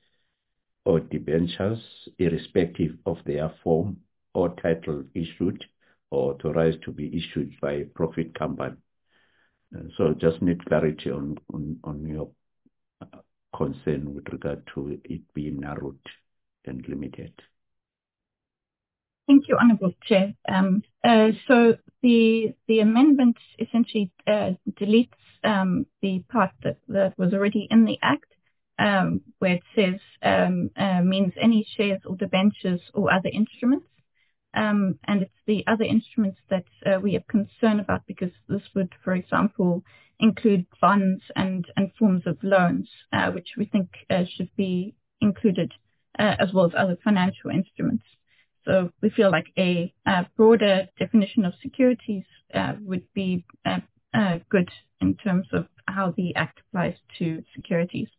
or debentures, irrespective of their form or title issued or authorized to be issued by a profit company. And so just need clarity on, on, on your concern with regard to it being narrowed and limited. Thank you, Honourable Chair. Um, uh, so the the amendment essentially uh, deletes um, the part that, that was already in the Act, um, where it says um, uh, means any shares or debentures or other instruments. Um, and it's the other instruments that uh, we have concern about, because this would, for example, include bonds and, and forms of loans, uh, which we think uh, should be included, uh, as well as other financial instruments. So we feel like a, a broader definition of securities uh, would be uh, uh, good in terms of how the Act applies to securities.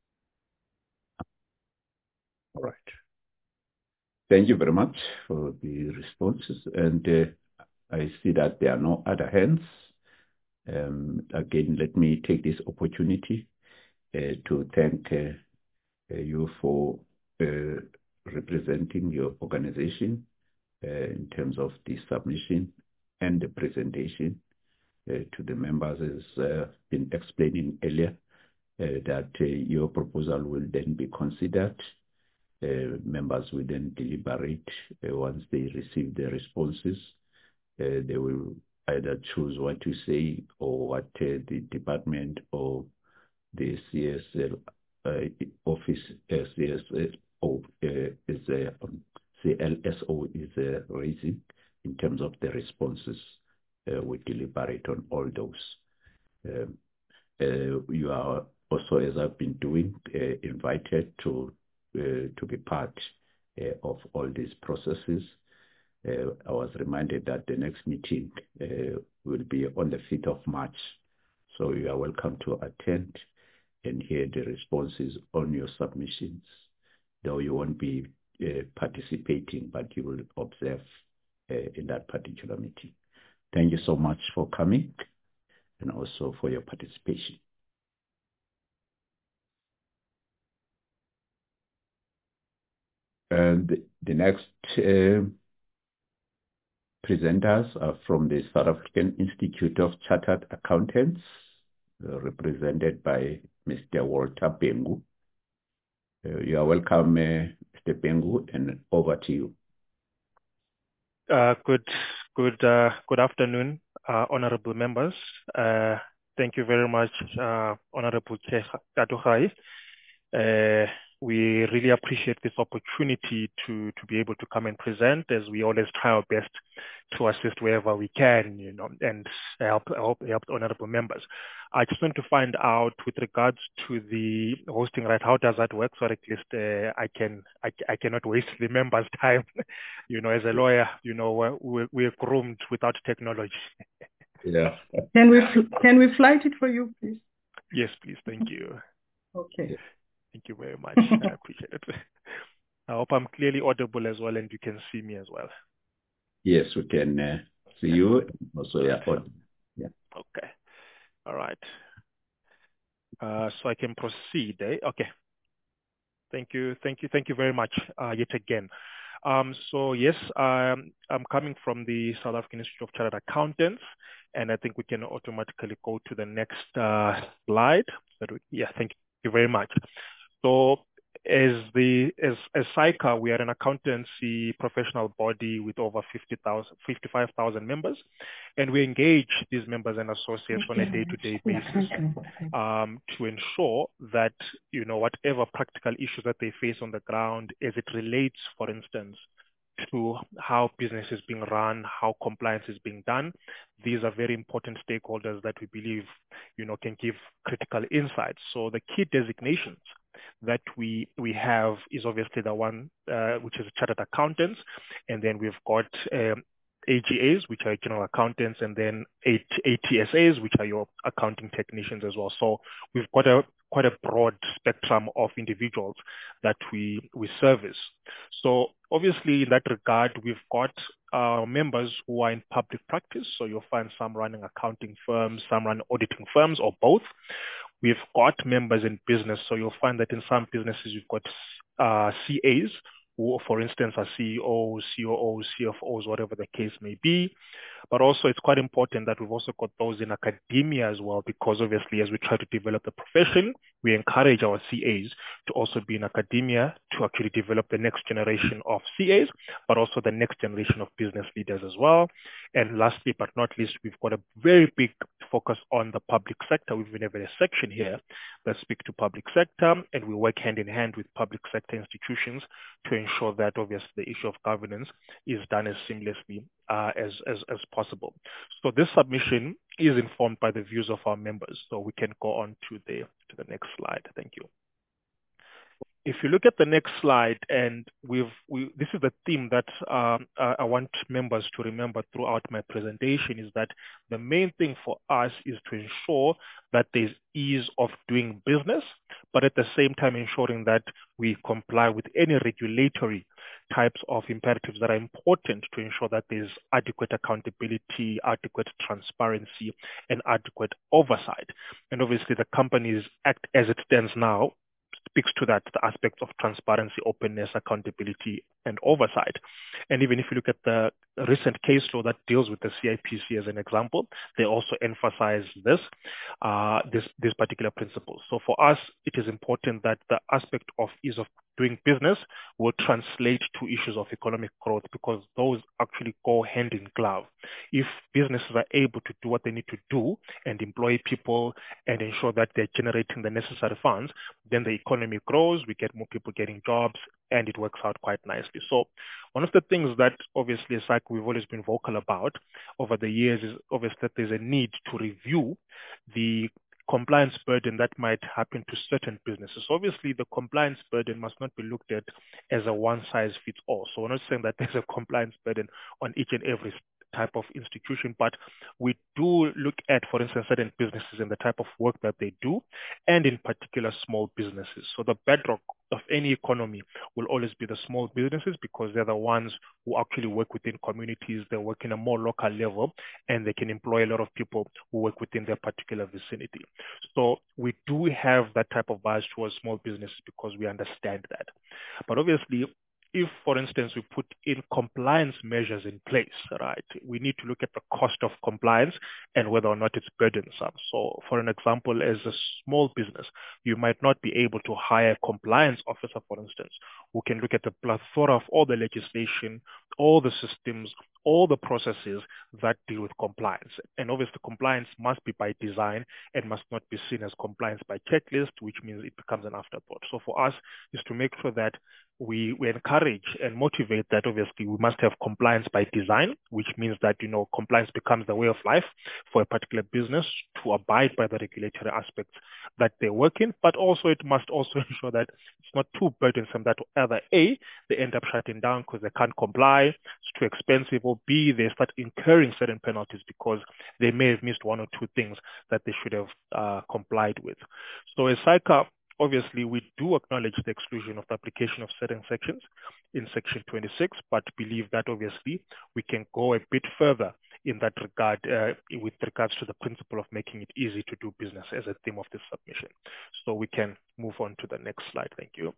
All right. Thank you very much for the responses. And uh, I see that there are no other hands. Um, again, let me take this opportunity uh, to thank uh, uh, you for uh, representing your organization uh, in terms of the submission and the presentation uh, to the members, as uh, been explaining earlier, uh, that uh, your proposal will then be considered. Uh, members will then deliberate. Uh, once they receive the responses, uh, they will either choose what to say or what uh, the department or the C S L uh, office, uh, C S O uh, is uh, um, C L S O is uh, raising in terms of the responses. Uh, we deliberate on all those. Um, uh, you are also, as I've been doing, uh, invited to Uh, to be part uh, of all these processes. Uh, I was reminded that the next meeting uh, will be on the fifth of March. So you are welcome to attend and hear the responses on your submissions, though you won't be uh, participating, but you will observe uh, in that particular meeting. Thank you so much for coming and also for your participation. And the next uh, presenters are from the South African Institute of Chartered Accountants, uh, represented by Mister Walter Bengu. Uh, you are welcome, uh, Mister Bengu, and over to you. Uh, good, good, uh, good afternoon, uh, honourable members. Uh, thank you very much, uh, Honourable Chair Katugai. Uh, we really appreciate this opportunity to, to be able to come and present, as we always try our best to assist wherever we can, you know, and help, help, help honourable members. I just want to find out with regards to the hosting right, how does that work? So at least uh, I can, I, I cannot waste the members' time. You know, as a lawyer, you know, we're, we're groomed without technology. Yeah. Can we, can we flight it for you, please? Yes, please. Thank you. Okay. Thank you very much. I appreciate it. I hope I'm clearly audible as well and you can see me as well. Yes, we can uh, see you. Also, yeah. Yeah. Okay. All right. Uh, so I can proceed. Eh? Okay. Thank you. Thank you. Thank you very much uh, yet again. Um, so yes, um, I'm coming from the South African Institute of Chartered Accountants, and I think we can automatically go to the next uh, slide. But we, yeah, thank you very much. So as the as as SAICA, we are an accountancy professional body with over fifty thousand, fifty-five thousand members, and we engage these members and associates on a day-to-day basis um, to ensure that, you know, whatever practical issues that they face on the ground as it relates, for instance, to how business is being run, how compliance is being done. These are very important stakeholders that we believe, you know, can give critical insights. So the key designations that we we have is obviously the one uh, which is chartered accountants, and then we've got um, A G As, which are general accountants, and then A T S As, which are your accounting technicians as well. So we've got a quite a broad spectrum of individuals that we we service. So obviously in that regard, we've got uh, members who are in public practice. So you'll find some running accounting firms, some run auditing firms, or both. We've got members in business. So you'll find that in some businesses, you've got uh, C As, who, for instance, are C E Os, C O Os, C F Os, whatever the case may be. But also it's quite important that we've also got those in academia as well, because obviously as we try to develop the profession, we encourage our C As to also be in academia to actually develop the next generation of C As, but also the next generation of business leaders as well. And lastly, but not least, we've got a very big focus on the public sector. We've been having a section here that speak to public sector, and we work hand in hand with public sector institutions to ensure that obviously the issue of governance is done as seamlessly uh, as, as, as possible. So this submission is informed by the views of our members. So we can go on to the, to the next slide. Thank you. If you look at the next slide, and we've, we, this is the theme that um, I want members to remember throughout my presentation, is that the main thing for us is to ensure that there's ease of doing business, but at the same time ensuring that we comply with any regulatory types of imperatives that are important to ensure that there's adequate accountability, adequate transparency, and adequate oversight. And obviously the Companies Act as it stands now speaks to that, the aspects of transparency, openness, accountability, and oversight. And even if you look at the recent case law that deals with the C I P C as an example, they also emphasize this, uh, this, this particular principle. So for us, it is important that the aspect of ease of doing business will translate to issues of economic growth, because those actually go hand in glove. If businesses are able to do what they need to do and employ people and ensure that they're generating the necessary funds, then the economy grows, we get more people getting jobs, and it works out quite nicely. So one of the things that obviously, like we've always been vocal about over the years, is obviously that there's a need to review the compliance burden that might happen to certain businesses. So obviously, the compliance burden must not be looked at as a one-size-fits-all. So we're not saying that there's a compliance burden on each and every type of institution, but we do look at, for instance, certain businesses and the type of work that they do, and in particular small businesses. So the bedrock of any economy will always be the small businesses, because they're the ones who actually work within communities, they work in a more local level, and they can employ a lot of people who work within their particular vicinity. So we do have that type of bias towards small businesses because we understand that. But obviously, if, for instance, we put in compliance measures in place, right, we need to look at the cost of compliance and whether or not it's burdensome. So for an example, as a small business, you might not be able to hire a compliance officer, for instance, who can look at the plethora of all the legislation, all the systems, all the processes that deal with compliance. And obviously compliance must be by design and must not be seen as compliance by checklist, which means it becomes an afterthought. So for us is to make sure that we, we encourage and motivate that obviously we must have compliance by design, which means that, you know, compliance becomes the way of life for a particular business to abide by the regulatory aspects that they work in, but also it must also ensure that it's not too burdensome that either A, they end up shutting down because they can't comply, it's too expensive, or B, they start incurring certain penalties because they may have missed one or two things that they should have uh, complied with. So as SAICA, obviously, we do acknowledge the exclusion of the application of certain sections in Section twenty-six, but believe that obviously we can go a bit further in that regard uh, with regards to the principle of making it easy to do business as a theme of this submission. So we can move on to the next slide. Thank you.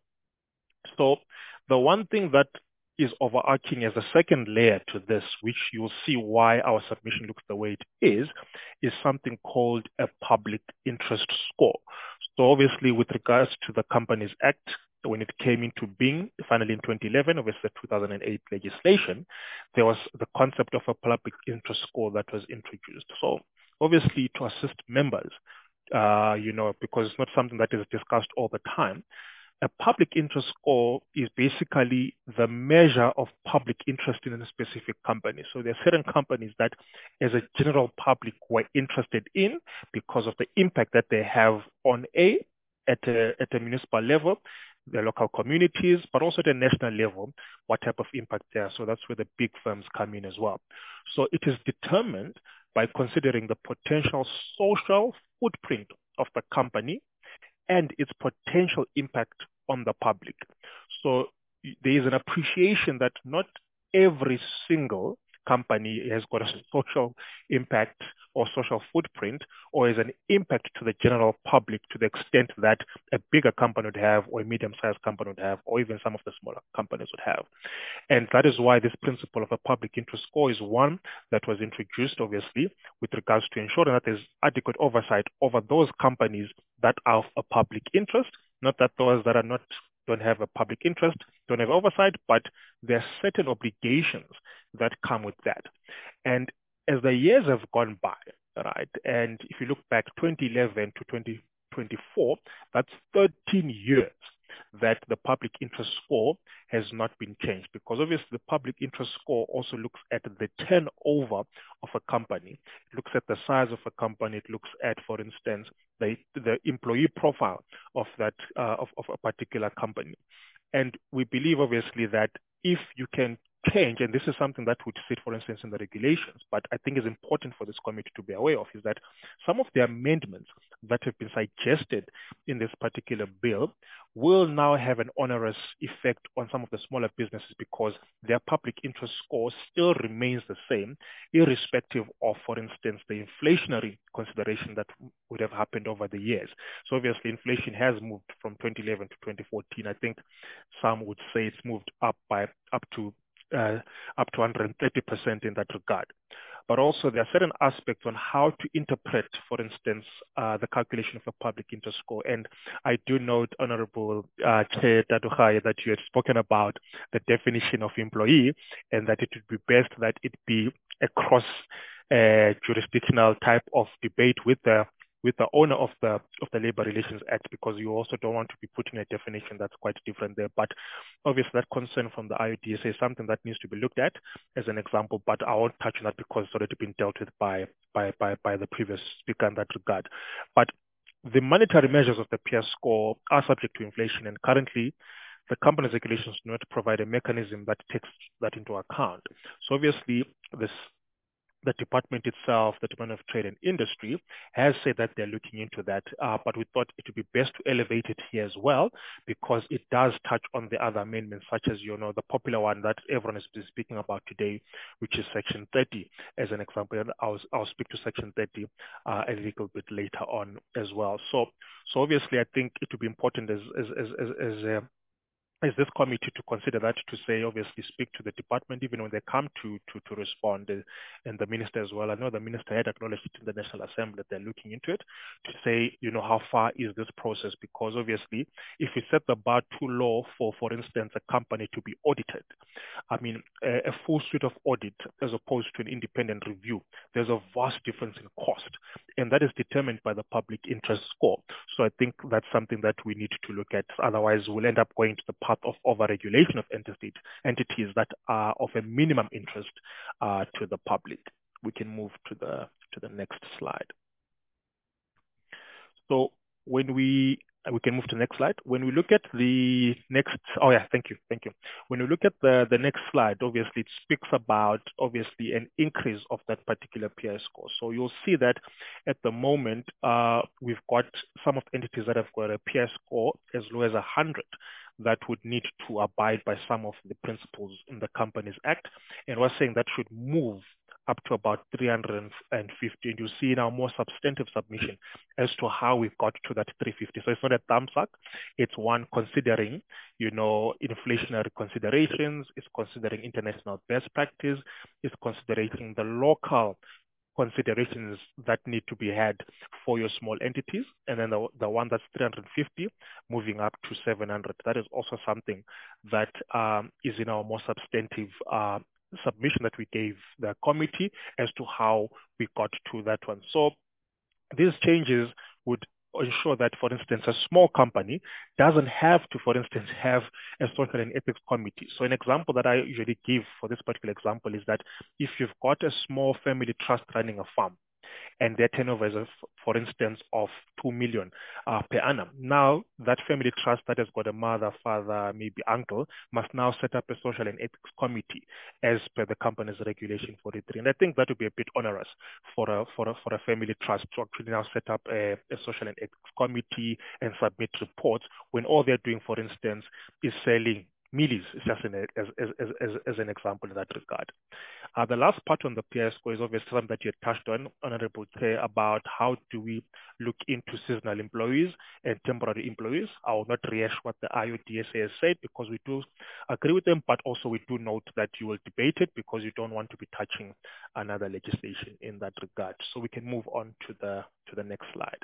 So the one thing that is overarching as a second layer to this, which you'll see why our submission looks the way it is, is something called a public interest score. So obviously with regards to the Companies Act, when it came into being, finally in twenty eleven, obviously the two thousand eight legislation, there was the concept of a public interest score that was introduced. So obviously to assist members, uh, you know, because it's not something that is discussed all the time, a public interest score is basically the measure of public interest in a specific company. So there are certain companies that as a general public we're interested in because of the impact that they have on a, at a, at a municipal level, the local communities, but also at a national level, what type of impact there. So that's where the big firms come in as well. So it is determined by considering the potential social footprint of the company and its potential impact on the public. So there is an appreciation that not every single company has got a social impact or social footprint or is an impact to the general public to the extent that a bigger company would have or a medium-sized company would have or even some of the smaller companies would have. And that is why this principle of a public interest score is one that was introduced, obviously, with regards to ensuring that there's adequate oversight over those companies that are of a public interest, not that those that are not don't have a public interest, don't have oversight, but there are certain obligations that come with that. And as the years have gone by, right, and if you look back twenty eleven to twenty twenty-four, that's thirteen years that the public interest score has not been changed, because obviously the public interest score also looks at the turnover of a company. It looks at the size of a company. It looks at, for instance, the, the employee profile of that uh, of, of a particular company. And we believe obviously that if you can change, and this is something that would sit, for instance, in the regulations, but I think is important for this committee to be aware of, is that some of the amendments that have been suggested in this particular bill will now have an onerous effect on some of the smaller businesses because their public interest score still remains the same, irrespective of, for instance, the inflationary consideration that would have happened over the years. So obviously inflation has moved from twenty eleven to twenty fourteen. I think some would say it's moved up by up to Uh, up to one hundred thirty percent in that regard. But also there are certain aspects on how to interpret, for instance, uh, the calculation of a public interest score. And I do note, Honorable uh, Chair Dadukhaya, that you had spoken about the definition of employee and that it would be best that it be a cross uh, jurisdictional type of debate with the with the owner of the of the Labor Relations Act, because you also don't want to be putting a definition that's quite different there. But obviously that concern from the I U D S A is something that needs to be looked at as an example, but I won't touch on that because it's already been dealt with by by by, by the previous speaker in that regard. But the monetary measures of the P S score are subject to inflation, and currently the company's regulations do not provide a mechanism that takes that into account. So obviously this the department itself, the Department of Trade and Industry, has said that they're looking into that, uh, but we thought it would be best to elevate it here as well, because it does touch on the other amendments, such as, you know, the popular one that everyone has been speaking about today, which is Section thirty, as an example. And I'll, I'll speak to Section thirty uh, a little bit later on as well. So, so obviously, I think it would be important as as as as, as uh, is this committee to consider that, to say, obviously speak to the department even when they come to to, to respond, uh, and the minister as well. I know the minister had acknowledged it in the National Assembly that they're looking into it, to say, you know, how far is this process? Because obviously, if we set the bar too low for, for instance, a company to be audited, I mean, a, a full suite of audit as opposed to an independent review, there's a vast difference in cost, and that is determined by the public interest score. So I think that's something that we need to look at. Otherwise, we'll end up going to the path of overregulation of entity, entities that are of a minimum interest uh, to the public. We can move to the to the next slide. So when we we can move to the next slide. When we look at the next, oh yeah, thank you, thank you. When we look at the the next slide, obviously it speaks about obviously an increase of that particular P I score. So you'll see that at the moment uh, we've got some of the entities that have got a P I score as low as one hundred that would need to abide by some of the principles in the Companies Act, and we're saying that should move up to about three hundred fifty. And you see now more substantive submission as to how we got to that three hundred fifty. So it's not a thumb suck. It's one considering, you know, inflationary considerations. It's considering international best practice. It's considering the local considerations that need to be had for your small entities. And then the, the one that's three hundred fifty moving up to seven hundred. That is also something that um, is in our more substantive uh, submission that we gave the committee as to how we got to that one. So these changes would ensure that, for instance, a small company doesn't have to, for instance, have a social and ethics committee. So an example that I usually give for this particular example is that if you've got a small family trust running a farm, and their turnover is, for instance, of two million uh, per annum. Now, that family trust that has got a mother, father, maybe uncle, must now set up a social and ethics committee as per the company's regulation forty-three. And I think that would be a bit onerous for a, for a, for a family trust to actually now set up a, a social and ethics committee and submit reports when all they're doing, for instance, is selling mealies, just an, as, as, as, as an example in that regard. Uh, the last part on the P S C O is obviously something that you touched on, Honorable Chair, about how do we look into seasonal employees and temporary employees. I will not rehash what the I O D S A has said because we do agree with them, but also we do note that you will debate it because you don't want to be touching another legislation in that regard. So we can move on to the to the next slide.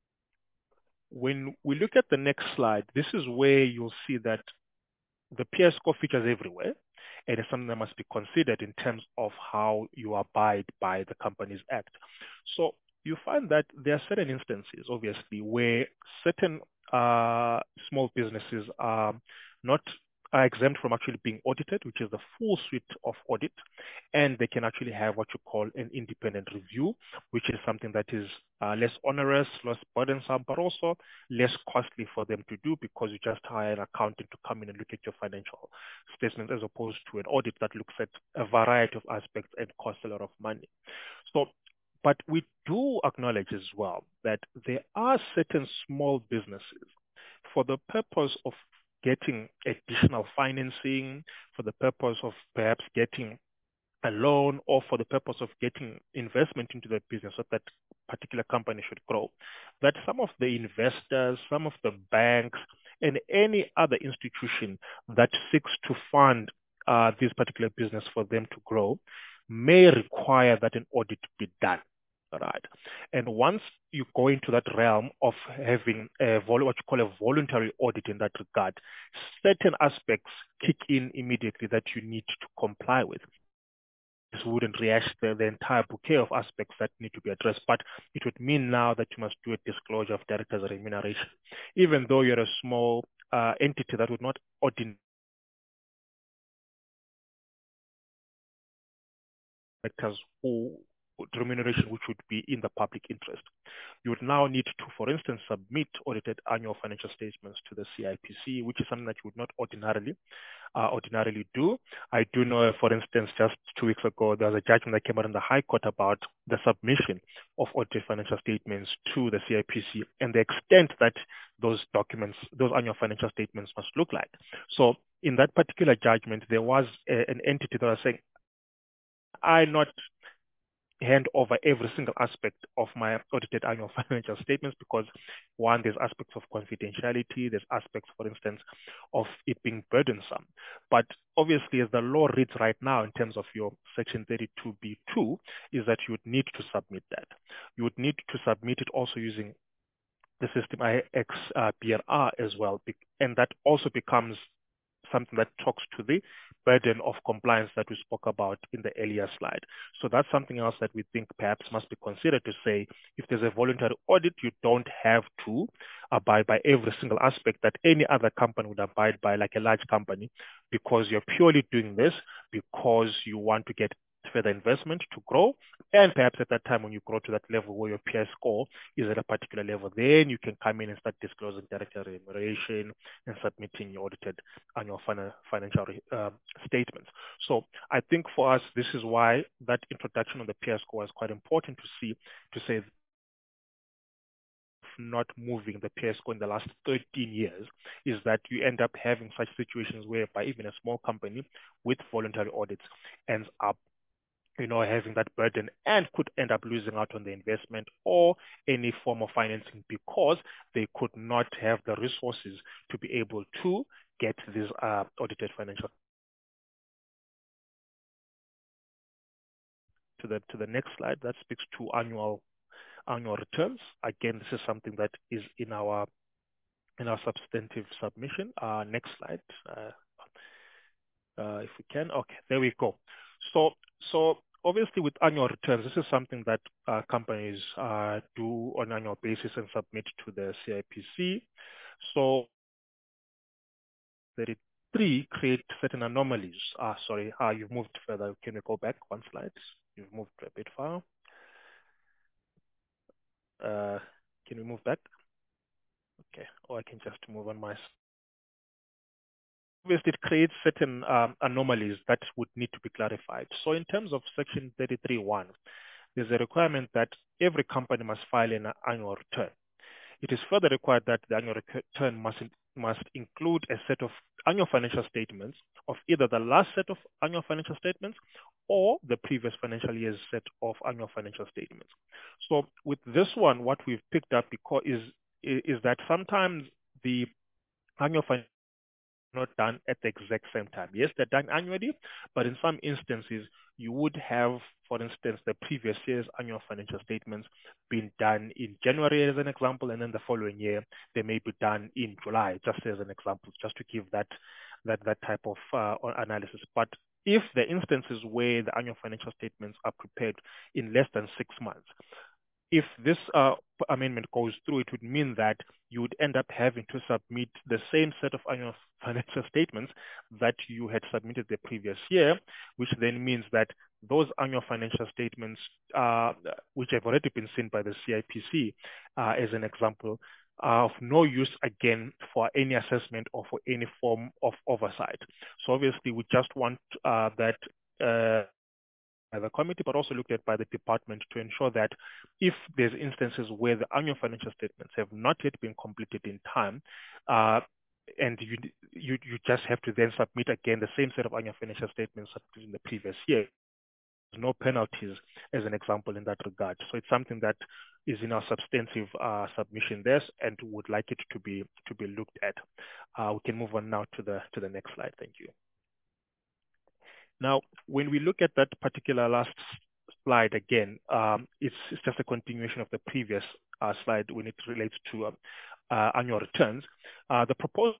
When we look at the next slide, this is where you'll see that the P S C O features everywhere, and it's something that must be considered in terms of how you abide by the Companies Act. So you find that there are certain instances, obviously, where certain uh, small businesses are not are exempt from actually being audited, which is the full suite of audit, and they can actually have what you call an independent review, which is something that is uh, less onerous, less burdensome, but also less costly for them to do because you just hire an accountant to come in and look at your financial statements as opposed to an audit that looks at a variety of aspects and costs a lot of money. So, but we do acknowledge as well that there are certain small businesses for the purpose of getting additional financing, for the purpose of perhaps getting a loan, or for the purpose of getting investment into the business so that particular company should grow, that some of the investors, some of the banks, and any other institution that seeks to fund uh, this particular business for them to grow may require that an audit be done. All right. And once you go into that realm of having a vol- what you call a voluntary audit in that regard, certain aspects kick in immediately that you need to comply with. This wouldn't rehash the, the entire bouquet of aspects that need to be addressed, but it would mean now that you must do a disclosure of directors' remuneration, even though you're a small uh, entity that would not ordinarily directors who remuneration which would be in the public interest. You would now need to, for instance, submit audited annual financial statements to the C I P C, which is something that you would not ordinarily uh, ordinarily do. I do know, for instance, just two weeks ago, there was a judgment that came out in the High Court about the submission of audited financial statements to the C I P C and the extent that those documents, those annual financial statements must look like. So in that particular judgment, there was a, an entity that was saying, I not hand over every single aspect of my audited annual financial statements because, one, there's aspects of confidentiality, there's aspects, for instance, of it being burdensome. But obviously, as the law reads right now in terms of your Section thirty-two B two, is that you would need to submit that. You would need to submit it also using the system I X B R R as well, and that also becomes something that talks to the burden of compliance that we spoke about in the earlier slide. So that's something else that we think perhaps must be considered to say, if there's a voluntary audit, you don't have to abide by every single aspect that any other company would abide by, like a large company, because you're purely doing this because you want to get further investment to grow, and perhaps at that time when you grow to that level where your P S score is at a particular level, then you can come in and start disclosing director remuneration and submitting your audited annual fin- financial uh, statements. So I think for us, this is why that introduction of the P S score is quite important to see, to say not moving the P S score in the last thirteen years is that you end up having such situations whereby even a small company with voluntary audits ends up you know, having that burden and could end up losing out on the investment or any form of financing because they could not have the resources to be able to get these uh, audited financial. To the to the next slide, that speaks to annual annual returns. Again, this is something that is in our in our substantive submission. Uh, next slide, uh, uh, if we can. Okay, there we go. So so. Obviously, with annual returns, this is something that uh, companies uh, do on an annual basis and submit to the C I P C. So, thirty-three create certain anomalies. Ah, sorry, ah, you've moved further. Can we go back one slide? You've moved a bit far. Uh, can we move back? Okay, or I can just move on my. Obviously, it creates certain um, anomalies that would need to be clarified. So, in terms of Section thirty-three one. There's a requirement that every company must file an annual return. It is further required that the annual return must, must include a set of annual financial statements of either the last set of annual financial statements or the previous financial year's set of annual financial statements. So with this one, what we've picked up because is, is that sometimes the annual financial not done at the exact same time. Yes, they're done annually, but in some instances, you would have, for instance, the previous year's annual financial statements being done in January as an example, and then the following year, they may be done in July, just as an example, just to give that that, that type of uh, analysis. But if the instances where the annual financial statements are prepared in less than six months, if this uh, amendment goes through, it would mean that you would end up having to submit the same set of annual financial statements that you had submitted the previous year, which then means that those annual financial statements, uh, which have already been seen by the C I P C, uh, as an example, are of no use again for any assessment or for any form of oversight. So obviously, we just want uh, that uh, by the committee, but also looked at by the department to ensure that if there's instances where the annual financial statements have not yet been completed in time, uh, and you, you you just have to then submit again the same set of annual financial statements in the previous year. There's no penalties, as an example, in that regard. So it's something that is in our substantive uh, submission there, and would like it to be to be looked at. Uh, we can move on now to the to the next slide. Thank you. Now, when we look at that particular last slide again, um, it's, it's just a continuation of the previous uh, slide when it relates to uh, uh, annual returns. Uh, the proposed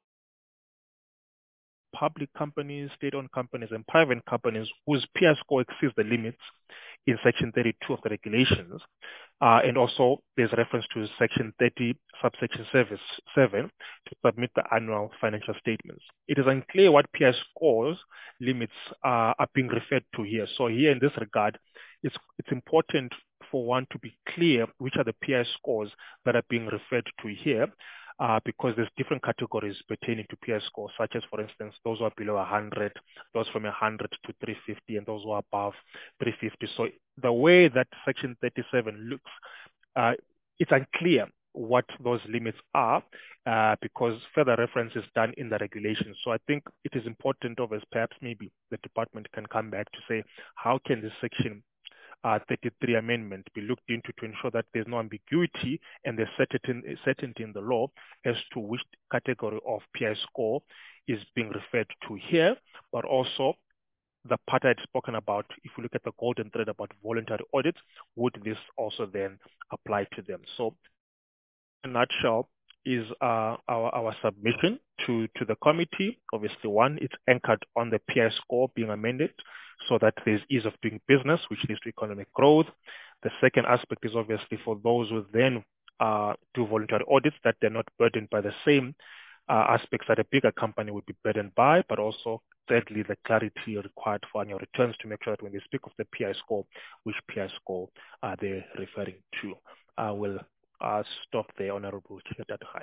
public companies, state-owned companies, and private companies whose P I score exceeds the limits in Section thirty-two of the regulations, uh, and also there's reference to Section thirty, subsection seven, to submit the annual financial statements. It is unclear what P I scores limits uh, are being referred to here. So here in this regard, it's, it's important for one to be clear which are the P I scores that are being referred to here. Uh, because there's different categories pertaining to P I scores, such as, for instance, those who are below one hundred, those from one hundred to three fifty, and those who are above three fifty. So the way that Section thirty-seven looks, uh, it's unclear what those limits are, uh, because further reference is done in the regulations. So I think it is important, obviously, perhaps maybe the department can come back to say, how can this section Uh, thirty-three amendment be looked into to ensure that there's no ambiguity and there's certainty, certainty in the law as to which category of P I score is being referred to here, but also the part I'd spoken about, if you look at the golden thread about voluntary audits, would this also then apply to them? So in a nutshell is uh, our, our submission to, to the committee. Obviously, one, it's anchored on the P I score being amended so that there's ease of doing business, which leads to economic growth. The second aspect is obviously for those who then uh, do voluntary audits, that they're not burdened by the same uh, aspects that a bigger company would be burdened by, but also thirdly, the clarity required for annual returns to make sure that when they speak of the P I score, which P I score are they referring to. I will uh, stop there, Honorable Chair Tatugai.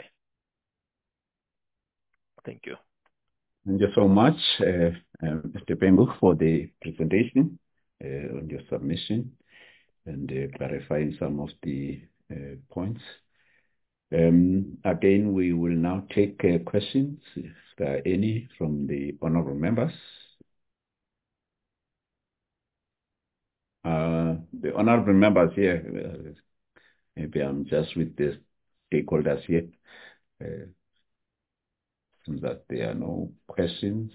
Thank you. Thank you so much, uh, uh, Mister Pembu, for the presentation uh, on your submission and uh, clarifying some of the uh, points. Um, again, we will now take uh, questions, if there are any, from the honorable members. Uh, the honorable members here, uh, maybe I'm just with the stakeholders here. Uh, seems that there are no questions.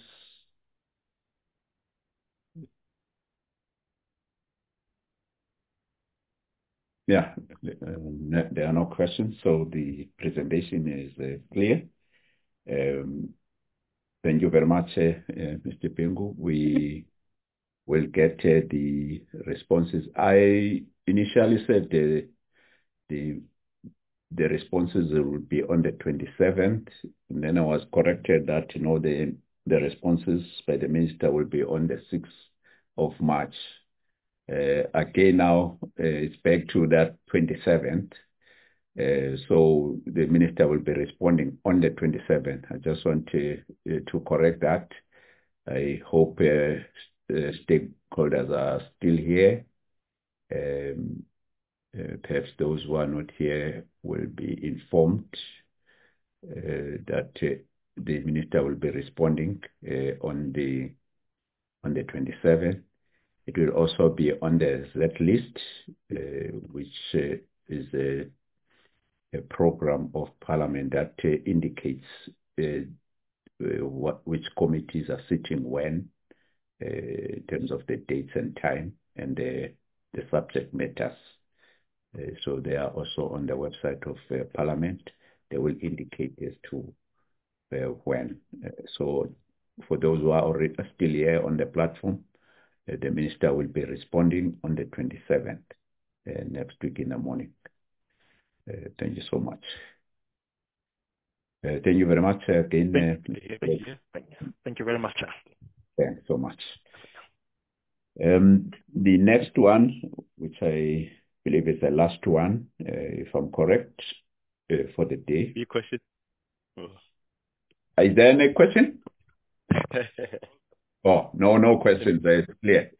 Yeah, uh, there are no questions, so the presentation is uh, clear. Um, thank you very much, uh, uh, Mister Pengu. We will get uh, the responses. I initially said the the the responses will be on the twenty-seventh, and then I was corrected that you know the the responses by the minister will be on the sixth of March. Uh, again, now uh, it's back to that twenty-seventh. Uh, so the minister will be responding on the twenty-seventh. I just want to uh, to correct that. I hope uh, uh, stakeholders are still here. Um, uh, perhaps those who are not here will be informed uh, that uh, the minister will be responding uh, on the on the twenty-seventh. It will also be on the Z list, uh, which uh, is a, a program of Parliament that uh, indicates uh, uh, what which committees are sitting when, uh, in terms of the dates and time and the, the subject matters. Uh, so they are also on the website of uh, Parliament. They will indicate as to uh, when. Uh, so for those who are already still here on the platform, Uh, the minister will be responding on the twenty-seventh, uh, next week in the morning. Uh, thank you so much. Uh, thank you very much uh, again. Thank, Uh, thank, you. Thank you very much. Thanks so much. Um, the next one, which I believe is the last one, uh, if I'm correct, uh, for the day. Your question? Oh. Is there any question? Oh, no, no questions. It's clear.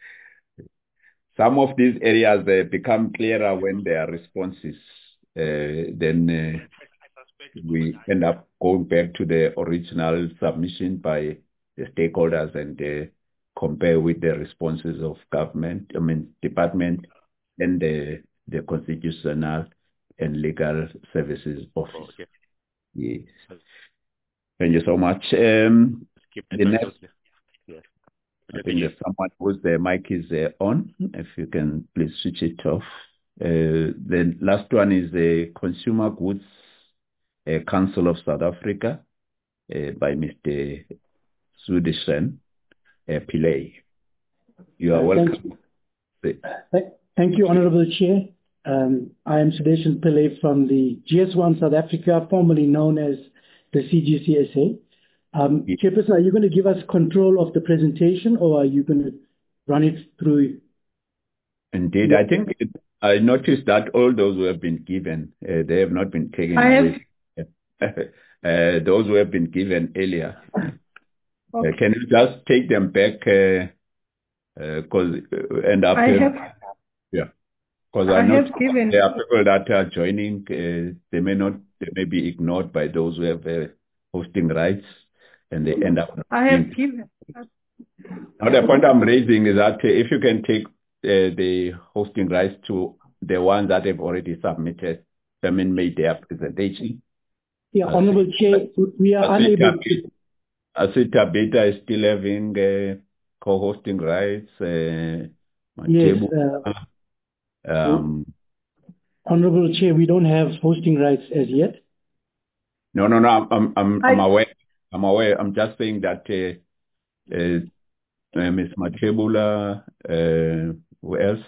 Some of these areas they become clearer when there are responses. Uh, then uh, we end up going back to the original submission by the stakeholders and uh, compare with the responses of government, I mean, department and the, the constitutional and legal services office. Okay. Yes. Thank you so much. Um, the next. Yes. I think there's someone whose the mic is uh, on. If you can please switch it off. Uh, the last one is the Consumer Goods uh, Council of South Africa uh, by Mister Sudishan uh, Pillay. You are welcome. Thank you, Thank you Honorable Chair. Um, I am Sudishan Pillay from the G S one South Africa, formerly known as the C G C S A. Um, Chairperson, are you going to give us control of the presentation or are you going to run it through? Indeed, I think it, I noticed that all those who have been given, uh, they have not been taken I away. uh, those who have been given earlier. Okay. Uh, can you just take them back? Because uh, uh, end up. I have, yeah. Because I, I know given, there are people that are joining. Uh, they may not. They may be ignored by those who have uh, hosting rights. And they end up. I have given. Now the point I'm raising is that uh, if you can take uh, the hosting rights to the ones that have already submitted, I mean, made their presentation. Yeah, uh, Honourable Chair, we are unable to. Asita Beta is still having uh, co-hosting rights. Uh, yes. Uh, um, Honourable Chair, we don't have hosting rights as yet. No, no, no. I'm, I'm, I'm aware. I'm aware. I'm just saying that uh, uh, uh, Miz Matebula, uh, who else?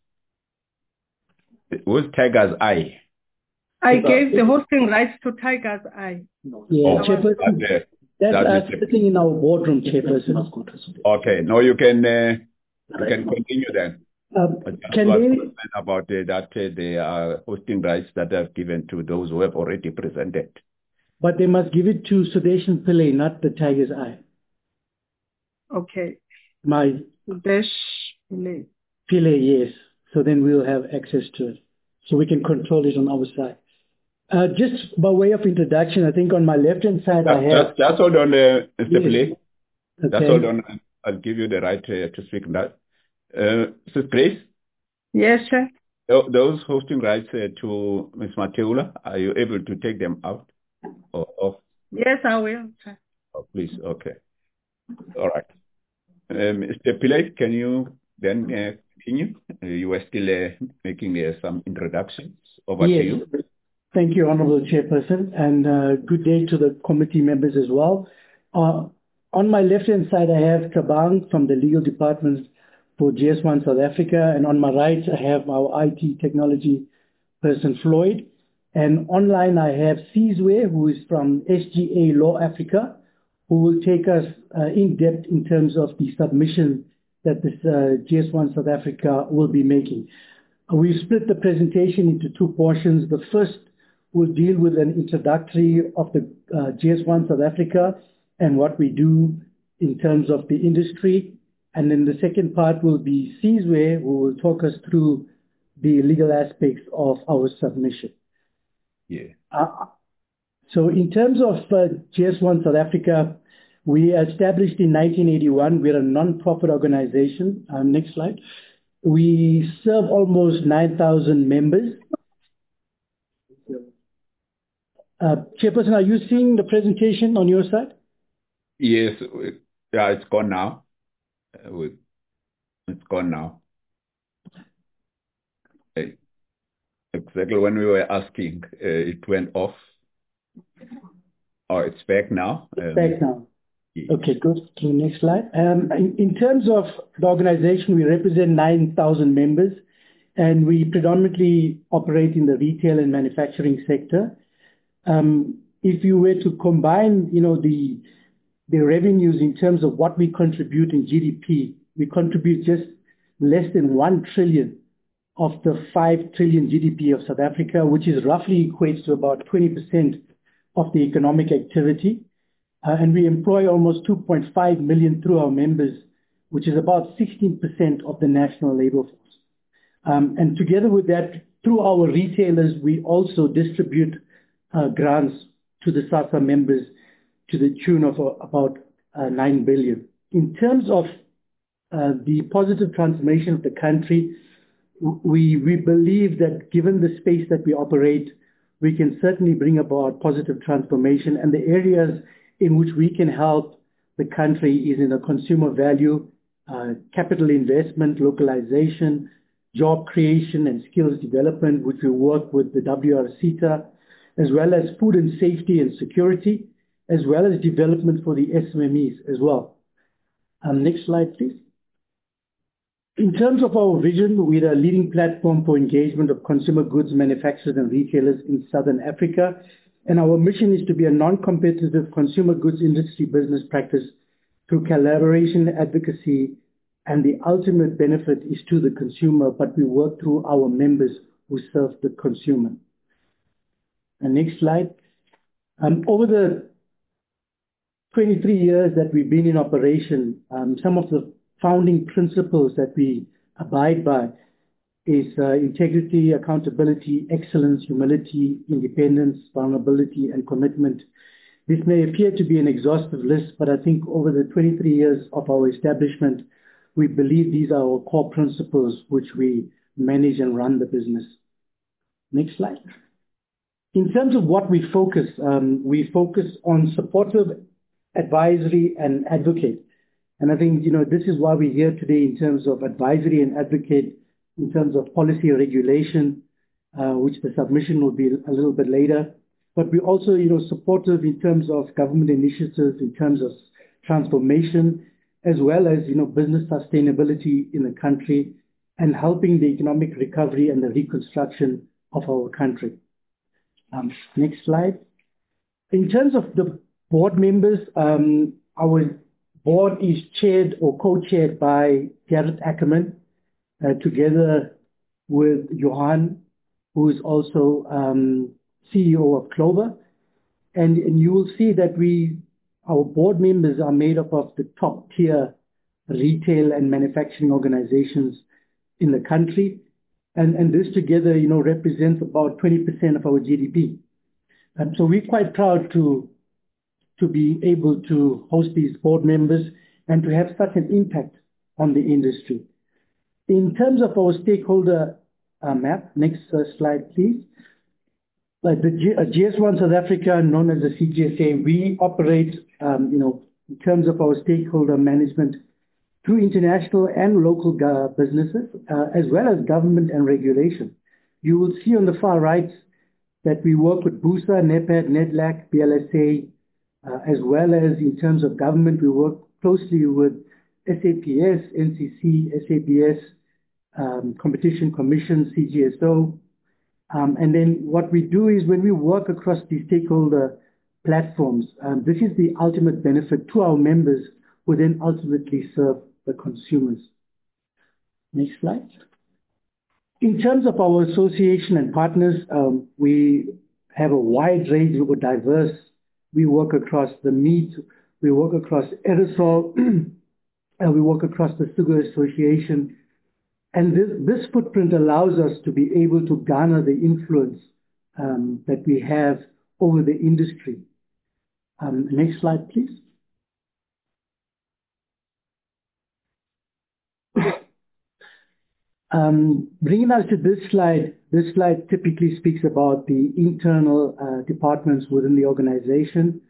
Who's Tiger's Eye? I gave the hosting rights to Tiger's Eye. Yeah, oh, Chairperson. That, that's that uh, sitting in our boardroom, Chairperson. Okay. No, you can uh, you can continue then. Um, can they about uh, that uh, they are hosting rights that are given to those who have already presented. But they must give it to Sudishan Pillay, not the Tiger's Eye. Okay. My Sudesh Pillay. Pillay, yes. So then we'll have access to it. So we can control it on our side. Uh, just by way of introduction, I think on my left-hand side that, I have... Just, just hold on, uh, Mister Yes. Pillay. Okay. Just hold on. I'll give you the right uh, to speak. That. Uh, Missus Grace? Yes, Chair. Those hosting rights uh, to Miz Mateula, are you able to take them out or off? Yes, I will, Chair. Oh, please, okay. All right. Uh, Mister Pillay, can you then uh, continue? Uh, you were still uh, making uh, some introductions. Over yes. to you. Thank you, Honorable Chairperson, and uh, good day to the committee members as well. Uh, on my left-hand side, I have Trabang from the Legal Department for G S one South Africa, and on my right, I have our I T technology person, Floyd. And online, I have Sizwe, who is from S G A Law Africa, who will take us uh, in depth in terms of the submission that this uh, G S one South Africa will be making. Uh, we've split the presentation into two portions. The first will deal with an introductory of the uh, G S one South Africa and what we do in terms of the industry. And then the second part will be Sizwe, who will talk us through the legal aspects of our submission. Yeah. Uh, so in terms of uh, G S one South Africa, we established in nineteen eighty-one. We're a non-profit organization. Uh, next slide. We serve almost nine thousand members. Uh, Chairperson, are you seeing the presentation on your side? Yes, we, yeah, it's gone now. Uh, we, it's gone now. Okay. Exactly when we were asking, uh, it went off. Oh, it's back now. It's um, back now. Okay, good. To the next slide. Um, in, in terms of the organization, we represent nine thousand members, and we predominantly operate in the retail and manufacturing sector. Um, if you were to combine, you know, the the revenues in terms of what we contribute in G D P, we contribute just less than one trillion of the five trillion G D P of South Africa, which is roughly equates to about twenty percent of the economic activity. Uh, and we employ almost two point five million through our members, which is about sixteen percent of the national labor force. Um, and together with that, through our retailers, we also distribute uh, grants to the SASSA members to the tune of uh, about uh, nine billion. In terms of uh, the positive transformation of the country, we, we believe that given the space that we operate, we can certainly bring about positive transformation, and the areas in which we can help the country is in the consumer value, uh, capital investment, localization, job creation and skills development, which we work with the W R CETA, as well as food and safety and security, as well as development for the S M Es as well. Um, next slide, please. In terms of our vision, we're a leading platform for engagement of consumer goods manufacturers and retailers in Southern Africa. And our mission is to be a non-competitive consumer goods industry business practice through collaboration, advocacy, and the ultimate benefit is to the consumer, but we work through our members who serve the consumer. And next slide. Um, over the twenty-three years that we've been in operation, um, some of the founding principles that we abide by is uh, integrity, accountability, excellence, humility, independence, vulnerability, and commitment. This may appear to be an exhaustive list, but I think over the twenty-three years of our establishment, we believe these are our core principles which we manage and run the business. Next slide. In terms of what we focus, um, we focus on supportive advisory and advocate. And I think, you know, this is why we're here today in terms of advisory and advocate, in terms of policy regulation, uh, which the submission will be a little bit later. But we're also, you know, supportive in terms of government initiatives, in terms of transformation, as well as, you know, business sustainability in the country and helping the economic recovery and the reconstruction of our country. Um, next slide. In terms of the board members, um, our board is chaired or co-chaired by Gareth Ackerman, uh, together with Johan, who is also um, C E O of Clover. And, and you will see that we, our board members are made up of the top tier retail and manufacturing organizations in the country. And, and this together, you know, represents about twenty percent of our G D P. And so we're quite proud to, to be able to host these board members and to have such an impact on the industry. in terms of our stakeholder uh, map, next uh, slide, please. Like the G- uh, G S one South Africa, known as the C G S A, we operate, um, you know, in terms of our stakeholder management through international and local uh, businesses, uh, as well as government and regulation. You will see on the far right that we work with BUSA, NEPAD, NEDLAC, B L S A, uh, as well as in terms of government, we work closely with S A P S, N C C, S A B S, um, Competition Commission, C G S O. Um, and then what we do is when we work across these stakeholder platforms, um, this is the ultimate benefit to our members who then ultimately serve the consumers. Next slide. In terms of our association and partners, um, we have a wide range, we're diverse. We work across the meat, we work across aerosol, and we work across the Sugar Association. And this, this footprint allows us to be able to garner the influence um, that we have over the industry. Um, next slide, please. Um, bringing us to this slide, this slide typically speaks about the internal uh, departments within the organization.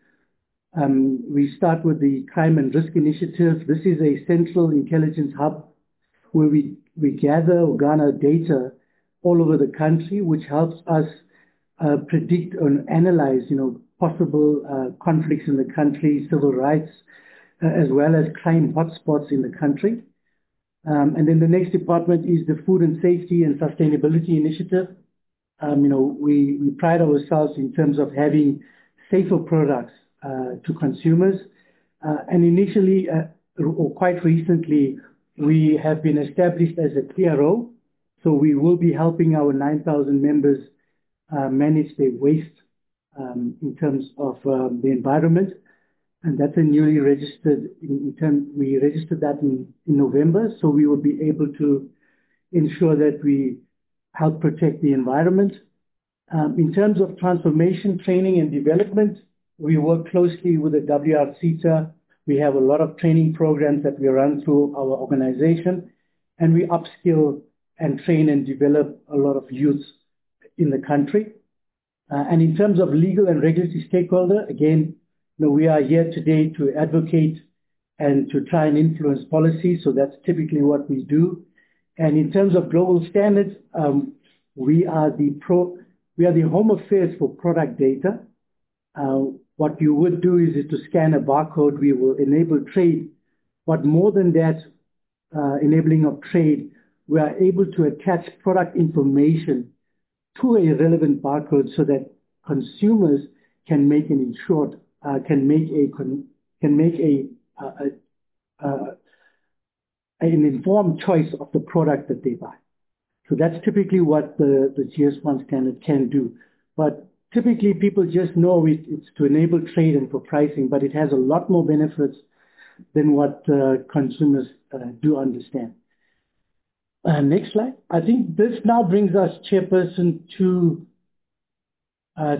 Um, we start with the Crime and Risk Initiative. This is a central intelligence hub where we, we gather or garner data all over the country, which helps us uh, predict and analyze, you know, possible uh, conflicts in the country, civil rights, uh, as well as crime hotspots in the country. Um, and then the next department is the Food and Safety and Sustainability Initiative. Um, you know, we, we pride ourselves in terms of having safer products uh, to consumers. Uh, and initially, uh, or quite recently, we have been established as a P R O. So we will be helping our nine thousand members uh, manage their waste um, in terms of um, the environment. And that's a newly registered, in, in term, we registered that in, in November, so we will be able to ensure that we help protect the environment. Um, in terms of transformation, training and development, we work closely with the W R CETA. We have a lot of training programs that we run through our organization, and we upskill and train and develop a lot of youths in the country. Uh, and in terms of legal and regulatory stakeholder, again, you know, we are here today to advocate and to try and influence policy. So that's typically what we do. And in terms of global standards, um, we are the pro, we are the home affairs for product data. Uh, what you would do is, is to scan a barcode, we will enable trade. But more than that, uh, enabling of trade, we are able to attach product information to a relevant barcode so that consumers can make an insured, uh, can make a can make a, a, a, a an informed choice of the product that they buy. So that's typically what the, the G S one standard can do. But typically people just know it, it's to enable trade and for pricing, but it has a lot more benefits than what uh, consumers uh, do understand. Uh, next slide. I think this now brings us, Chairperson, to uh,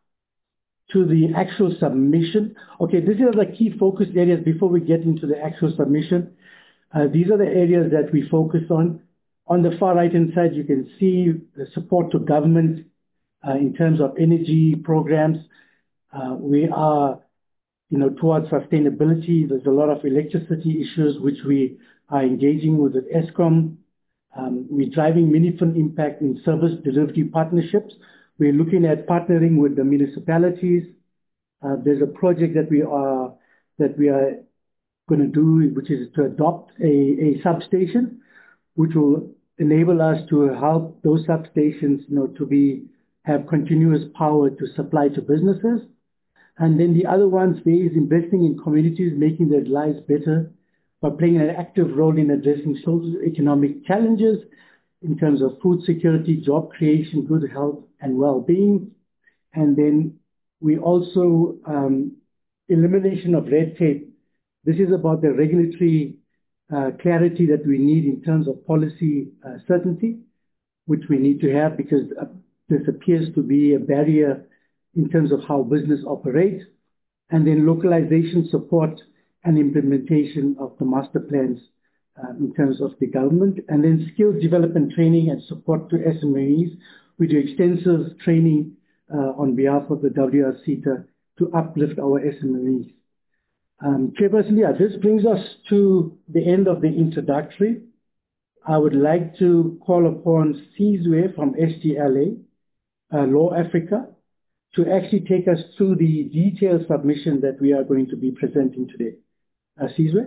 to the actual submission. Okay, these are the key focus areas before we get into the actual submission. Uh, these are the areas that we focus on. On the far right-hand side, you can see the support to government uh, in terms of energy programs. Uh, we are, you know, towards sustainability. There's a lot of electricity issues which we are engaging with at Eskom. Um, we're driving meaningful impact in service delivery partnerships. We're looking at partnering with the municipalities. Uh, there's a project that we are that we are going to do, which is to adopt a, a substation, which will enable us to help those substations, you know, to be have continuous power to supply to businesses. And then the other ones, there is investing in communities, making their lives better by playing an active role in addressing socio-economic challenges in terms of food security, job creation, good health, and well-being. And then we also, um, elimination of red tape. This is about the regulatory uh, clarity that we need in terms of policy uh, certainty, which we need to have because uh, this appears to be a barrier in terms of how business operates. And then localization support and implementation of the master plans uh, in terms of the government. And then skills development training and support to S M Es. We do extensive training uh, on behalf of the W R C to, to uplift our S M Es. Um, Chairperson, yeah, this brings us to the end of the introductory. I would like to call upon Sizwe from S G L A, uh, Law Africa, to actually take us through the detailed submission that we are going to be presenting today. Uh, Sizwe?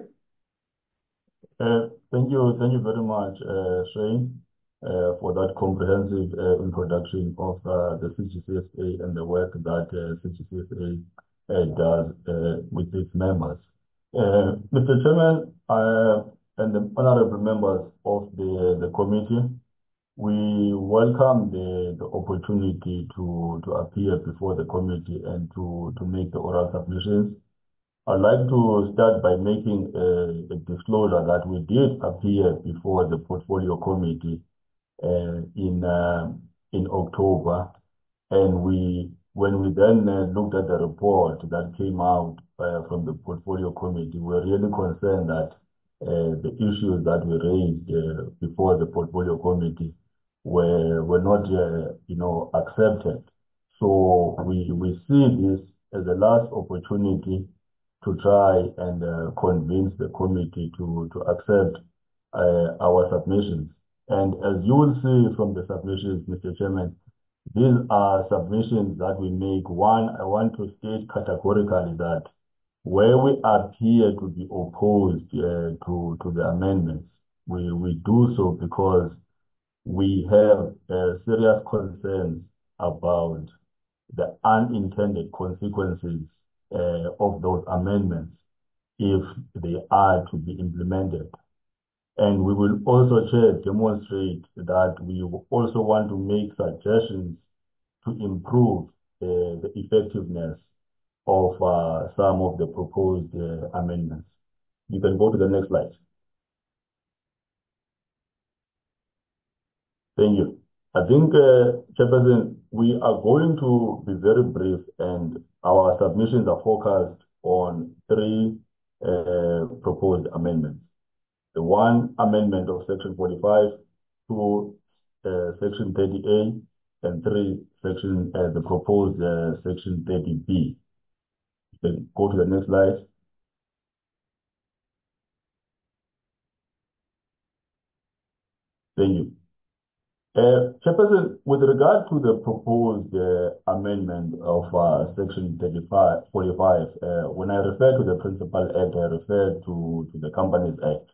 Uh, thank you, thank you very much, uh, Shane, uh, for that comprehensive uh, introduction of uh, the C G C S A and the work that uh, C G C S A uh, does uh, with its members. Uh, Mister Chairman uh, and the honorable members of the, the committee, we welcome the, the opportunity to, to appear before the committee and to, to make the oral submissions. I'd like to start by making a, a disclosure that we did appear before the portfolio committee uh, in uh, in October, and we when we then uh, looked at the report that came out uh, from the portfolio committee, we were really concerned that uh, the issues that we raised uh, before the portfolio committee were were not uh, you know accepted. So we we see this as a last opportunity to try and uh, convince the committee to, to accept uh, our submissions. And as you will see from the submissions, Mister Chairman, these are submissions that we make. One, I want to state categorically that where we appear to be opposed uh, to, to the amendments, we, we do so because we have uh, serious concerns about the unintended consequences Uh, of those amendments if they are to be implemented. And we will also, Chair, demonstrate that we also want to make suggestions to improve uh, the effectiveness of uh, some of the proposed uh, amendments. You can go to the next slide. Thank you. I think, uh, Chairperson, we are going to be very brief, and our submissions are focused on three uh, proposed amendments. The one amendment of Section forty-five, two, uh, Section thirty A, and three, section uh, the proposed uh, Section thirty B. You can go to the next slide. Thank you. Uh, Chairperson, with regard to the proposed uh, amendment of uh, Section thirty-five, forty-five, uh, when I refer to the Principal Act, I refer to, to the Companies Act.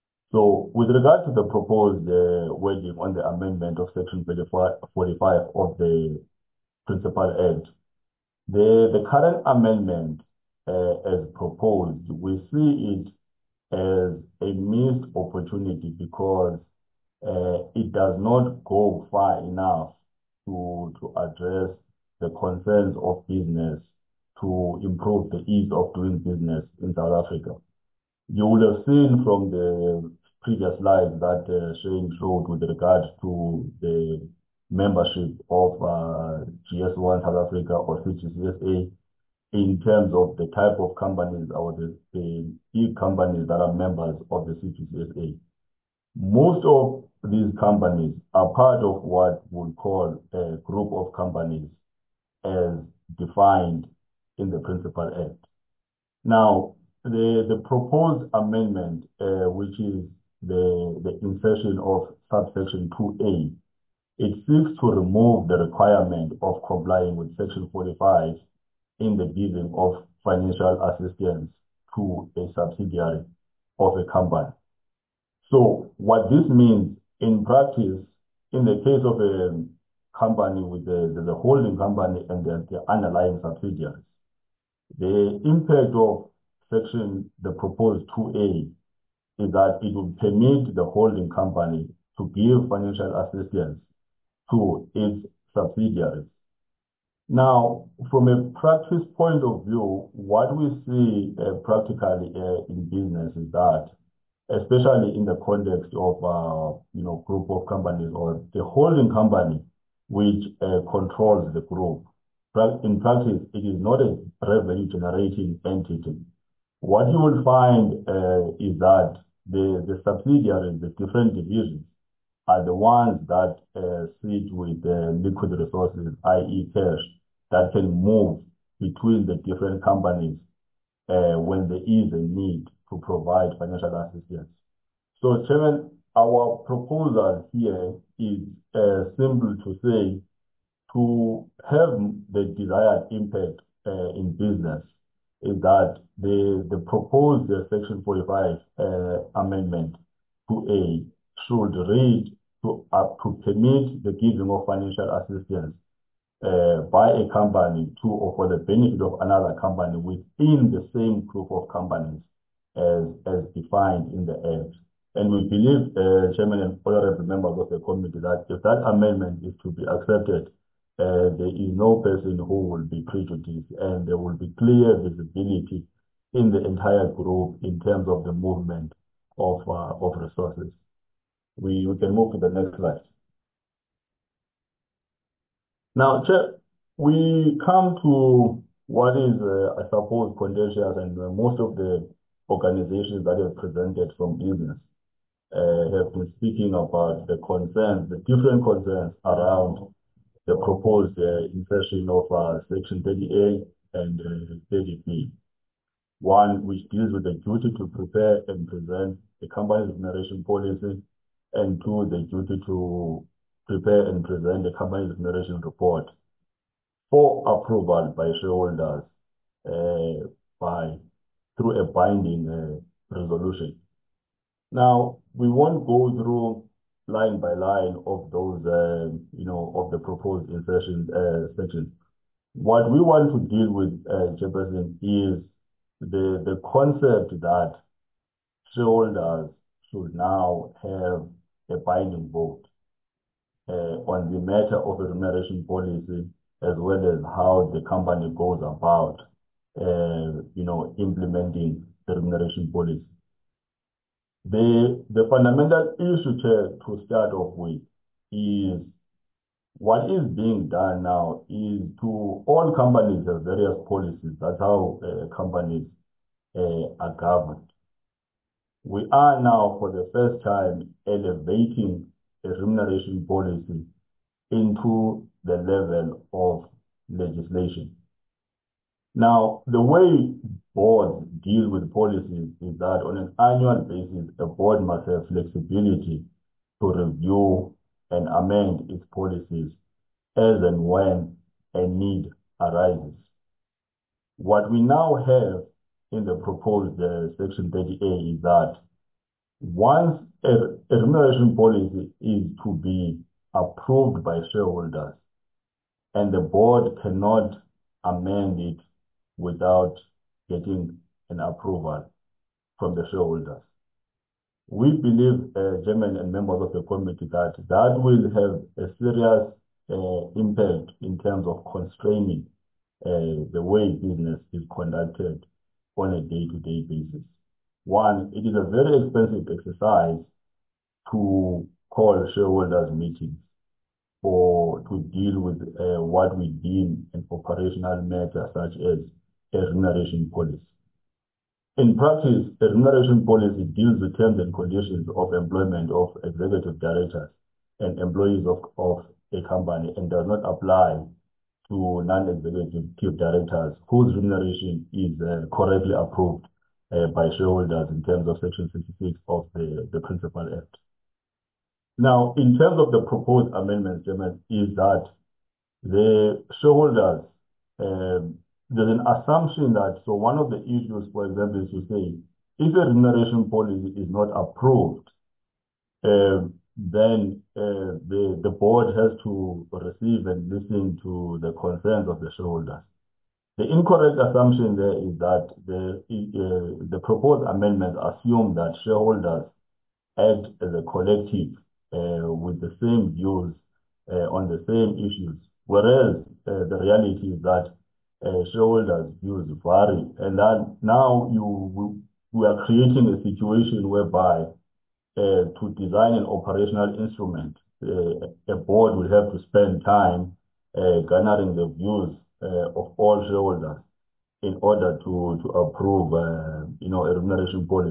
So with regard to the proposed uh, wording on the amendment of Section forty-five of the Principal Act, the, the current amendment uh, as proposed, we see it as a missed opportunity because Uh, it does not go far enough to, to address the concerns of business to improve the ease of doing business in South Africa. You would have seen from the previous slide that uh, Shane showed with regard to the membership of uh, G S one South Africa or C G C S A in terms of the type of companies or the, the e-companies that are members of the C G C S A. Most of these companies are part of what we'll call a group of companies as defined in the Principal Act. Now, the, the proposed amendment, uh, which is the, the insertion of subsection two A, it seeks to remove the requirement of complying with Section forty-five in the giving of financial assistance to a subsidiary of a company. So what this means in practice, in the case of a company with the, the, the holding company and the, the underlying subsidiaries, the impact of section, the proposed two A, is that it will permit the holding company to give financial assistance to its subsidiaries. Now, from a practice point of view, what we see uh, practically uh, in business is that, especially in the context of, uh, you know, group of companies or the holding company which uh, controls the group. In practice, it is not a revenue generating entity. What you will find uh, is that the, the subsidiaries, the different divisions, are the ones that uh, sit with uh, liquid resources, that is cash, that can move between the different companies uh, when there is a need to provide financial assistance. So, Chairman, our proposal here is uh, simple to say, to have the desired impact uh, in business is that the, the proposed uh, Section forty-five uh, amendment to A should read to, uh, to permit the giving of financial assistance uh, by a company to or for the benefit of another company within the same group of companies as, as defined in the Act. And we believe, uh, Chairman and honorable members of the committee, that if that amendment is to be accepted, uh, there is no person who will be prejudiced, and there will be clear visibility in the entire group in terms of the movement of uh, of resources. We, we can move to the next slide. Now, Chair, we come to what is, uh, I suppose, contentious, and uh, most of the organizations that have presented from business uh, have been speaking about the concerns, the different concerns around the proposed uh, insertion of uh, Section thirty A and uh, thirty B. One, which deals with the duty to prepare and present the company's remuneration policy, and two, the duty to prepare and present the company's remuneration report for approval by shareholders uh, by through a binding uh, resolution. Now, we won't go through line by line of those, uh, you know, of the proposed insertion uh, sections. What we want to deal with, uh, Chairperson, is the, the concept that shareholders should now have a binding vote uh, on the matter of the remuneration policy, as well as how the company goes about, uh, you know, implementing the remuneration policy. The, the fundamental issue to, to start off with is what is being done now is to all companies have various policies. That's how uh, companies uh, are governed. We are now, for the first time, elevating a remuneration policy into the level of legislation. Now, the way boards deal with policies is that on an annual basis, a board must have flexibility to review and amend its policies as and when a need arises. What we now have in the proposed uh, Section thirty A is that once a, a remuneration policy is to be approved by shareholders, and the board cannot amend it without getting an approval from the shareholders. We believe, uh, Chairman and members of the committee, that that will have a serious uh, impact in terms of constraining uh, the way business is conducted on a day-to-day basis. One, it is a very expensive exercise to call shareholders meetings or to deal with uh, what we deem an operational matter such as a remuneration policy. In practice, a remuneration policy deals with terms and conditions of employment of executive directors and employees of, of a company, and does not apply to non-executive directors whose remuneration is uh, correctly approved uh, by shareholders in terms of Section sixty-six of the, the Principal Act. Now, in terms of the proposed amendments, is that the shareholders, um, there's an assumption that, so one of the issues, for example, is to say, if a remuneration policy is not approved, uh, then uh, the, the board has to receive and listen to the concerns of the shareholders. The incorrect assumption there is that the, uh, the proposed amendments assume that shareholders act as a collective uh, with the same views uh, on the same issues, whereas uh, the reality is that uh, shareholders' views vary, and that now you we, we are creating a situation whereby uh, to design an operational instrument, uh, a board will have to spend time uh, garnering the views uh, of all shareholders in order to to approve, uh, you know, a remuneration policy.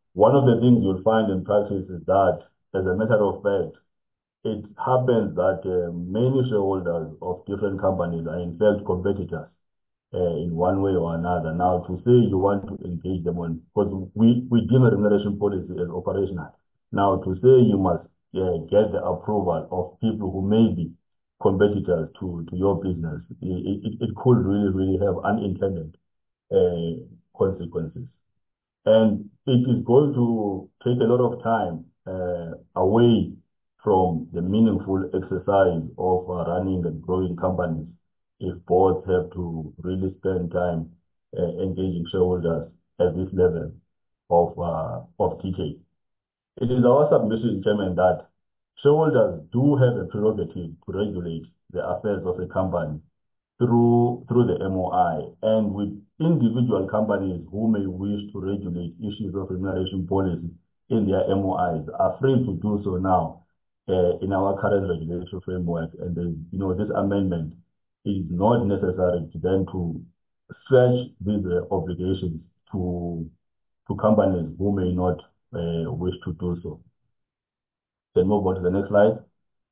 one of the things you'll find in practice is that, as a matter of fact, it happens that uh, many shareholders of different companies are in fact competitors uh, in one way or another. Now, to say you want to engage them on, because we, we deem a remuneration policy as operational. Now, to say you must uh, get the approval of people who may be competitors to, to your business, it, it, it could really, really have unintended uh, consequences. And it is going to take a lot of time uh, away from the meaningful exercise of uh, running and growing companies if boards have to really spend time uh, engaging shareholders at this level of, uh, of detail. It is our submission, Chairman, that shareholders do have a prerogative to regulate the affairs of a company through through the M O I, and with individual companies who may wish to regulate issues of remuneration policy in their M O Is are free to do so now uh, in our current regulatory framework. And the, you know, this amendment is not necessary to then to stretch these uh, obligations to to companies who may not uh, wish to do so. Then move on to the next slide.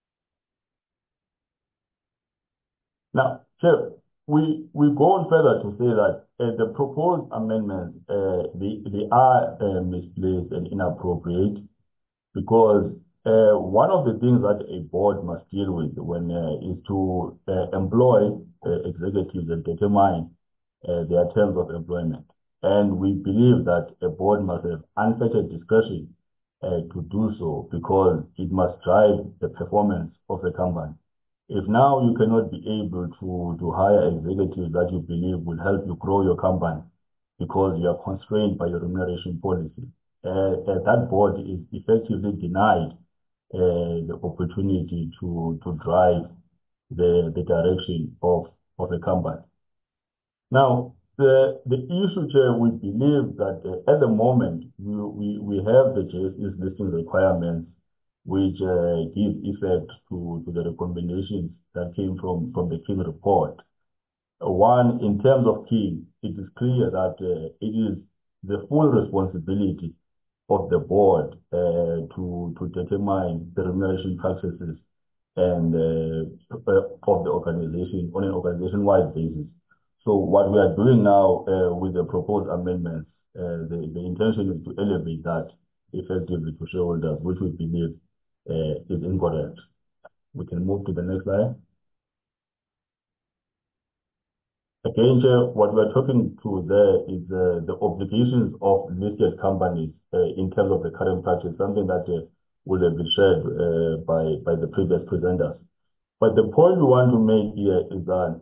Now, Chair, we, we go on further to say that uh, the proposed amendments, uh, they, they are uh, misplaced and inappropriate because uh, one of the things that a board must deal with when uh, is to uh, employ uh, executives and determine uh, their terms of employment. And we believe that a board must have unfettered discretion uh, to do so because it must drive the performance of the company. If now you cannot be able to, to hire executives that you believe will help you grow your company because you are constrained by your remuneration policy, uh, uh, that board is effectively denied uh, the opportunity to, to drive the, the direction of, of a company. Now, the, the issue, Chair, we believe that uh, at the moment, we, we, we have the J S E's listing requirements which uh, give effect to, to the recommendations that came from, from the King report. Uh, one, in terms of King, it is clear that uh, it is the full responsibility of the board uh, to, to determine the remuneration practices and uh, of the organization on an organization-wide basis. So what we are doing now uh, with the proposed amendments, uh, the, the intention is to elevate that effectively to shareholders, which we believe uh, is incorrect. We can move to the next slide. Again, Chair, what we're talking to there is uh, the obligations of listed companies uh, in terms of the current practice, something that uh, will have been shared uh, by, by the previous presenters. But the point we want to make here is that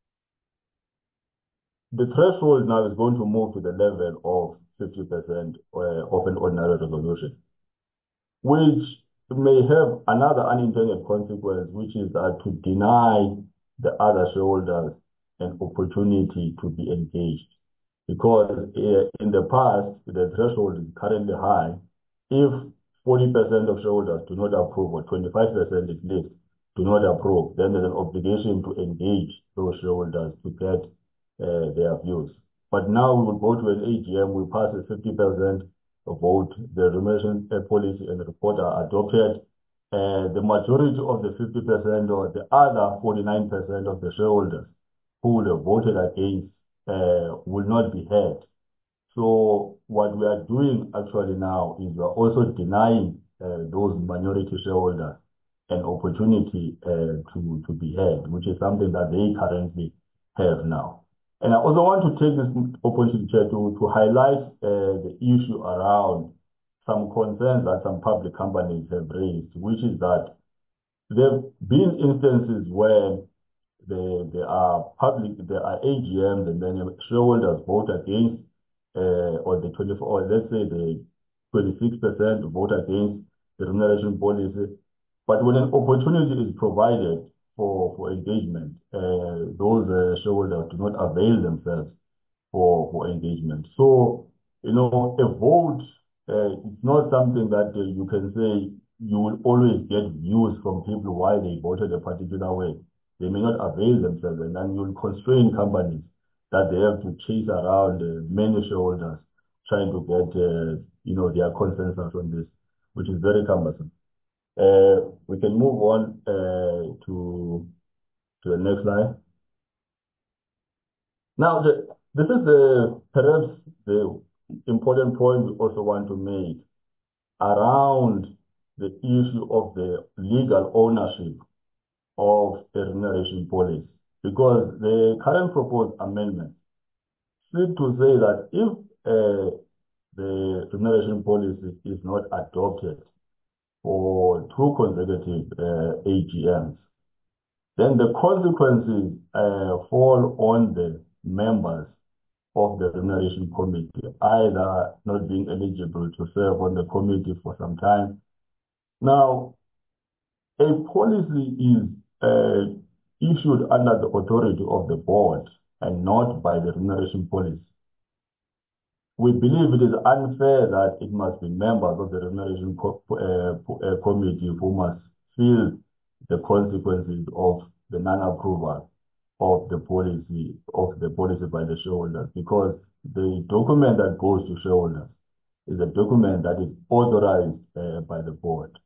the threshold now is going to move to the level of fifty percent uh, of an ordinary resolution, which may have another unintended consequence, which is that to deny the other shareholders an opportunity to be engaged. Because uh, in the past, the threshold is currently high. If forty percent of shareholders do not approve, or twenty-five percent at least do not approve, then there's an obligation to engage those shareholders to get uh, their views. But now we will go to an A G M, we pass a fifty percent vote, the remuneration policy and the report are adopted. Uh, the majority of the fifty percent or the other forty-nine percent of the shareholders who would have voted against uh, will not be heard. So what we are doing actually now is we are also denying uh, those minority shareholders an opportunity uh, to, to be heard, which is something that they currently have now. And I also want to take this opportunity to, to highlight uh, the issue around some concerns that some public companies have raised, which is that there have been instances where there, there are public, there are A G Ms and then shareholders vote against, uh, or the twenty-four, or let's say the twenty-six percent vote against the remuneration policy. But when an opportunity is provided for, for engagement, uh, those uh, shareholders do not avail themselves for, for engagement. So, you know, a vote, uh, it's not something that uh, you can say you will always get views from people why they voted a particular way. They may not avail themselves, and then you'll constrain companies that they have to chase around uh, many shareholders trying to get uh, you know, their consensus on this, which is very cumbersome. Uh, we can move on uh, to to the next slide. Now, the, this is the perhaps the important point we also want to make around the issue of the legal ownership of the remuneration policy, because the current proposed amendment seems to say that if uh, the remuneration policy is not adopted for two consecutive uh, A G Ms, then the consequences uh, fall on the members of the remuneration committee, either not being eligible to serve on the committee for some time. Now, a policy is uh, issued under the authority of the board and not by the remuneration policy. We believe it is unfair that it must be members of the remuneration co uh, uh, committee who must feel the consequences of the non-approval of the policy of the policy by the shareholders, because the document that goes to shareholders is a document that is authorized uh, by the board.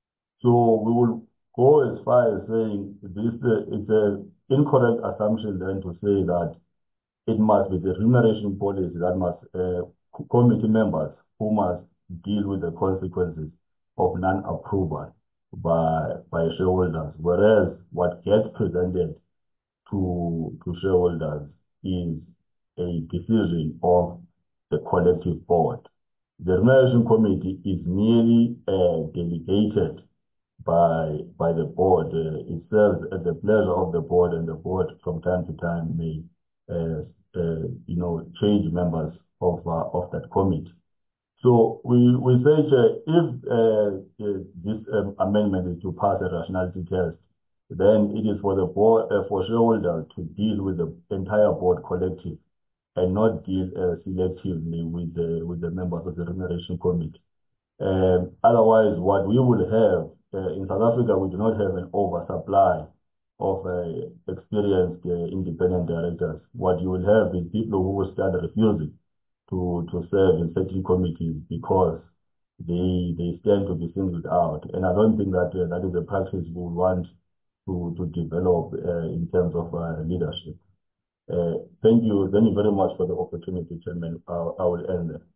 So we will go as far as saying this uh, it's an incorrect assumption then to say that it must be the remuneration policy that must, uh, committee members who must deal with the consequences of non-approval by, by shareholders, whereas what gets presented to, to shareholders is a decision of the collective board. The remuneration committee is merely uh, delegated by, by the board. Uh, it serves at the pleasure of the board, and the board from time to time may uh, Uh, you know, change members of uh, of that committee. So we we say uh, if uh, uh, this um, amendment is to pass a rationality test, then it is for the board uh, for shareholders to deal with the entire board collective and not deal uh, selectively with the with the members of the remuneration committee. Um, otherwise, what we will have uh, in South Africa, we do not have an oversupply of uh, experienced uh, independent directors. What you will have is people who will start refusing to, to serve in certain committees because they they stand to be singled out. And I don't think that uh, that is a practice we want to, to develop uh, in terms of uh, leadership. Uh, thank you. Thank you very much for the opportunity, Chairman. I, I will end there.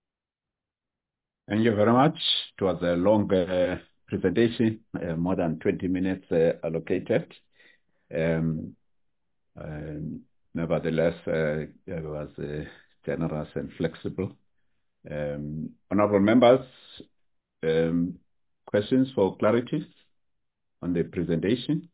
Thank you very much. It was a long uh, presentation, uh, more than twenty minutes uh, allocated. Um, um, nevertheless, uh, it was uh, generous and flexible. Um, honorable members, um, questions for clarity on the presentation?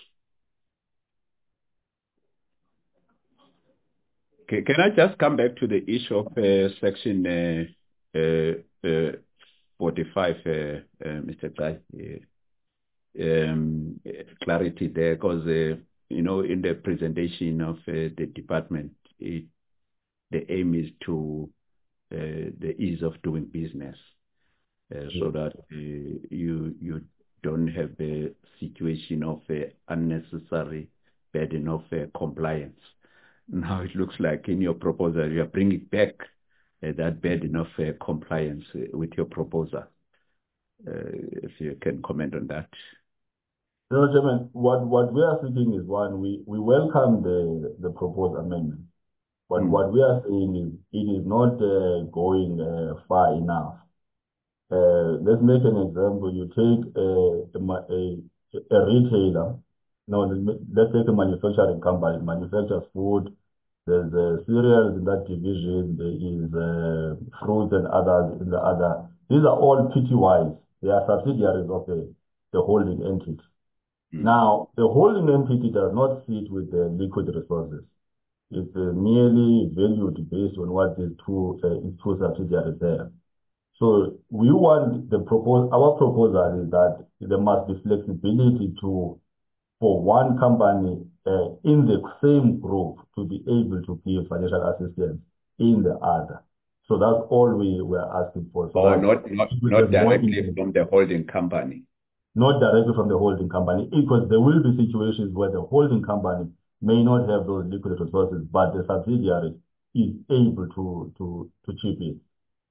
Okay, can I just come back to the issue of uh, section uh, uh, uh, forty-five, uh, uh, Mister Tsai? Uh, um, clarity there, because uh, you know, in the presentation of uh, the department, it, the aim is to uh, the ease of doing business, uh, mm-hmm. so that uh, you you don't have a situation of uh, unnecessary burden of uh, compliance. Now it looks like in your proposal you are bringing back uh, that burden of uh, compliance uh, with your proposal. Uh, if you can comment on that. No, Chairman, what, what we are seeking is one, we, we welcome the, the proposed amendment. But mm. what we are saying is it is not uh, going uh, far enough. Uh, let's make an example. You take a, a, a retailer. No, let's take a manufacturing company, manufactures food. There's uh, cereals in that division. There is uh, fruits and others in the other. These are all P T Ys. They are subsidiaries of the, the holding entity. Mm. Now, the holding entity does not sit with the liquid resources. It's uh, merely valued based on what these two, uh, two subsidiaries have. So we want the propose, our proposal is that there must be flexibility to, for one company uh, in the same group to be able to give financial assistance in the other. So that's all we were asking for. So oh, not, not, not directly from the holding company. Not directly from the holding company, because there will be situations where the holding company may not have those liquid resources, but the subsidiary is able to, to, to chip in.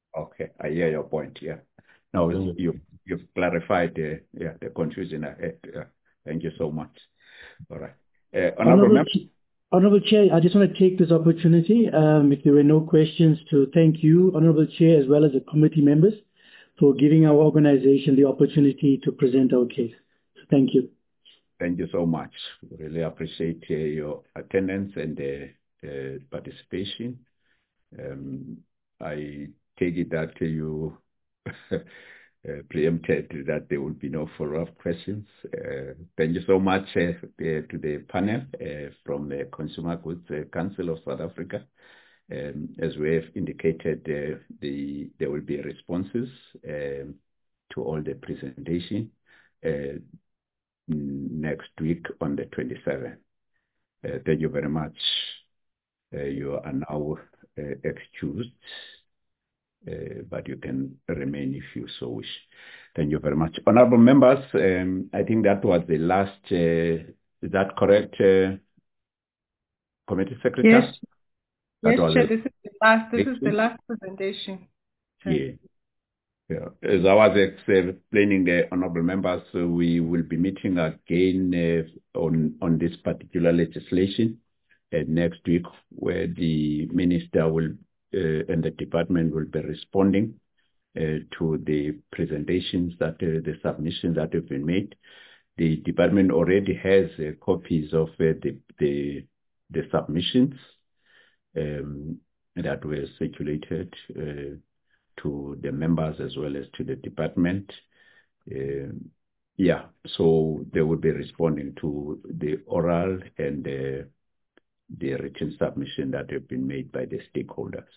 Okay, I hear your point. Yeah. Now you you've clarified the yeah the confusion I had. Yeah. Thank you so much. All right. Uh, Honorable Honorable, Member. Ch- Honorable Chair, I just want to take this opportunity, um, if there were no questions, to thank you, Honorable Chair, as well as the committee members, for giving our organization the opportunity to present our case. Thank you. Thank you so much. Really appreciate uh, your attendance and uh, uh, participation. Um, I take it that uh, you uh, preempted that there will be no follow-up questions. Uh, thank you so much uh, to the panel uh, from the Consumer Goods uh, Council of South Africa. Um, as we have indicated, uh, the, there will be responses um, to all the presentation uh, next week on the twenty-seventh. Uh, thank you very much. Uh, you are now uh, excused, uh, but you can remain if you so wish. Thank you very much. Honorable members, um, I think that was the last, uh, is that correct, uh, Committee Secretary? Yes, That yes, was Chair, it. this is the last, this is the last presentation. Chair. Yeah. Yeah. As I was explaining the honorable members, uh, we will be meeting again uh, on, on this particular legislation uh, next week, where the minister will uh, and the department will be responding uh, to the presentations that uh, the submissions that have been made. The department already has uh, copies of uh, the, the the submissions um, that were circulated Uh, to the members as well as to the department. Uh, yeah, so they will be responding to the oral and uh, the written submission that have been made by the stakeholders.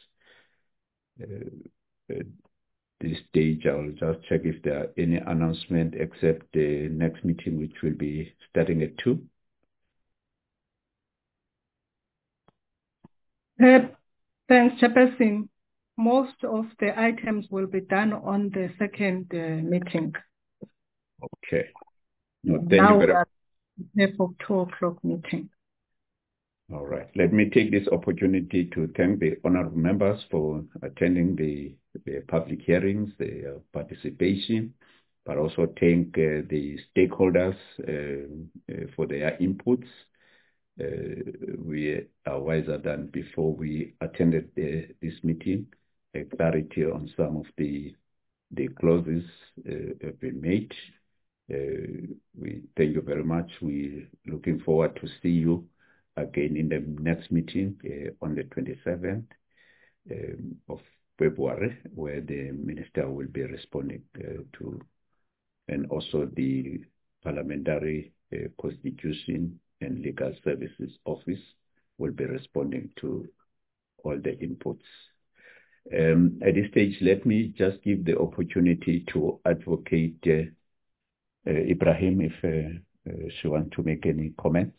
Uh, at this stage, I'll just check if there are any announcement except the next meeting, which will be starting at two. Uh, thanks, Chairperson. Most of the items will be done on the second uh, meeting. Okay. No, thank now you we very are here for two o'clock meeting. All right. Let me take this opportunity to thank the honorable members for attending the, the public hearings, their participation, but also thank uh, the stakeholders uh, uh, for their inputs. Uh, we are wiser than before we attended the, this meeting. A clarity on some of the the clauses uh, have been made. Uh, we thank you very much. We're looking forward to see you again in the next meeting uh, on the twenty-seventh um, of February, where the minister will be responding uh, to, and also the Parliamentary uh, Constitution and Legal Services Office will be responding to all the inputs. Um, at this stage, let me just give the opportunity to Advocate uh, uh, Ibrahim if uh, uh, she wants to make any comments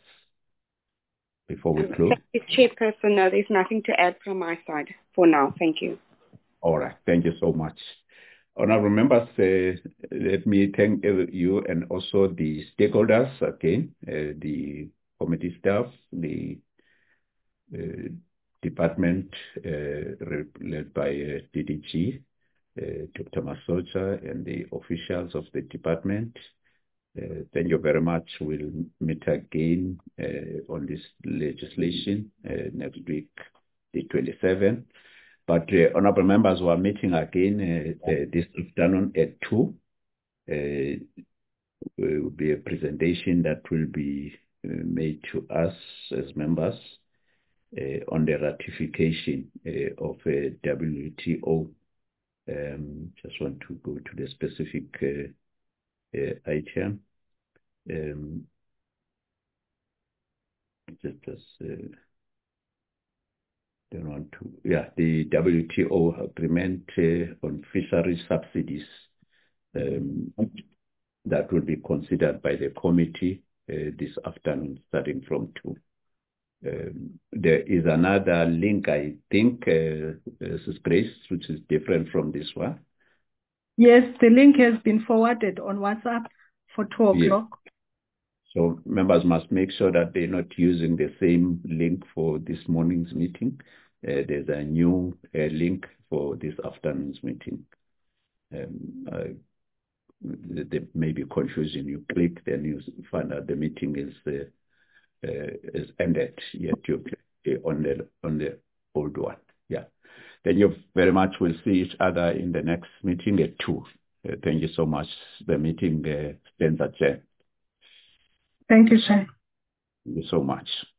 before we close. Thank you, Chairperson. No, there's nothing to add from my side for now. Thank you. All right. Thank you so much. Honorable members, uh, let me thank you and also the stakeholders again, uh, the committee staff, the uh, department uh, led by uh, D D G, uh, Doctor Masocha, and the officials of the department. Uh, thank you very much. We'll meet again uh, on this legislation uh, next week, the twenty-seventh. But uh, honorable members, we are meeting again uh, uh, this afternoon at two. Uh, will be a presentation that will be uh, made to us as members uh, on the ratification uh, of uh, W T O. Um, just want to go to the specific uh, uh, item. Um, just as uh, don't want to, yeah, the W T O agreement uh, on fisheries subsidies um, that will be considered by the committee uh, this afternoon, starting from two. Um, there is another link, I think, uh, Missus Grace, which is different from this one. Yes, the link has been forwarded on WhatsApp for two o'clock. Yes. So members must make sure that they're not using the same link for this morning's meeting. Uh, there's a new uh, link for this afternoon's meeting. Um, uh, there may be confusion. You click, then you find out the meeting is uh, uh, is ended. Yet you click on the on the old one. Yeah. Thank you very much. We'll see each other in the next meeting at two. Uh, thank you so much. The meeting uh, stands adjourned. Thank you, Chair. Thank you so much.